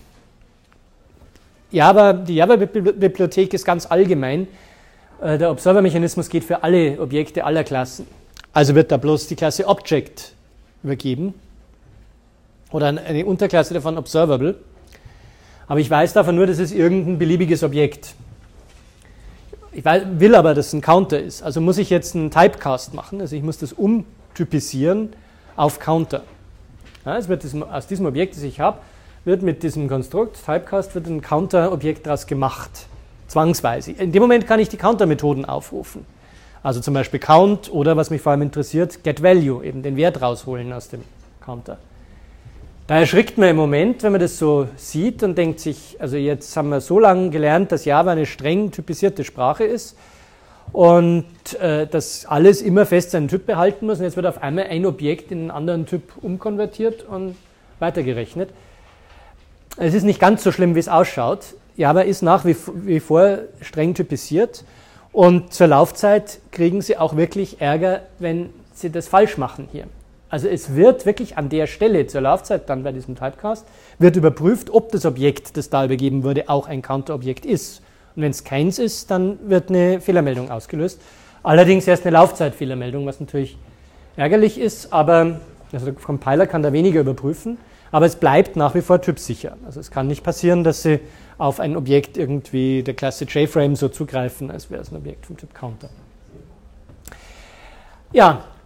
Java, die Java-Bibliothek ist ganz allgemein. Der Observer-Mechanismus geht für alle Objekte aller Klassen. Also wird da bloß die Klasse Object übergeben oder eine Unterklasse davon Observable. Aber ich weiß davon nur, dass es irgendein beliebiges Objekt. Ich will aber, dass es ein Counter ist. Also muss ich jetzt einen Typecast machen. Also ich muss das umtypisieren auf Counter. Ja, es wird diesem, aus diesem Objekt, das ich habe, wird mit diesem Konstrukt Typecast wird ein Counter-Objekt daraus gemacht. Zwangsweise. In dem Moment kann ich die Counter-Methoden aufrufen. Also zum Beispiel Count oder, was mich vor allem interessiert, GetValue, eben den Wert rausholen aus dem Counter. Da erschrickt man im Moment, wenn man das so sieht und denkt sich, also jetzt haben wir so lange gelernt, dass Java eine streng typisierte Sprache ist und äh, dass alles immer fest seinen Typ behalten muss und jetzt wird auf einmal ein Objekt in einen anderen Typ umkonvertiert und weitergerechnet. Es ist nicht ganz so schlimm, wie es ausschaut. Java ist nach wie, wie vor streng typisiert und zur Laufzeit kriegen Sie auch wirklich Ärger, wenn Sie das falsch machen hier. Also es wird wirklich an der Stelle zur Laufzeit dann bei diesem Typecast wird überprüft, ob das Objekt, das da übergeben wurde, auch ein Counterobjekt ist. Und wenn es keins ist, dann wird eine Fehlermeldung ausgelöst. Allerdings erst eine Laufzeitfehlermeldung, was natürlich ärgerlich ist, aber also der Compiler kann da weniger überprüfen, aber es bleibt nach wie vor typsicher. Also es kann nicht passieren, dass Sie auf ein Objekt irgendwie der Klasse JFrame so zugreifen, als wäre es ein Objekt vom Typ Counter. Ja,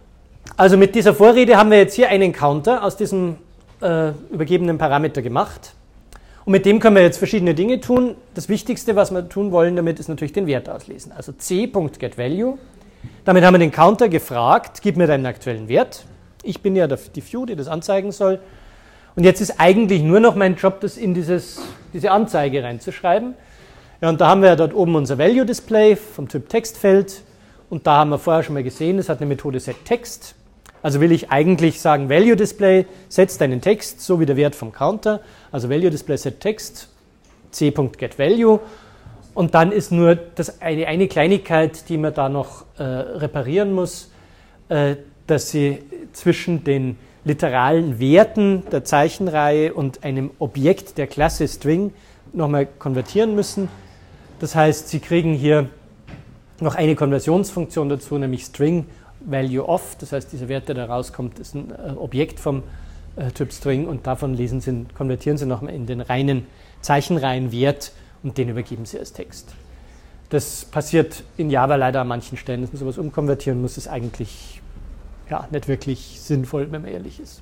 Also mit dieser Vorrede haben wir jetzt hier einen Counter aus diesem äh, übergebenen Parameter gemacht. Und mit dem können wir jetzt verschiedene Dinge tun. Das Wichtigste, was wir tun wollen damit, ist natürlich den Wert auslesen. Also c.getValue. Damit haben wir den Counter gefragt, gib mir deinen aktuellen Wert. Ich bin ja die View, die das anzeigen soll. Und jetzt ist eigentlich nur noch mein Job, das in dieses, diese Anzeige reinzuschreiben. Ja, und da haben wir ja dort oben unser Value-Display vom Typ Textfeld. Und da haben wir vorher schon mal gesehen, das hat eine Methode setText. Also will ich eigentlich sagen, Value-Display setzt einen Text, so wie der Wert vom Counter. Also Value-Display setText, c.getValue. Und dann ist nur das eine, eine Kleinigkeit, die man da noch äh, reparieren muss, äh, dass sie zwischen den literalen Werten der Zeichenreihe und einem Objekt der Klasse String nochmal konvertieren müssen. Das heißt, Sie kriegen hier noch eine Konversionsfunktion dazu, nämlich String Value of. Das heißt, dieser Wert, der da rauskommt, ist ein äh, Objekt vom äh, Typ String und davon lesen Sie, konvertieren Sie nochmal in den reinen Zeichenreihenwert und den übergeben Sie als Text. Das passiert in Java leider an manchen Stellen, dass man sowas umkonvertieren muss, ist eigentlich ja, nicht wirklich sinnvoll, wenn man ehrlich ist.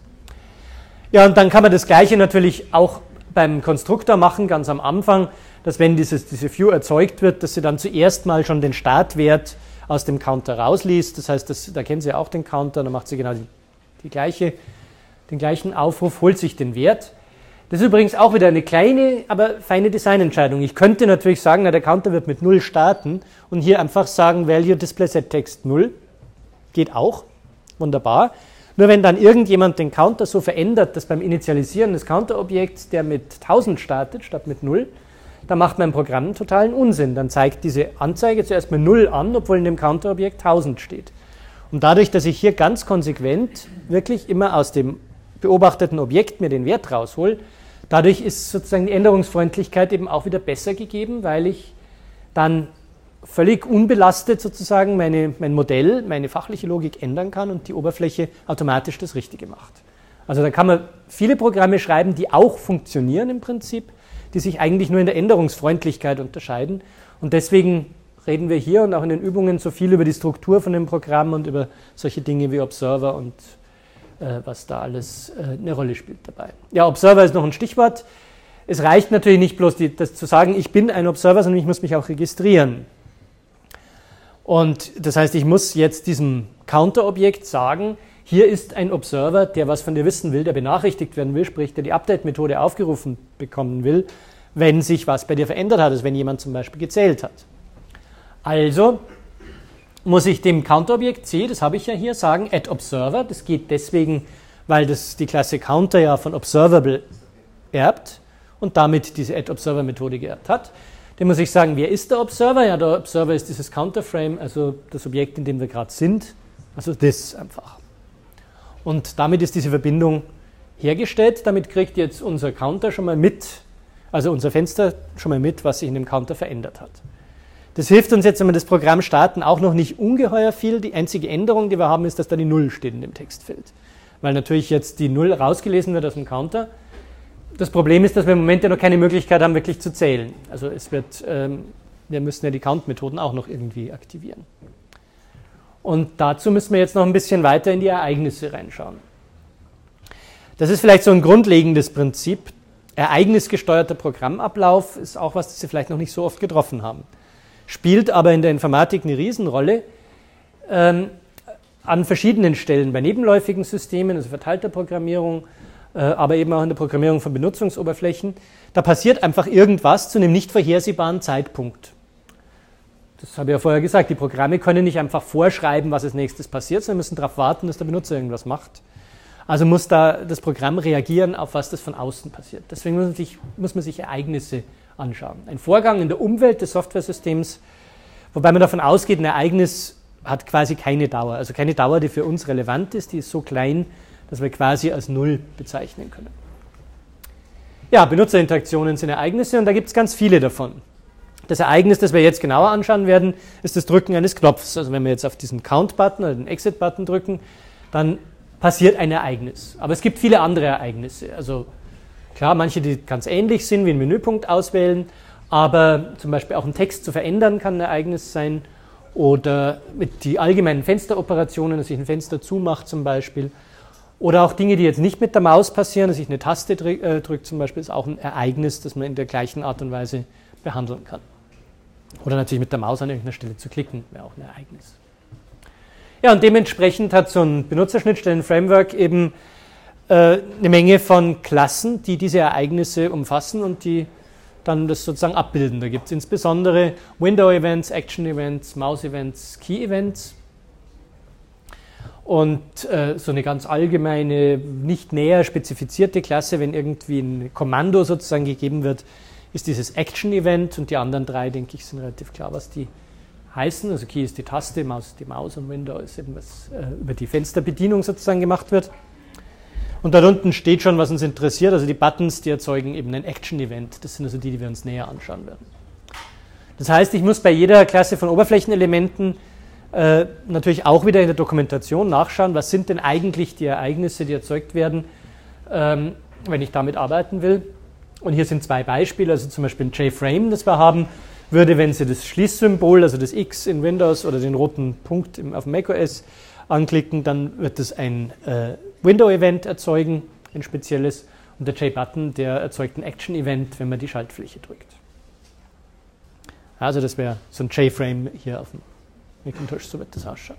Ja, und dann kann man das Gleiche natürlich auch beim Konstruktor machen, ganz am Anfang, dass wenn dieses, diese View erzeugt wird, dass sie dann zuerst mal schon den Startwert aus dem Counter rausliest. Das heißt, das, da kennen Sie auch den Counter, dann macht sie genau die, die gleiche, den gleichen Aufruf, holt sich den Wert. Das ist übrigens auch wieder eine kleine, aber feine Designentscheidung. Ich könnte natürlich sagen, na, der Counter wird mit null starten und hier einfach sagen, Value Display Set Text null. Geht auch. Wunderbar. Nur wenn dann irgendjemand den Counter so verändert, dass beim Initialisieren des Counterobjekts der mit tausend startet, statt mit null, dann macht mein Programm einen totalen Unsinn. Dann zeigt diese Anzeige zuerst mit null an, obwohl in dem Counterobjekt tausend steht. Und dadurch, dass ich hier ganz konsequent wirklich immer aus dem beobachteten Objekt mir den Wert raushol, dadurch ist sozusagen die Änderungsfreundlichkeit eben auch wieder besser gegeben, weil ich dann völlig unbelastet sozusagen meine, mein Modell, meine fachliche Logik ändern kann und die Oberfläche automatisch das Richtige macht. Also da kann man viele Programme schreiben, die auch funktionieren im Prinzip, die sich eigentlich nur in der Änderungsfreundlichkeit unterscheiden. Und deswegen reden wir hier und auch in den Übungen so viel über die Struktur von dem Programm und über solche Dinge wie Observer und äh, was da alles äh, eine Rolle spielt dabei. Ja, Observer ist noch ein Stichwort. Es reicht natürlich nicht bloß die, das zu sagen, ich bin ein Observer, sondern ich muss mich auch registrieren. Und das heißt, ich muss jetzt diesem Counter-Objekt sagen, hier ist ein Observer, der was von dir wissen will, der benachrichtigt werden will, sprich, der die Update-Methode aufgerufen bekommen will, wenn sich was bei dir verändert hat, also wenn jemand zum Beispiel gezählt hat. Also muss ich dem Counter-Objekt C, das habe ich ja hier, sagen, add Observer. Das geht deswegen, weil das die Klasse Counter ja von Observable erbt und damit diese add Observer-Methode geerbt hat. Dem muss ich sagen, wer ist der Observer? Ja, der Observer ist dieses Counterframe, also das Objekt, in dem wir gerade sind. Also das einfach. Und damit ist diese Verbindung hergestellt. Damit kriegt jetzt unser Counter schon mal mit, also unser Fenster schon mal mit, was sich in dem Counter verändert hat. Das hilft uns jetzt, wenn wir das Programm starten, auch noch nicht ungeheuer viel. Die einzige Änderung, die wir haben, ist, dass da die Null steht in dem Textfeld. Weil natürlich jetzt die Null rausgelesen wird aus dem Counter. Das Problem ist, dass wir im Moment ja noch keine Möglichkeit haben, wirklich zu zählen. Also es wird, ähm, wir müssen ja die Count-Methoden auch noch irgendwie aktivieren. Und dazu müssen wir jetzt noch ein bisschen weiter in die Ereignisse reinschauen. Das ist vielleicht so ein grundlegendes Prinzip. Ereignisgesteuerter Programmablauf ist auch was, das Sie vielleicht noch nicht so oft getroffen haben. Spielt aber in der Informatik eine Riesenrolle. Ähm, an verschiedenen Stellen, bei nebenläufigen Systemen, also verteilter Programmierung, aber eben auch in der Programmierung von Benutzungsoberflächen, da passiert einfach irgendwas zu einem nicht vorhersehbaren Zeitpunkt. Das habe ich ja vorher gesagt, die Programme können nicht einfach vorschreiben, was als nächstes passiert, sondern müssen darauf warten, dass der Benutzer irgendwas macht. Also muss da das Programm reagieren auf was, das von außen passiert. Deswegen muss man sich, muss man sich Ereignisse anschauen. Ein Vorgang in der Umwelt des Softwaresystems, wobei man davon ausgeht, ein Ereignis hat quasi keine Dauer. Also keine Dauer, die für uns relevant ist, die ist so klein, dass wir quasi als Null bezeichnen können. Ja, Benutzerinteraktionen sind Ereignisse und da gibt es ganz viele davon. Das Ereignis, das wir jetzt genauer anschauen werden, ist das Drücken eines Knopfs. Also wenn wir jetzt auf diesen Count-Button oder den Exit-Button drücken, dann passiert ein Ereignis. Aber es gibt viele andere Ereignisse. Also klar, manche, die ganz ähnlich sind, wie einen Menüpunkt auswählen, aber zum Beispiel auch einen Text zu verändern kann ein Ereignis sein oder mit die allgemeinen Fensteroperationen, dass ich ein Fenster zumache zum Beispiel. Oder auch Dinge, die jetzt nicht mit der Maus passieren, dass ich eine Taste drücke, äh, drück zum Beispiel, ist auch ein Ereignis, das man in der gleichen Art und Weise behandeln kann. Oder natürlich mit der Maus an irgendeiner Stelle zu klicken, wäre auch ein Ereignis. Ja, und dementsprechend hat so ein Benutzerschnittstellen-Framework eben äh, eine Menge von Klassen, die diese Ereignisse umfassen und die dann das sozusagen abbilden. Da gibt es insbesondere Window-Events, Action-Events, Mouse-Events, Key-Events. Und äh, so eine ganz allgemeine, nicht näher spezifizierte Klasse, wenn irgendwie ein Kommando sozusagen gegeben wird, ist dieses Action-Event, und die anderen drei, denke ich, sind relativ klar, was die heißen. Also Key ist die Taste, Maus ist die Maus und Window ist eben, was äh, über die Fensterbedienung sozusagen gemacht wird. Und da unten steht schon, was uns interessiert, also die Buttons, die erzeugen eben ein Action-Event. Das sind also die, die wir uns näher anschauen werden. Das heißt, ich muss bei jeder Klasse von Oberflächenelementen Äh, natürlich auch wieder in der Dokumentation nachschauen, was sind denn eigentlich die Ereignisse, die erzeugt werden, ähm, wenn ich damit arbeiten will. Und hier sind zwei Beispiele, also zum Beispiel ein J-Frame, das wir haben, würde, wenn Sie das Schließsymbol, also das X in Windows oder den roten Punkt im, auf dem macOS anklicken, dann wird das ein äh, Window-Event erzeugen, ein spezielles, und der J-Button, der erzeugt ein Action-Event, wenn man die Schaltfläche drückt. Also das wäre so ein J-Frame hier auf dem Macintosh, so wird das ausschauen.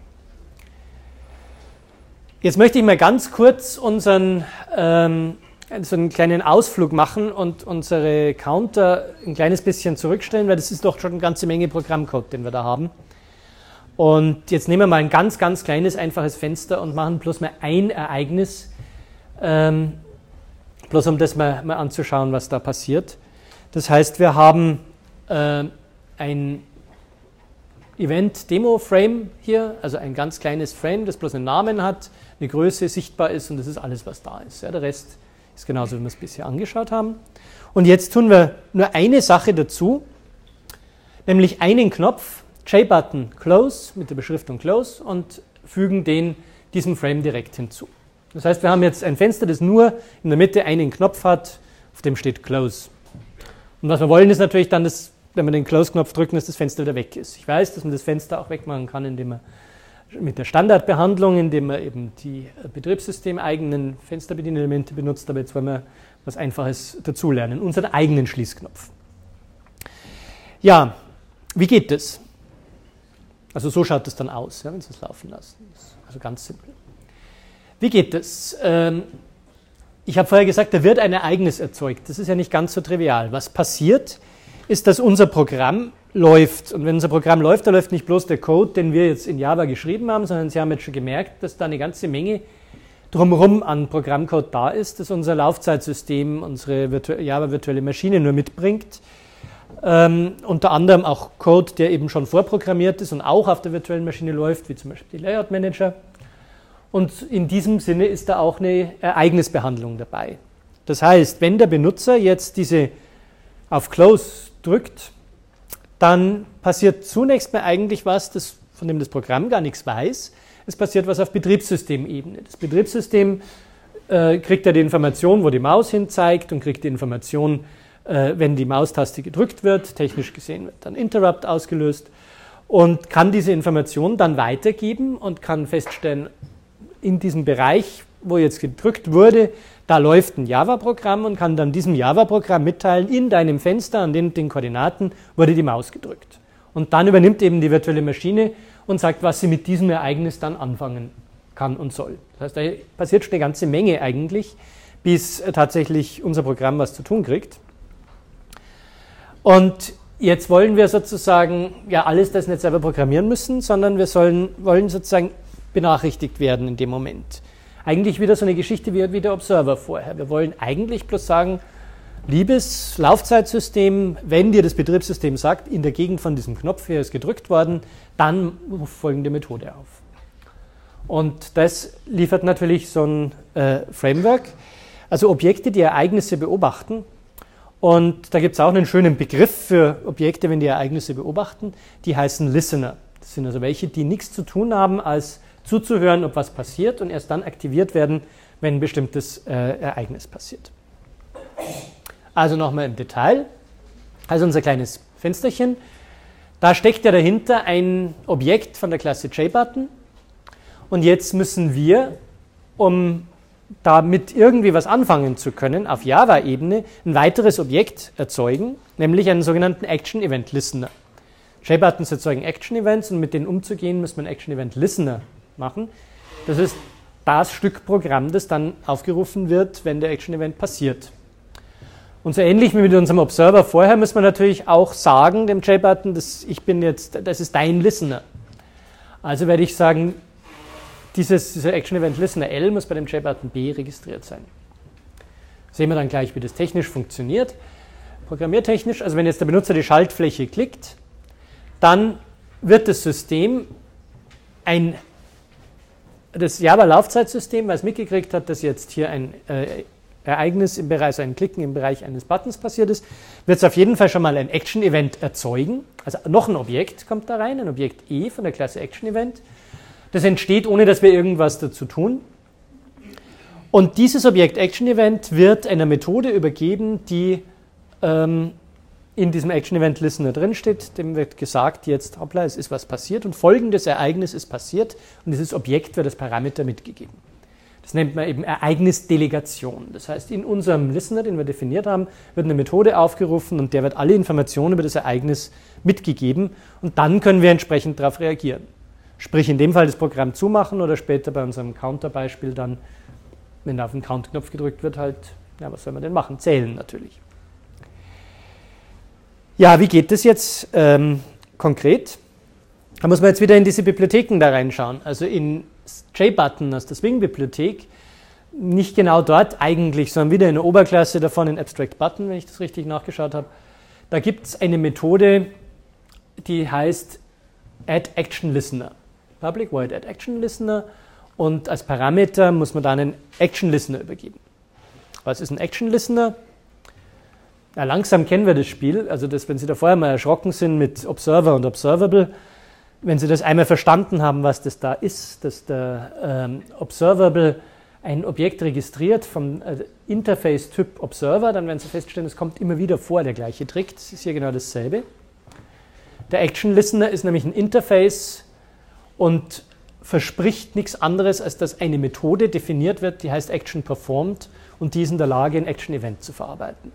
Jetzt möchte ich mal ganz kurz unseren, ähm, so einen kleinen Ausflug machen und unsere Counter ein kleines bisschen zurückstellen, weil das ist doch schon eine ganze Menge Programmcode, den wir da haben. Und jetzt nehmen wir mal ein ganz, ganz kleines, einfaches Fenster und machen bloß mal ein Ereignis, ähm, bloß um das mal, mal anzuschauen, was da passiert. Das heißt, wir haben äh, ein Event-Demo-Frame hier, also ein ganz kleines Frame, das bloß einen Namen hat, eine Größe sichtbar ist, und das ist alles, was da ist. Ja, der Rest ist genauso, wie wir es bisher angeschaut haben. Und jetzt tun wir nur eine Sache dazu, nämlich einen Knopf, J-Button Close mit der Beschriftung Close, und fügen den diesem Frame direkt hinzu. Das heißt, wir haben jetzt ein Fenster, das nur in der Mitte einen Knopf hat, auf dem steht Close. Und was wir wollen, ist natürlich dann, dass, wenn wir den Close-Knopf drücken, dass das Fenster wieder weg ist. Ich weiß, dass man das Fenster auch wegmachen kann, indem man mit der Standardbehandlung, indem man eben die betriebssystemeigenen Fensterbedienelemente benutzt, aber jetzt wollen wir was Einfaches dazulernen, unseren eigenen Schließknopf. Ja, wie geht das? Also so schaut das dann aus, ja, wenn Sie es laufen lassen. Also ganz simpel. Wie geht das? Ähm, ich habe vorher gesagt, da wird ein Ereignis erzeugt. Das ist ja nicht ganz so trivial. Was passiert, ist, dass unser Programm läuft. Und wenn unser Programm läuft, da läuft nicht bloß der Code, den wir jetzt in Java geschrieben haben, sondern Sie haben jetzt schon gemerkt, dass da eine ganze Menge drumherum an Programmcode da ist, das unser Laufzeitsystem, unsere virtu- Java-virtuelle Maschine nur mitbringt. Ähm, unter anderem auch Code, der eben schon vorprogrammiert ist und auch auf der virtuellen Maschine läuft, wie zum Beispiel die Layout Manager. Und in diesem Sinne ist da auch eine Ereignisbehandlung dabei. Das heißt, wenn der Benutzer jetzt diese auf Close drückt, dann passiert zunächst mal eigentlich was, das, von dem das Programm gar nichts weiß. Es passiert was auf Betriebssystemebene. Das Betriebssystem äh, kriegt ja die Information, wo die Maus hin zeigt, und kriegt die Information, äh, wenn die Maustaste gedrückt wird. Technisch gesehen wird dann Interrupt ausgelöst und kann diese Information dann weitergeben und kann feststellen, in diesem Bereich, wo jetzt gedrückt wurde, da läuft ein Java-Programm, und kann dann diesem Java-Programm mitteilen, in deinem Fenster an den, den Koordinaten wurde die Maus gedrückt. Und dann übernimmt eben die virtuelle Maschine und sagt, was sie mit diesem Ereignis dann anfangen kann und soll. Das heißt, da passiert schon eine ganze Menge eigentlich, bis tatsächlich unser Programm was zu tun kriegt. Und jetzt wollen wir sozusagen ja alles das nicht selber programmieren müssen, sondern wir sollen, wollen sozusagen benachrichtigt werden in dem Moment. Eigentlich wieder so eine Geschichte wie, wie der Observer vorher. Wir wollen eigentlich bloß sagen, liebes Laufzeitsystem, wenn dir das Betriebssystem sagt, in der Gegend von diesem Knopf hier ist gedrückt worden, dann ruf folgende Methode auf. Und das liefert natürlich so ein äh, Framework, also Objekte, die Ereignisse beobachten. Und da gibt es auch einen schönen Begriff für Objekte, wenn die Ereignisse beobachten, die heißen Listener. Das sind also welche, die nichts zu tun haben, als zuzuhören, ob was passiert, und erst dann aktiviert werden, wenn ein bestimmtes äh, Ereignis passiert. Also nochmal im Detail. Also unser kleines Fensterchen. Da steckt ja dahinter ein Objekt von der Klasse JButton. Und jetzt müssen wir, um damit irgendwie was anfangen zu können, auf Java-Ebene ein weiteres Objekt erzeugen, nämlich einen sogenannten Action-Event-Listener. JButtons erzeugen Action-Events und mit denen umzugehen, muss man einen Action-Event-Listener machen. Das ist das Stück Programm, das dann aufgerufen wird, wenn der Action-Event passiert. Und so ähnlich wie mit unserem Observer vorher, muss man natürlich auch sagen, dem JButton, das, ich bin jetzt, das ist dein Listener. Also werde ich sagen, dieses, dieser Action-Event-Listener L muss bei dem JButton B registriert sein. Sehen wir dann gleich, wie das technisch funktioniert. Programmiertechnisch, also wenn jetzt der Benutzer die Schaltfläche klickt, dann wird das System ein, das Java-Laufzeitsystem, weil es mitgekriegt hat, dass jetzt hier ein äh, Ereignis im Bereich, also ein Klicken im Bereich eines Buttons passiert ist, wird es auf jeden Fall schon mal ein Action-Event erzeugen. Also noch ein Objekt kommt da rein, ein Objekt E von der Klasse Action-Event. Das entsteht, ohne dass wir irgendwas dazu tun. Und dieses Objekt Action-Event wird einer Methode übergeben, die ähm, in diesem Action-Event-Listener drinsteht. Dem wird gesagt, jetzt, hoppla, es ist was passiert und folgendes Ereignis ist passiert und dieses Objekt wird als Parameter mitgegeben. Das nennt man eben Ereignisdelegation. Das heißt, in unserem Listener, den wir definiert haben, wird eine Methode aufgerufen und der wird alle Informationen über das Ereignis mitgegeben und dann können wir entsprechend darauf reagieren. Sprich, in dem Fall das Programm zumachen oder später bei unserem Counter-Beispiel dann, wenn da auf den Count-Knopf gedrückt wird, halt, ja, was soll man denn machen? Zählen natürlich. Ja, wie geht das jetzt ähm, konkret? Da muss man jetzt wieder in diese Bibliotheken da reinschauen. Also in JButton aus der Swing-Bibliothek, nicht genau dort eigentlich, sondern wieder in der Oberklasse davon in AbstractButton, wenn ich das richtig nachgeschaut habe. Da gibt es eine Methode, die heißt addActionListener. Public void addActionListener und als Parameter muss man dann einen ActionListener übergeben. Was ist ein ActionListener? Ja, langsam kennen wir das Spiel, also das, wenn Sie da vorher mal erschrocken sind mit Observer und Observable, wenn Sie das einmal verstanden haben, was das da ist, dass der ähm, Observable ein Objekt registriert vom äh, Interface-Typ Observer, dann werden Sie feststellen, es kommt immer wieder vor, der gleiche Trick. Das ist hier genau dasselbe. Der Action-Listener ist nämlich ein Interface und verspricht nichts anderes, als dass eine Methode definiert wird, die heißt Action Performed und die ist in der Lage, ein Action-Event zu verarbeiten.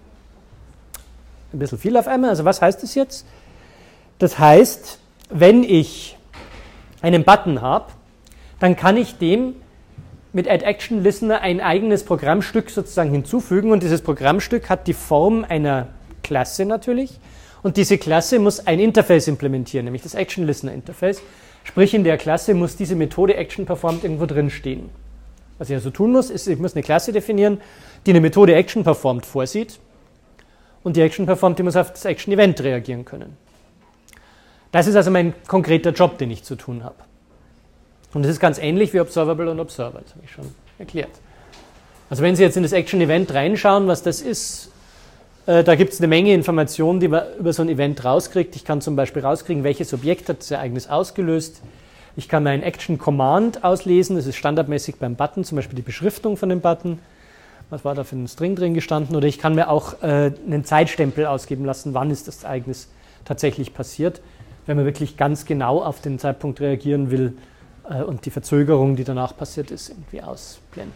Ein bisschen viel auf einmal. Also was heißt das jetzt? Das heißt, wenn ich einen Button habe, dann kann ich dem mit addActionListener ein eigenes Programmstück sozusagen hinzufügen und dieses Programmstück hat die Form einer Klasse natürlich und diese Klasse muss ein Interface implementieren, nämlich das ActionListener-Interface. Sprich, in der Klasse muss diese Methode ActionPerformed irgendwo drin stehen. Was ich also tun muss, ist, ich muss eine Klasse definieren, die eine Methode ActionPerformed vorsieht. Und die ActionPerformed, die muss auf das Action-Event reagieren können. Das ist also mein konkreter Job, den ich zu tun habe. Und das ist ganz ähnlich wie Observable und Observer, das habe ich schon erklärt. Also wenn Sie jetzt in das Action-Event reinschauen, was das ist, äh, da gibt es eine Menge Informationen, die man über so ein Event rauskriegt. Ich kann zum Beispiel rauskriegen, welches Objekt hat das Ereignis ausgelöst. Ich kann mir ein Action-Command auslesen, das ist standardmäßig beim Button, zum Beispiel die Beschriftung von dem Button. Was war da für ein String drin gestanden? Oder ich kann mir auch äh, einen Zeitstempel ausgeben lassen, wann ist das Ereignis tatsächlich passiert, wenn man wirklich ganz genau auf den Zeitpunkt reagieren will äh, und die Verzögerung, die danach passiert ist, irgendwie ausblenden.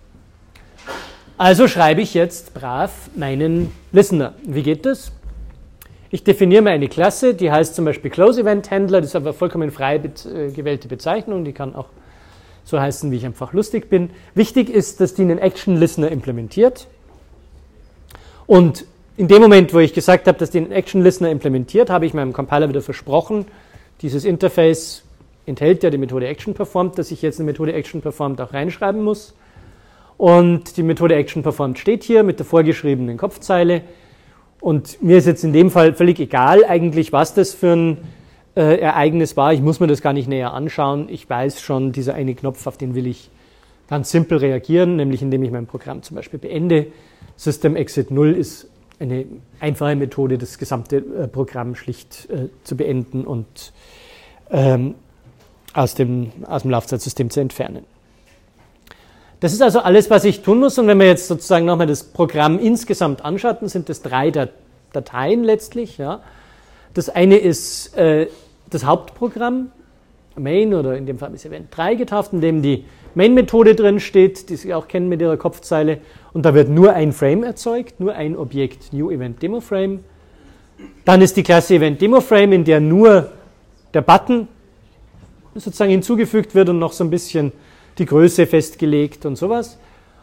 Also schreibe ich jetzt brav meinen Listener. Wie geht das? Ich definiere mir eine Klasse, die heißt zum Beispiel CloseEventHandler, das ist aber vollkommen frei be- äh, gewählte Bezeichnung, die kann auch so heißen, wie ich einfach lustig bin. Wichtig ist, dass die einen Action-Listener implementiert. Und in dem Moment, wo ich gesagt habe, dass die einen Action-Listener implementiert, habe ich meinem Compiler wieder versprochen, dieses Interface enthält ja die Methode ActionPerformed, dass ich jetzt eine Methode ActionPerformed auch reinschreiben muss. Und die Methode ActionPerformed steht hier mit der vorgeschriebenen Kopfzeile. Und mir ist jetzt in dem Fall völlig egal eigentlich, was das für ein Äh, Ereignis war. Ich muss mir das gar nicht näher anschauen. Ich weiß schon, dieser eine Knopf, auf den will ich ganz simpel reagieren, nämlich indem ich mein Programm zum Beispiel beende. System Exit null ist eine einfache Methode, das gesamte äh, Programm schlicht äh, zu beenden und ähm, aus dem, aus dem Laufzeitsystem zu entfernen. Das ist also alles, was ich tun muss. Und wenn man jetzt sozusagen nochmal das Programm insgesamt anschaut, dann sind das drei Dat- Dateien letztlich, ja. Das eine ist äh, das Hauptprogramm, Main, oder in dem Fall ist Event drei getauft, in dem die Main-Methode drin steht, die Sie auch kennen mit Ihrer Kopfzeile. Und da wird nur ein Frame erzeugt, nur ein Objekt, New Event Demo Frame. Dann ist die Klasse Event Demo Frame, in der nur der Button sozusagen hinzugefügt wird und noch so ein bisschen die Größe festgelegt und sowas.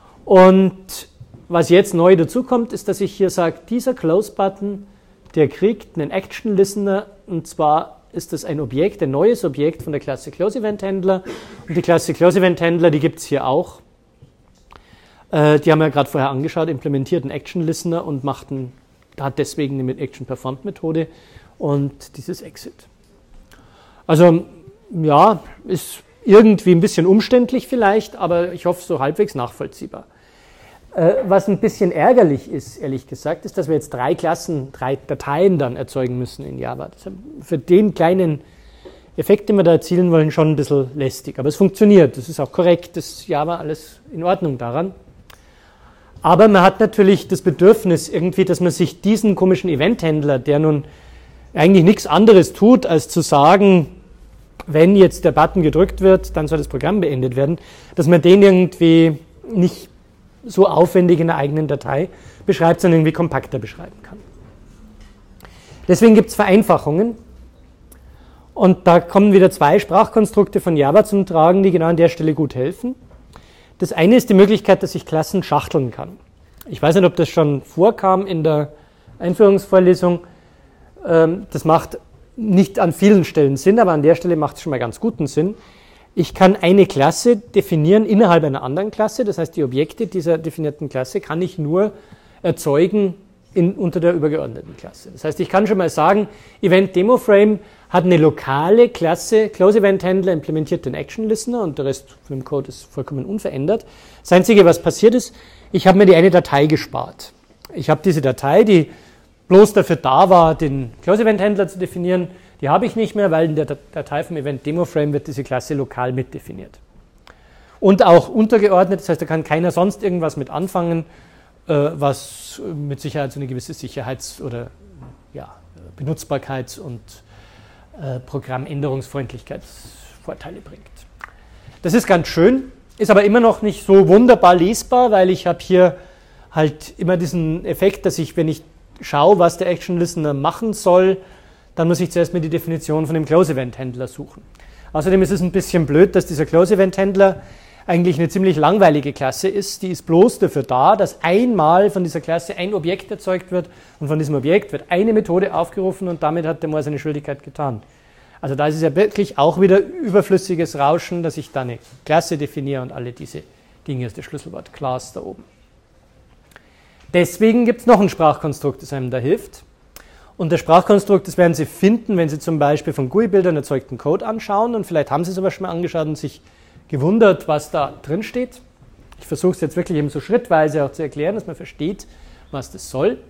Und was jetzt neu dazu kommt, ist, dass ich hier sage, dieser Close-Button, der kriegt einen Action-Listener, und zwar ist das ein Objekt, ein neues Objekt von der Klasse Close-Event-Handler. Und die Klasse Close-Event-Handler, die gibt es hier auch. Äh, die haben wir gerade vorher angeschaut, implementiert einen Action-Listener und macht einen, hat deswegen eine Action-Performed-Methode und dieses Exit. Also, ja, ist irgendwie ein bisschen umständlich vielleicht, aber ich hoffe, so halbwegs nachvollziehbar. Äh, was ein bisschen ärgerlich ist, ehrlich gesagt, ist, dass wir jetzt drei Klassen, drei Dateien dann erzeugen müssen in Java. Das ist für den kleinen Effekt, den wir da erzielen wollen, schon ein bisschen lästig. Aber es funktioniert, das ist auch korrekt, das ist Java alles in Ordnung daran. Aber man hat natürlich das Bedürfnis irgendwie, dass man sich diesen komischen Eventhändler, der nun eigentlich nichts anderes tut, als zu sagen, wenn jetzt der Button gedrückt wird, dann soll das Programm beendet werden, dass man den irgendwie nicht so aufwendig in der eigenen Datei beschreibt, sondern irgendwie kompakter beschreiben kann. Deswegen gibt es Vereinfachungen. Und da kommen wieder zwei Sprachkonstrukte von Java zum Tragen, die genau an der Stelle gut helfen. Das eine ist die Möglichkeit, dass ich Klassen schachteln kann. Ich weiß nicht, ob das schon vorkam in der Einführungsvorlesung. Das macht nicht an vielen Stellen Sinn, aber an der Stelle macht es schon mal ganz guten Sinn. Ich kann eine Klasse definieren innerhalb einer anderen Klasse, das heißt, die Objekte dieser definierten Klasse kann ich nur erzeugen in, unter der übergeordneten Klasse. Das heißt, ich kann schon mal sagen, Event Demo Frame hat eine lokale Klasse, Close Event Handler implementiert den Action Listener und der Rest von dem Code ist vollkommen unverändert. Das Einzige, was passiert ist, ich habe mir die eine Datei gespart. Ich habe diese Datei, die bloß dafür da war, den Close Event Handler zu definieren, die habe ich nicht mehr, weil in der Datei vom Event Demo Frame wird diese Klasse lokal mitdefiniert. Und auch untergeordnet, das heißt, da kann keiner sonst irgendwas mit anfangen, was mit Sicherheit so eine gewisse Sicherheits- oder ja, Benutzbarkeits- und Programmänderungsfreundlichkeitsvorteile bringt. Das ist ganz schön, ist aber immer noch nicht so wunderbar lesbar, weil ich habe hier halt immer diesen Effekt, dass ich, wenn ich schaue, was der Action Listener machen soll, dann muss ich zuerst mir die Definition von dem Close Event Handler suchen. Außerdem ist es ein bisschen blöd, dass dieser Close Event Handler eigentlich eine ziemlich langweilige Klasse ist. Die ist bloß dafür da, dass einmal von dieser Klasse ein Objekt erzeugt wird und von diesem Objekt wird eine Methode aufgerufen und damit hat der Moor seine Schuldigkeit getan. Also da ist es ja wirklich auch wieder überflüssiges Rauschen, dass ich da eine Klasse definiere und alle diese Dinge ist das Schlüsselwort Class da oben. Deswegen gibt es noch ein Sprachkonstrukt, das einem da hilft. Und das Sprachkonstrukt, das werden Sie finden, wenn Sie zum Beispiel von G U I-Bildern erzeugten Code anschauen und vielleicht haben Sie es aber schon mal angeschaut und sich gewundert, was da drin steht. Ich versuche es jetzt wirklich eben so schrittweise auch zu erklären, dass man versteht, was das soll.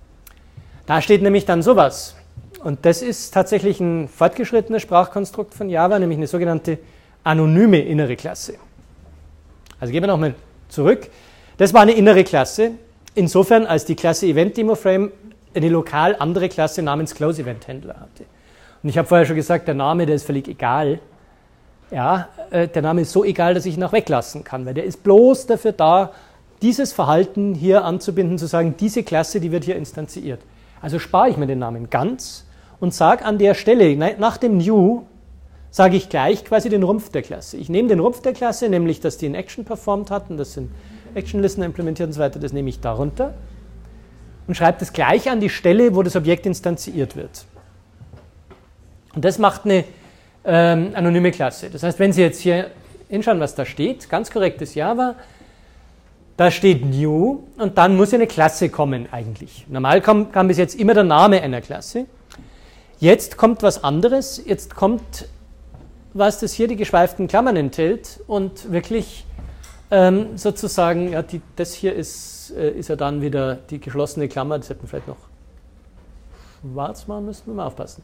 Da steht nämlich dann sowas. Und das ist tatsächlich ein fortgeschrittenes Sprachkonstrukt von Java, nämlich eine sogenannte anonyme innere Klasse. Also gehen wir nochmal zurück. Das war eine innere Klasse, insofern als die Klasse Event Demo Frame eine lokal andere Klasse namens Close Event Handler hatte. Und ich habe vorher schon gesagt, der Name, der ist völlig egal. Ja, äh, der Name ist so egal, dass ich ihn auch weglassen kann, weil der ist bloß dafür da, dieses Verhalten hier anzubinden, zu sagen, diese Klasse, die wird hier instanziert. Also spare ich mir den Namen ganz und sage an der Stelle, nach dem New, sage ich gleich quasi den Rumpf der Klasse. Ich nehme den Rumpf der Klasse, nämlich, dass die in Action performt hat und das sind Action Listener implementiert und so weiter, das nehme ich darunter und schreibe das gleich an die Stelle, wo das Objekt instanziert wird. Und das macht eine ähm, anonyme Klasse. Das heißt, wenn Sie jetzt hier hinschauen, was da steht, ganz korrektes Java, da steht New und dann muss eine Klasse kommen eigentlich. Normal kam, kam bis jetzt immer der Name einer Klasse. Jetzt kommt was anderes, jetzt kommt was, das hier die geschweiften Klammern enthält und wirklich ähm, sozusagen, ja, die, das hier ist, äh, ist ja dann wieder die geschlossene Klammer, das hätten wir vielleicht noch schwarz machen müssen, wir mal aufpassen.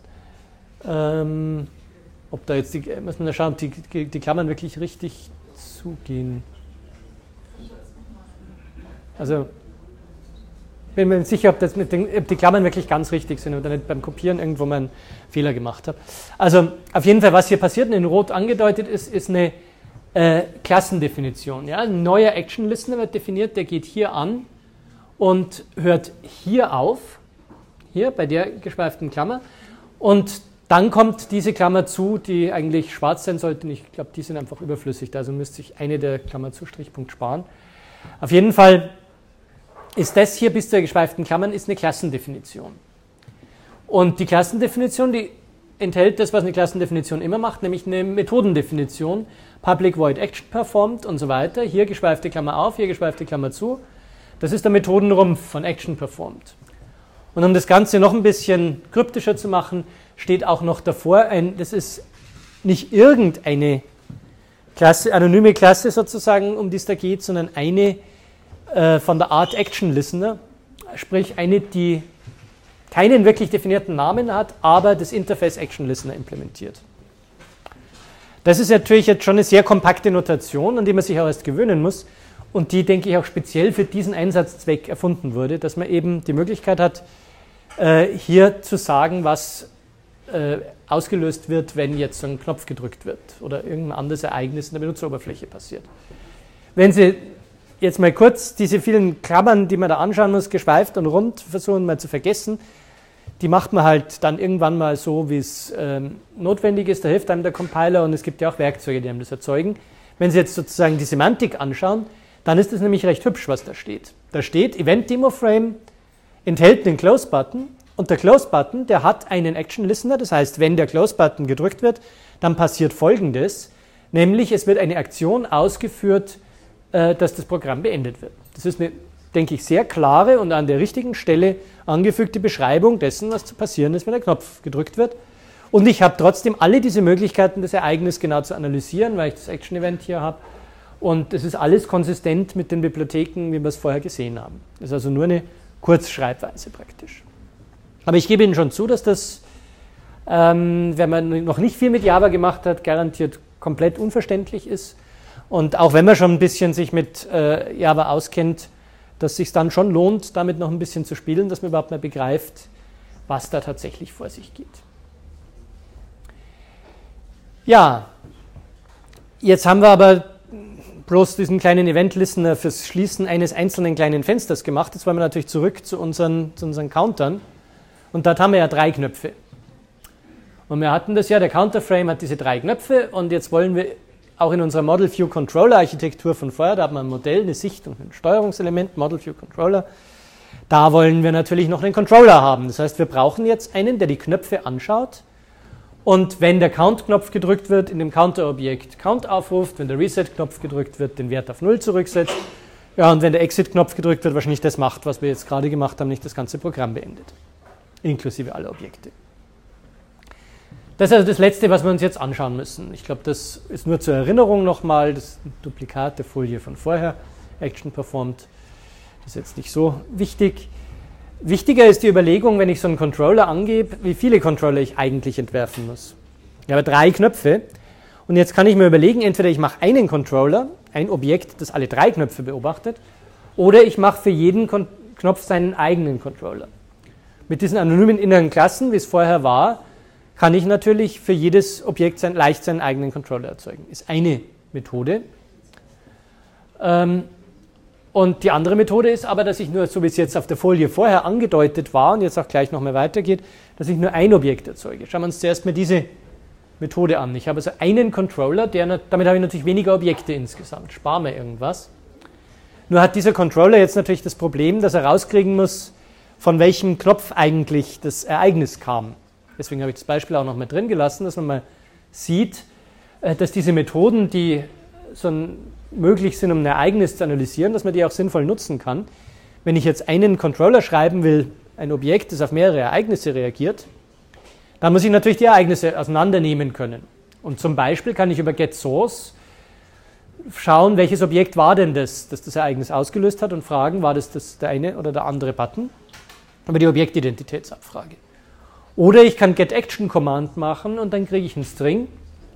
Ähm, ob da jetzt, die, muss man da schauen, ob die, die, die Klammern wirklich richtig zugehen. Also, bin mir nicht sicher, ob, das mit den, ob die Klammern wirklich ganz richtig sind oder nicht beim Kopieren irgendwo mal einen Fehler gemacht habe. Also auf jeden Fall, was hier passiert und in Rot angedeutet ist, ist eine äh, Klassendefinition. Ja? Ein neuer Action Listener wird definiert, der geht hier an und hört hier auf, hier bei der geschweiften Klammer, und dann kommt diese Klammer zu, die eigentlich schwarz sein sollte. Ich glaube, die sind einfach überflüssig, also müsste ich eine der Klammer zu Strichpunkt sparen. Auf jeden Fall ist das hier bis zur geschweiften Klammern ist eine Klassendefinition. Und die Klassendefinition, die enthält das, was eine Klassendefinition immer macht, nämlich eine Methodendefinition, Public Void Action performed und so weiter. Hier geschweifte Klammer auf, hier geschweifte Klammer zu. Das ist der Methodenrumpf von Action performed. Und um das Ganze noch ein bisschen kryptischer zu machen, steht auch noch davor, ein, das ist nicht irgendeine Klasse, anonyme Klasse sozusagen, um die es da geht, sondern eine äh, von der Art Action Listener, sprich eine, die keinen wirklich definierten Namen hat, aber das Interface Action Listener implementiert. Das ist natürlich jetzt schon eine sehr kompakte Notation, an die man sich auch erst gewöhnen muss und die, denke ich, auch speziell für diesen Einsatzzweck erfunden wurde, dass man eben die Möglichkeit hat, äh, hier zu sagen, was äh, ausgelöst wird, wenn jetzt so ein Knopf gedrückt wird oder irgendein anderes Ereignis in der Benutzeroberfläche passiert. Wenn Sie jetzt mal kurz diese vielen Klammern, die man da anschauen muss, geschweift und rund versuchen mal zu vergessen, die macht man halt dann irgendwann mal so, wie es ähm, notwendig ist, da hilft einem der Compiler und es gibt ja auch Werkzeuge, die einem das erzeugen. Wenn Sie jetzt sozusagen die Semantik anschauen, dann ist es nämlich recht hübsch, was da steht. Da steht, Event Demo Frame enthält einen Close-Button und der Close-Button, der hat einen Action-Listener, das heißt, wenn der Close-Button gedrückt wird, dann passiert Folgendes, nämlich es wird eine Aktion ausgeführt, äh, dass das Programm beendet wird. Das ist eine, denke ich, sehr klare und an der richtigen Stelle angefügte Beschreibung dessen, was zu passieren ist, wenn der Knopf gedrückt wird. Und ich habe trotzdem alle diese Möglichkeiten, das Ereignis genau zu analysieren, weil ich das Action-Event hier habe. Und es ist alles konsistent mit den Bibliotheken, wie wir es vorher gesehen haben. Das ist also nur eine Kurzschreibweise praktisch. Aber ich gebe Ihnen schon zu, dass das, ähm, wenn man noch nicht viel mit Java gemacht hat, garantiert komplett unverständlich ist. Und auch wenn man schon ein bisschen sich mit äh, Java auskennt, dass es sich dann schon lohnt, damit noch ein bisschen zu spielen, dass man überhaupt mal begreift, was da tatsächlich vor sich geht. Ja, jetzt haben wir aber bloß diesen kleinen Event-Listener fürs Schließen eines einzelnen kleinen Fensters gemacht. Jetzt wollen wir natürlich zurück zu unseren, zu unseren Countern. Und dort haben wir ja drei Knöpfe. Und wir hatten das ja, der Counterframe hat diese drei Knöpfe und jetzt wollen wir auch in unserer Model View Controller Architektur von vorher, da hat man ein Modell, eine Sicht und ein Steuerungselement, Model View Controller. Da wollen wir natürlich noch einen Controller haben. Das heißt, wir brauchen jetzt einen, der die Knöpfe anschaut und wenn der Count-Knopf gedrückt wird, in dem Counter-Objekt Count aufruft, wenn der Reset-Knopf gedrückt wird, den Wert auf null zurücksetzt. Ja, und wenn der Exit-Knopf gedrückt wird, wahrscheinlich das macht, was wir jetzt gerade gemacht haben, nicht das ganze Programm beendet. Inklusive aller Objekte. Das ist also das Letzte, was wir uns jetzt anschauen müssen. Ich glaube, das ist nur zur Erinnerung nochmal, das ist ein Duplikat der Folie von vorher, Action performed. Das ist jetzt nicht so wichtig. Wichtiger ist die Überlegung, wenn ich so einen Controller angebe, wie viele Controller ich eigentlich entwerfen muss. Ich habe drei Knöpfe und jetzt kann ich mir überlegen, entweder ich mache einen Controller, ein Objekt, das alle drei Knöpfe beobachtet, oder ich mache für jeden Kon- Knopf seinen eigenen Controller. Mit diesen anonymen inneren Klassen, wie es vorher war, kann ich natürlich für jedes Objekt sein, leicht seinen eigenen Controller erzeugen. Ist eine Methode. Ähm, und die andere Methode ist aber, dass ich nur, so wie es jetzt auf der Folie vorher angedeutet war und jetzt auch gleich nochmal weitergeht, dass ich nur ein Objekt erzeuge. Schauen wir uns zuerst mal diese Methode an. Ich habe also einen Controller, der, damit habe ich natürlich weniger Objekte insgesamt, spare mir irgendwas. Nur hat dieser Controller jetzt natürlich das Problem, dass er rauskriegen muss, von welchem Knopf eigentlich das Ereignis kam. Deswegen habe ich das Beispiel auch noch mal drin gelassen, dass man mal sieht, dass diese Methoden, die so möglich sind, um ein Ereignis zu analysieren, dass man die auch sinnvoll nutzen kann. Wenn ich jetzt einen Controller schreiben will, ein Objekt, das auf mehrere Ereignisse reagiert, dann muss ich natürlich die Ereignisse auseinandernehmen können. Und zum Beispiel kann ich über getSource schauen, welches Objekt war denn das, das das Ereignis ausgelöst hat und fragen, war das, das der eine oder der andere Button, über die Objektidentitätsabfrage. Oder ich kann getActionCommand machen und dann kriege ich einen String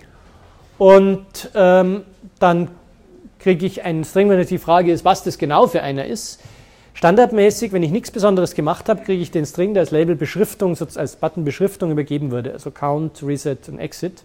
und ähm, dann kriege ich einen String, wenn jetzt die Frage ist, was das genau für einer ist, Standardmäßig, wenn ich nichts Besonderes gemacht habe, kriege ich den String, der als Label Beschriftung, als Button Beschriftung übergeben würde, also Count, Reset und Exit.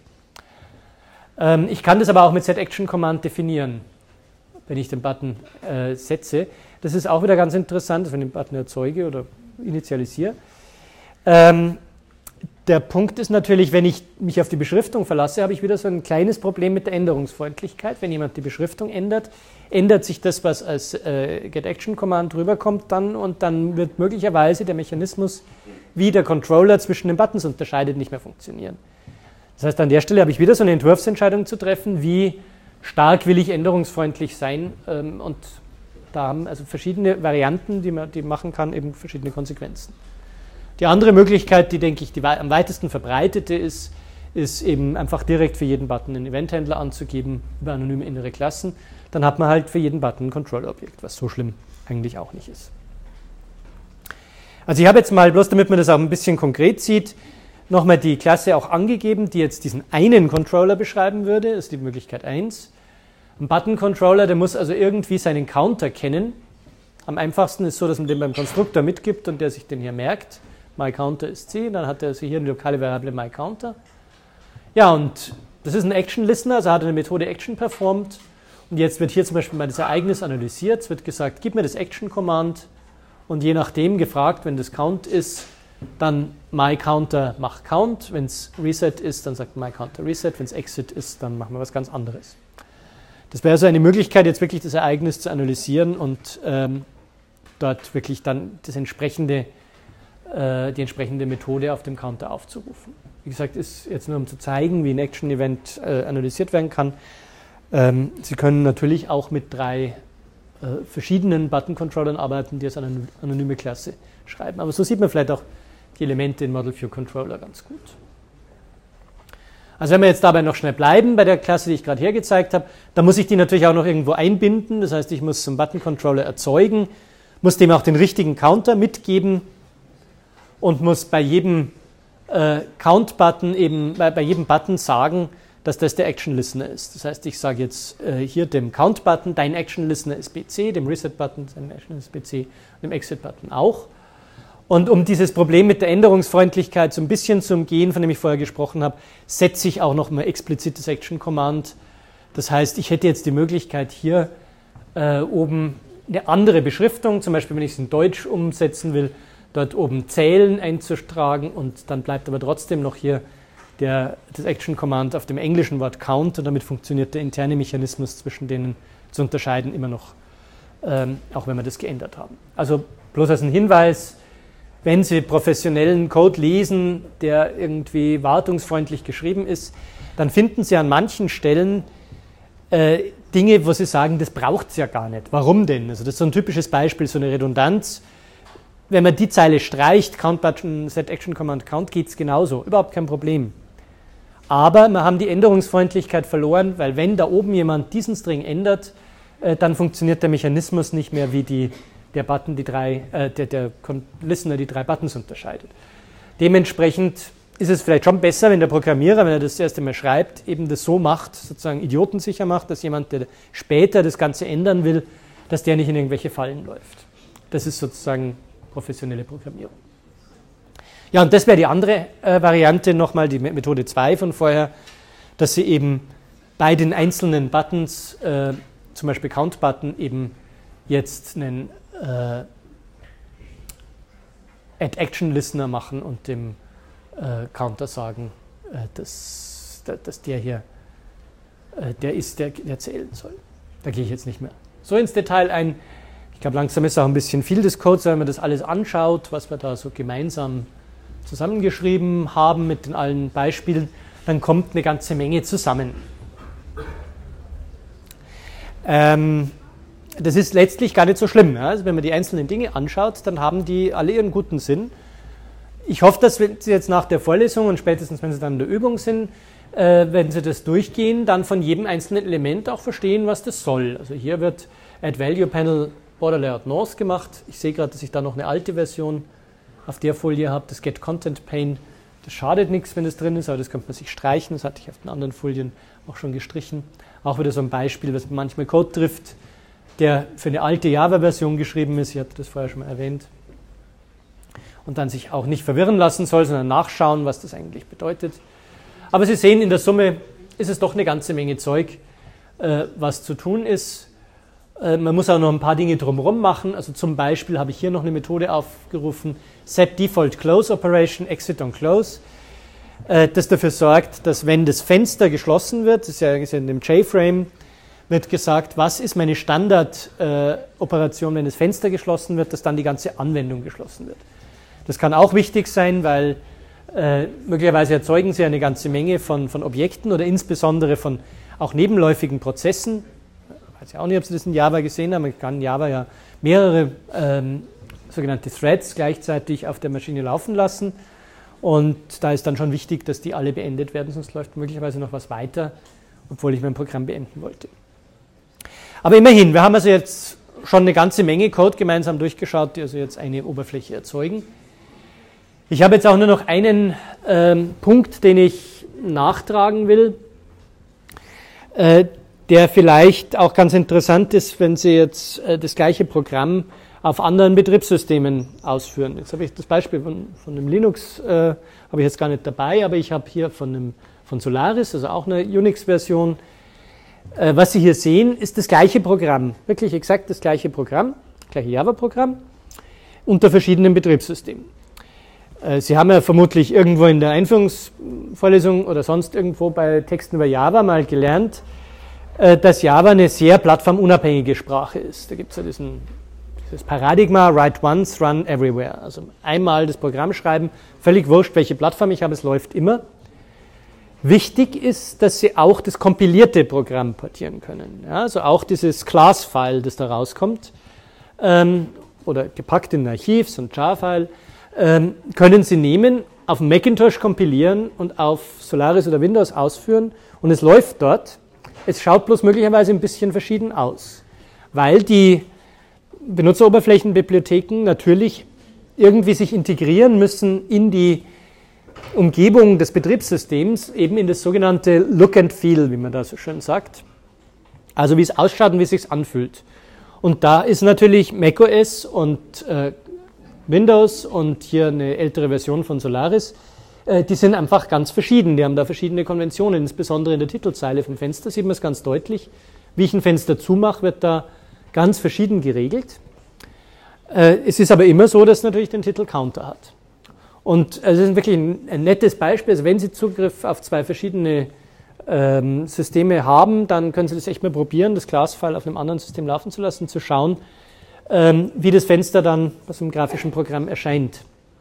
Ähm, ich kann das aber auch mit setAction-Command definieren, wenn ich den Button äh, setze. Das ist auch wieder ganz interessant, wenn ich den Button erzeuge oder initialisiere. Ähm, der Punkt ist natürlich, wenn ich mich auf die Beschriftung verlasse, habe ich wieder so ein kleines Problem mit der Änderungsfreundlichkeit. Wenn jemand die Beschriftung ändert, ändert sich das, was als äh, getAction-Command rüberkommt dann und dann wird möglicherweise der Mechanismus, wie der Controller zwischen den Buttons unterscheidet, nicht mehr funktionieren. Das heißt, an der Stelle habe ich wieder so eine Entwurfsentscheidung zu treffen, wie stark will ich änderungsfreundlich sein ähm, und da haben also verschiedene Varianten, die man die machen kann, eben verschiedene Konsequenzen. Die andere Möglichkeit, die, denke ich, die am weitesten verbreitete ist, ist eben einfach direkt für jeden Button einen Eventhändler anzugeben über anonyme innere Klassen. Dann hat man halt für jeden Button ein Control-Objekt, was so schlimm eigentlich auch nicht ist. Also ich habe jetzt mal, bloß damit man das auch ein bisschen konkret sieht, nochmal die Klasse auch angegeben, die jetzt diesen einen Controller beschreiben würde. Das ist die Möglichkeit eins. Ein Button-Controller, der muss also irgendwie seinen Counter kennen. Am einfachsten ist es so, dass man den beim Konstruktor mitgibt und der sich den hier merkt. MyCounter ist C, dann hat er also hier eine lokale Variable MyCounter. Ja, und das ist ein Action-Listener, also hat er eine Methode Action performt. Und jetzt wird hier zum Beispiel mal das Ereignis analysiert. Es wird gesagt, gib mir das Action-Command und je nachdem gefragt, wenn das Count ist, dann MyCounter macht Count. Wenn es Reset ist, dann sagt MyCounter Reset. Wenn es Exit ist, dann machen wir was ganz anderes. Das wäre also eine Möglichkeit, jetzt wirklich das Ereignis zu analysieren und ähm, dort wirklich dann das entsprechende die entsprechende Methode auf dem Counter aufzurufen. Wie gesagt, ist jetzt nur um zu zeigen, wie ein Action-Event äh, analysiert werden kann. Ähm, Sie können natürlich auch mit drei äh, verschiedenen Button-Controllern arbeiten, die als anonyme Klasse schreiben. Aber so sieht man vielleicht auch die Elemente in Model View Controller ganz gut. Also wenn wir jetzt dabei noch schnell bleiben bei der Klasse, die ich gerade hergezeigt habe, dann muss ich die natürlich auch noch irgendwo einbinden. Das heißt, ich muss so einen Button-Controller erzeugen, muss dem auch den richtigen Counter mitgeben und muss bei jedem äh, Count-Button eben, bei, bei jedem Button sagen, dass das der Action-Listener ist. Das heißt, ich sage jetzt äh, hier dem Count-Button, dein Action-Listener ist B C, dem Reset-Button, sein Action ist B C und dem Exit-Button auch. Und um dieses Problem mit der Änderungsfreundlichkeit so ein bisschen zu umgehen, von dem ich vorher gesprochen habe, setze ich auch noch mal explizites Action-Command. Das heißt, ich hätte jetzt die Möglichkeit, hier äh, oben eine andere Beschriftung, zum Beispiel wenn ich es in Deutsch umsetzen will, dort oben Zählen einzutragen und dann bleibt aber trotzdem noch hier der, das Action-Command auf dem englischen Wort Count und damit funktioniert der interne Mechanismus zwischen denen zu unterscheiden immer noch, ähm, auch wenn wir das geändert haben. Also bloß als ein Hinweis, wenn Sie professionellen Code lesen, der irgendwie wartungsfreundlich geschrieben ist, dann finden Sie an manchen Stellen äh, Dinge, wo Sie sagen, das braucht es ja gar nicht. Warum denn? Also das ist so ein typisches Beispiel, so eine Redundanz. Wenn man die Zeile streicht, Count Button, Set Action Command Count, geht es genauso. Überhaupt kein Problem. Aber wir haben die Änderungsfreundlichkeit verloren, weil wenn da oben jemand diesen String ändert, äh, dann funktioniert der Mechanismus nicht mehr, wie die, der Button die drei, äh, der, der Listener die drei Buttons unterscheidet. Dementsprechend ist es vielleicht schon besser, wenn der Programmierer, wenn er das erste Mal schreibt, eben das so macht, sozusagen idiotensicher macht, dass jemand, der später das Ganze ändern will, dass der nicht in irgendwelche Fallen läuft. Das ist sozusagen professionelle Programmierung. Ja, und das wäre die andere äh, Variante, nochmal die Methode zwei von vorher, dass Sie eben bei den einzelnen Buttons, äh, zum Beispiel Count-Button, eben jetzt einen äh, Add-Action-Listener machen und dem äh, Counter sagen, äh, dass, dass der hier äh, der ist, der, der zählen soll. Da gehe ich jetzt nicht mehr so ins Detail ein. Ich glaube, langsam ist auch ein bisschen viel des Codes, wenn man das alles anschaut, was wir da so gemeinsam zusammengeschrieben haben mit den allen Beispielen, dann kommt eine ganze Menge zusammen. Ähm, das ist letztlich gar nicht so schlimm. Ja? Also wenn man die einzelnen Dinge anschaut, dann haben die alle ihren guten Sinn. Ich hoffe, dass Sie jetzt nach der Vorlesung und spätestens, wenn Sie dann in der Übung sind, äh, wenn Sie das durchgehen, dann von jedem einzelnen Element auch verstehen, was das soll. Also hier wird Add Value Panel Border Layout North gemacht. Ich sehe gerade, dass ich da noch eine alte Version auf der Folie habe, das Get Content Pane. Das schadet nichts, wenn das drin ist, aber das könnte man sich streichen. Das hatte ich auf den anderen Folien auch schon gestrichen. Auch wieder so ein Beispiel, was manchmal Code trifft, der für eine alte Java-Version geschrieben ist, ich hatte das vorher schon mal erwähnt, und dann sich auch nicht verwirren lassen soll, sondern nachschauen, was das eigentlich bedeutet. Aber Sie sehen, in der Summe ist es doch eine ganze Menge Zeug, äh, was zu tun ist. Äh, man muss auch noch ein paar Dinge drumherum machen. Also zum Beispiel habe ich hier noch eine Methode aufgerufen, Set Default Close Operation, Exit on Close, äh, das dafür sorgt, dass wenn das Fenster geschlossen wird, das ist ja in dem J-Frame, wird gesagt, was ist meine Standardoperation, äh, wenn das Fenster geschlossen wird, dass dann die ganze Anwendung geschlossen wird. Das kann auch wichtig sein, weil äh, möglicherweise erzeugen Sie eine ganze Menge von, von Objekten oder insbesondere von auch nebenläufigen Prozessen. Ich weiß ja auch nicht, ob Sie das in Java gesehen haben. Man kann in Java ja mehrere ähm, sogenannte Threads gleichzeitig auf der Maschine laufen lassen. Und da ist dann schon wichtig, dass die alle beendet werden, sonst läuft möglicherweise noch was weiter, obwohl ich mein Programm beenden wollte. Aber immerhin, wir haben also jetzt schon eine ganze Menge Code gemeinsam durchgeschaut, die also jetzt eine Oberfläche erzeugen. Ich habe jetzt auch nur noch einen ähm, Punkt, den ich nachtragen will, äh, der vielleicht auch ganz interessant ist, wenn Sie jetzt äh, das gleiche Programm auf anderen Betriebssystemen ausführen. Jetzt habe ich das Beispiel von, von einem Linux, äh, habe ich jetzt gar nicht dabei, aber ich habe hier von, einem, von Solaris, also auch eine Unix-Version. Äh, was Sie hier sehen, ist das gleiche Programm, wirklich exakt das gleiche Programm, das gleiche Java-Programm, unter verschiedenen Betriebssystemen. Sie haben ja vermutlich irgendwo in der Einführungsvorlesung oder sonst irgendwo bei Texten über Java mal gelernt, dass Java eine sehr plattformunabhängige Sprache ist. Da gibt es ja diesen, dieses Paradigma, write once, run everywhere. Also einmal das Programm schreiben, völlig wurscht, welche Plattform ich habe, es läuft immer. Wichtig ist, dass Sie auch das kompilierte Programm portieren können. Ja, also auch dieses Class-File, das da rauskommt, ähm, oder gepackt in ein Archiv, so ein Jar-File, ähm, können Sie nehmen, auf dem Macintosh kompilieren und auf Solaris oder Windows ausführen und es läuft dort. Es schaut bloß möglicherweise ein bisschen verschieden aus, weil die Benutzeroberflächenbibliotheken natürlich irgendwie sich integrieren müssen in die Umgebung des Betriebssystems, eben in das sogenannte Look and Feel, wie man da so schön sagt. Also wie es ausschaut und wie es sich anfühlt. Und da ist natürlich macOS und äh, Windows und hier eine ältere Version von Solaris, äh, die sind einfach ganz verschieden. Die haben da verschiedene Konventionen, insbesondere in der Titelzeile vom Fenster sieht man es ganz deutlich. Wie ich ein Fenster zumache, wird da ganz verschieden geregelt. Äh, es ist aber immer so, dass es natürlich den Titel-Counter hat. Und also es ist wirklich ein, ein nettes Beispiel. Also wenn Sie Zugriff auf zwei verschiedene ähm, Systeme haben, dann können Sie das echt mal probieren, das Class-File auf einem anderen System laufen zu lassen, zu schauen, ähm, wie das Fenster dann aus dem grafischen Programm erscheint.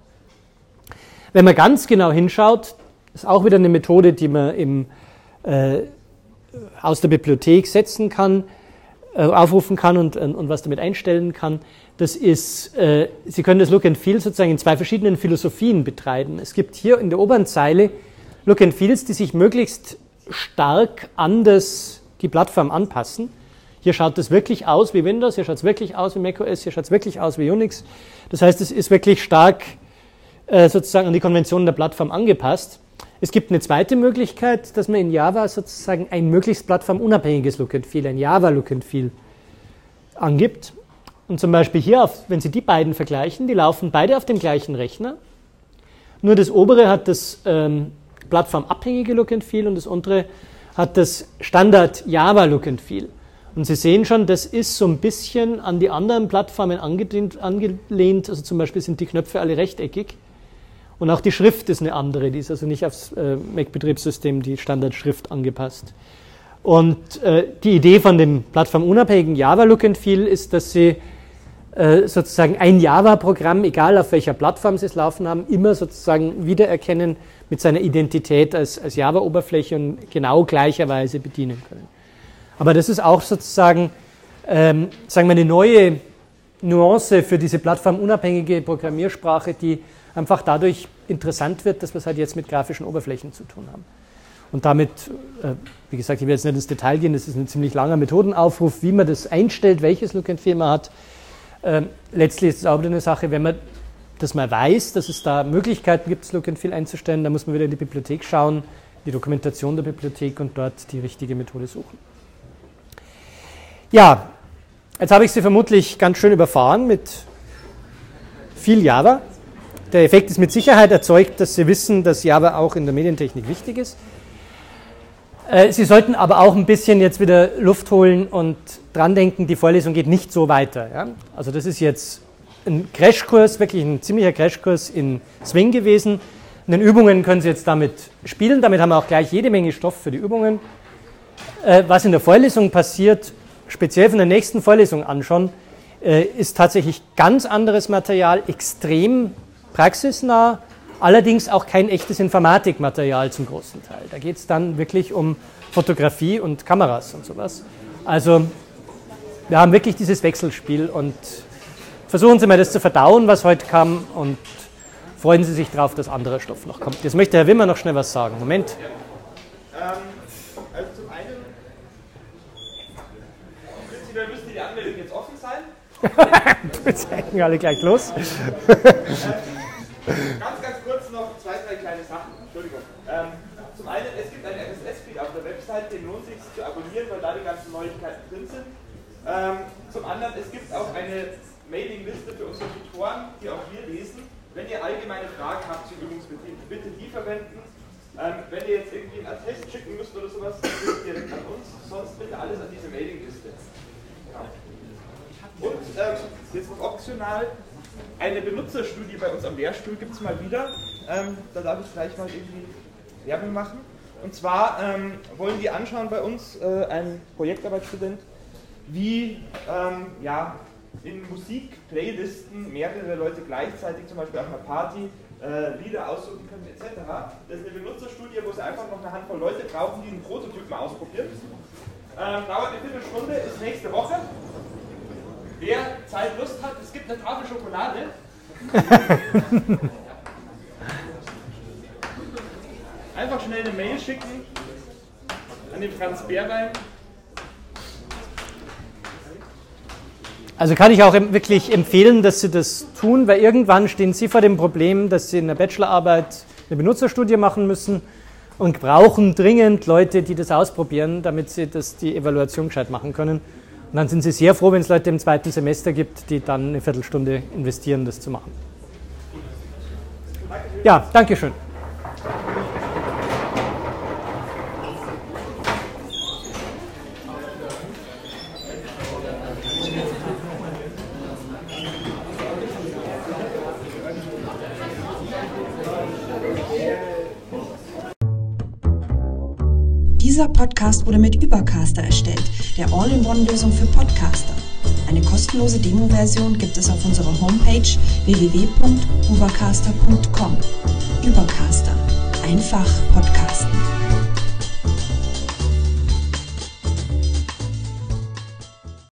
Wenn man ganz genau hinschaut, ist auch wieder eine Methode, die man im, äh, aus der Bibliothek setzen kann, äh, aufrufen kann und, und, und was damit einstellen kann. Das ist, äh, Sie können das Look and Feel sozusagen in zwei verschiedenen Philosophien betreiben. Es gibt hier in der oberen Zeile Look and Feels, die sich möglichst stark an das, die Plattform anpassen. Hier schaut es wirklich aus wie Windows, hier schaut es wirklich aus wie macOS, hier schaut es wirklich aus wie Unix. Das heißt, es ist wirklich stark äh, sozusagen an die Konventionen der Plattform angepasst. Es gibt eine zweite Möglichkeit, dass man in Java sozusagen ein möglichst plattformunabhängiges Look and Feel, ein Java Look and Feel angibt. Und zum Beispiel hier, auf, wenn Sie die beiden vergleichen, die laufen beide auf dem gleichen Rechner. Nur das obere hat das ähm, plattformabhängige Look and Feel und das untere hat das Standard Java Look and Feel. Und Sie sehen schon, das ist so ein bisschen an die anderen Plattformen angelehnt, angelehnt. Also zum Beispiel sind die Knöpfe alle rechteckig. Und auch die Schrift ist eine andere. Die ist also nicht aufs äh, Mac-Betriebssystem, die Standardschrift, angepasst. Und äh, die Idee von dem plattformunabhängigen Java Look and Feel ist, dass Sie äh, sozusagen ein Java-Programm, egal auf welcher Plattform Sie es laufen haben, immer sozusagen wiedererkennen mit seiner Identität als, als Java-Oberfläche und genau gleicherweise bedienen können. Aber das ist auch sozusagen, ähm, sagen wir, eine neue Nuance für diese plattformunabhängige Programmiersprache, die einfach dadurch interessant wird, dass wir es halt jetzt mit grafischen Oberflächen zu tun haben. Und damit, äh, wie gesagt, ich will jetzt nicht ins Detail gehen, das ist ein ziemlich langer Methodenaufruf, wie man das einstellt, welches Look and Feel man hat. Ähm, letztlich ist es auch wieder eine Sache, wenn man das mal weiß, dass es da Möglichkeiten gibt, das Look and Feel einzustellen, dann muss man wieder in die Bibliothek schauen, die Dokumentation der Bibliothek und dort die richtige Methode suchen. Ja, Jetzt habe ich Sie vermutlich ganz schön überfahren mit viel Java. Der Effekt ist mit Sicherheit erzeugt, dass Sie wissen, dass Java auch in der Medientechnik wichtig ist. Sie sollten aber auch ein bisschen jetzt wieder Luft holen und dran denken, die Vorlesung geht nicht so weiter. Ja? Also das ist jetzt ein Crashkurs, wirklich ein ziemlicher Crashkurs in Swing gewesen. In den Übungen können Sie jetzt damit spielen, damit haben wir auch gleich jede Menge Stoff für die Übungen. Was in der Vorlesung passiert, speziell von der nächsten Vorlesung anschauen, ist tatsächlich ganz anderes Material, extrem praxisnah, allerdings auch kein echtes Informatikmaterial zum großen Teil. Da geht es dann wirklich um Fotografie und Kameras und sowas. Also wir haben wirklich dieses Wechselspiel und versuchen Sie mal das zu verdauen, was heute kam, und freuen Sie sich darauf, dass anderer Stoff noch kommt. Jetzt möchte Herr Wimmer noch schnell was sagen. Moment. Ja. Ähm, also zum einen, prinzipiell müsste die Anmeldung jetzt offen sein. Wir zeigen alle gleich los. Ganz, ganz kurz noch zwei, drei kleine Sachen. Entschuldigung. Ähm, zum einen, es gibt einen R S S-Feed auf der Website, den lohnt sich zu abonnieren, weil da die ganzen Neuigkeiten drin sind. Ähm, zum anderen, es gibt auch eine Mailingliste für unsere Tutoren, die auch wir lesen. Wenn ihr allgemeine Fragen habt zum Übungsbetrieb, bitte die verwenden. Ähm, wenn ihr jetzt irgendwie einen Attest schicken müsst oder sowas, dann schickt ihr an uns, sonst bitte alles an diese Mailingliste. Ja. Und ähm, jetzt noch optional, eine Benutzerstudie bei uns am Lehrstuhl gibt es mal wieder. Ähm, da darf ich gleich mal irgendwie Werbung machen. Und zwar ähm, wollen die anschauen bei uns, äh, ein Projektarbeitsstudent, wie ähm, ja, in Musik-Playlisten mehrere Leute gleichzeitig, zum Beispiel auf einer Party, äh, Lieder aussuchen können et cetera. Das ist eine Benutzerstudie, wo sie einfach noch eine Handvoll Leute brauchen, die einen Prototyp mal ausprobieren. Ähm, dauert eine Viertelstunde, ist nächste Woche. Wer Zeit, Lust hat, es gibt eine Tafel Schokolade. Einfach schnell eine Mail schicken an den Franz Beerbein. Also kann ich auch wirklich empfehlen, dass Sie das tun, weil irgendwann stehen Sie vor dem Problem, dass Sie in der Bachelorarbeit eine Benutzerstudie machen müssen und brauchen dringend Leute, die das ausprobieren, damit Sie das, die Evaluation gescheit machen können. Und dann sind Sie sehr froh, wenn es Leute im zweiten Semester gibt, die dann eine Viertelstunde investieren, das zu machen. Ja, danke schön. Dieser Podcast wurde mit Übercaster erstellt, der All-in-One-Lösung für Podcaster. Eine kostenlose Demo-Version gibt es auf unserer Homepage w w w punkt übercaster punkt com. Übercaster. Einfach podcasten.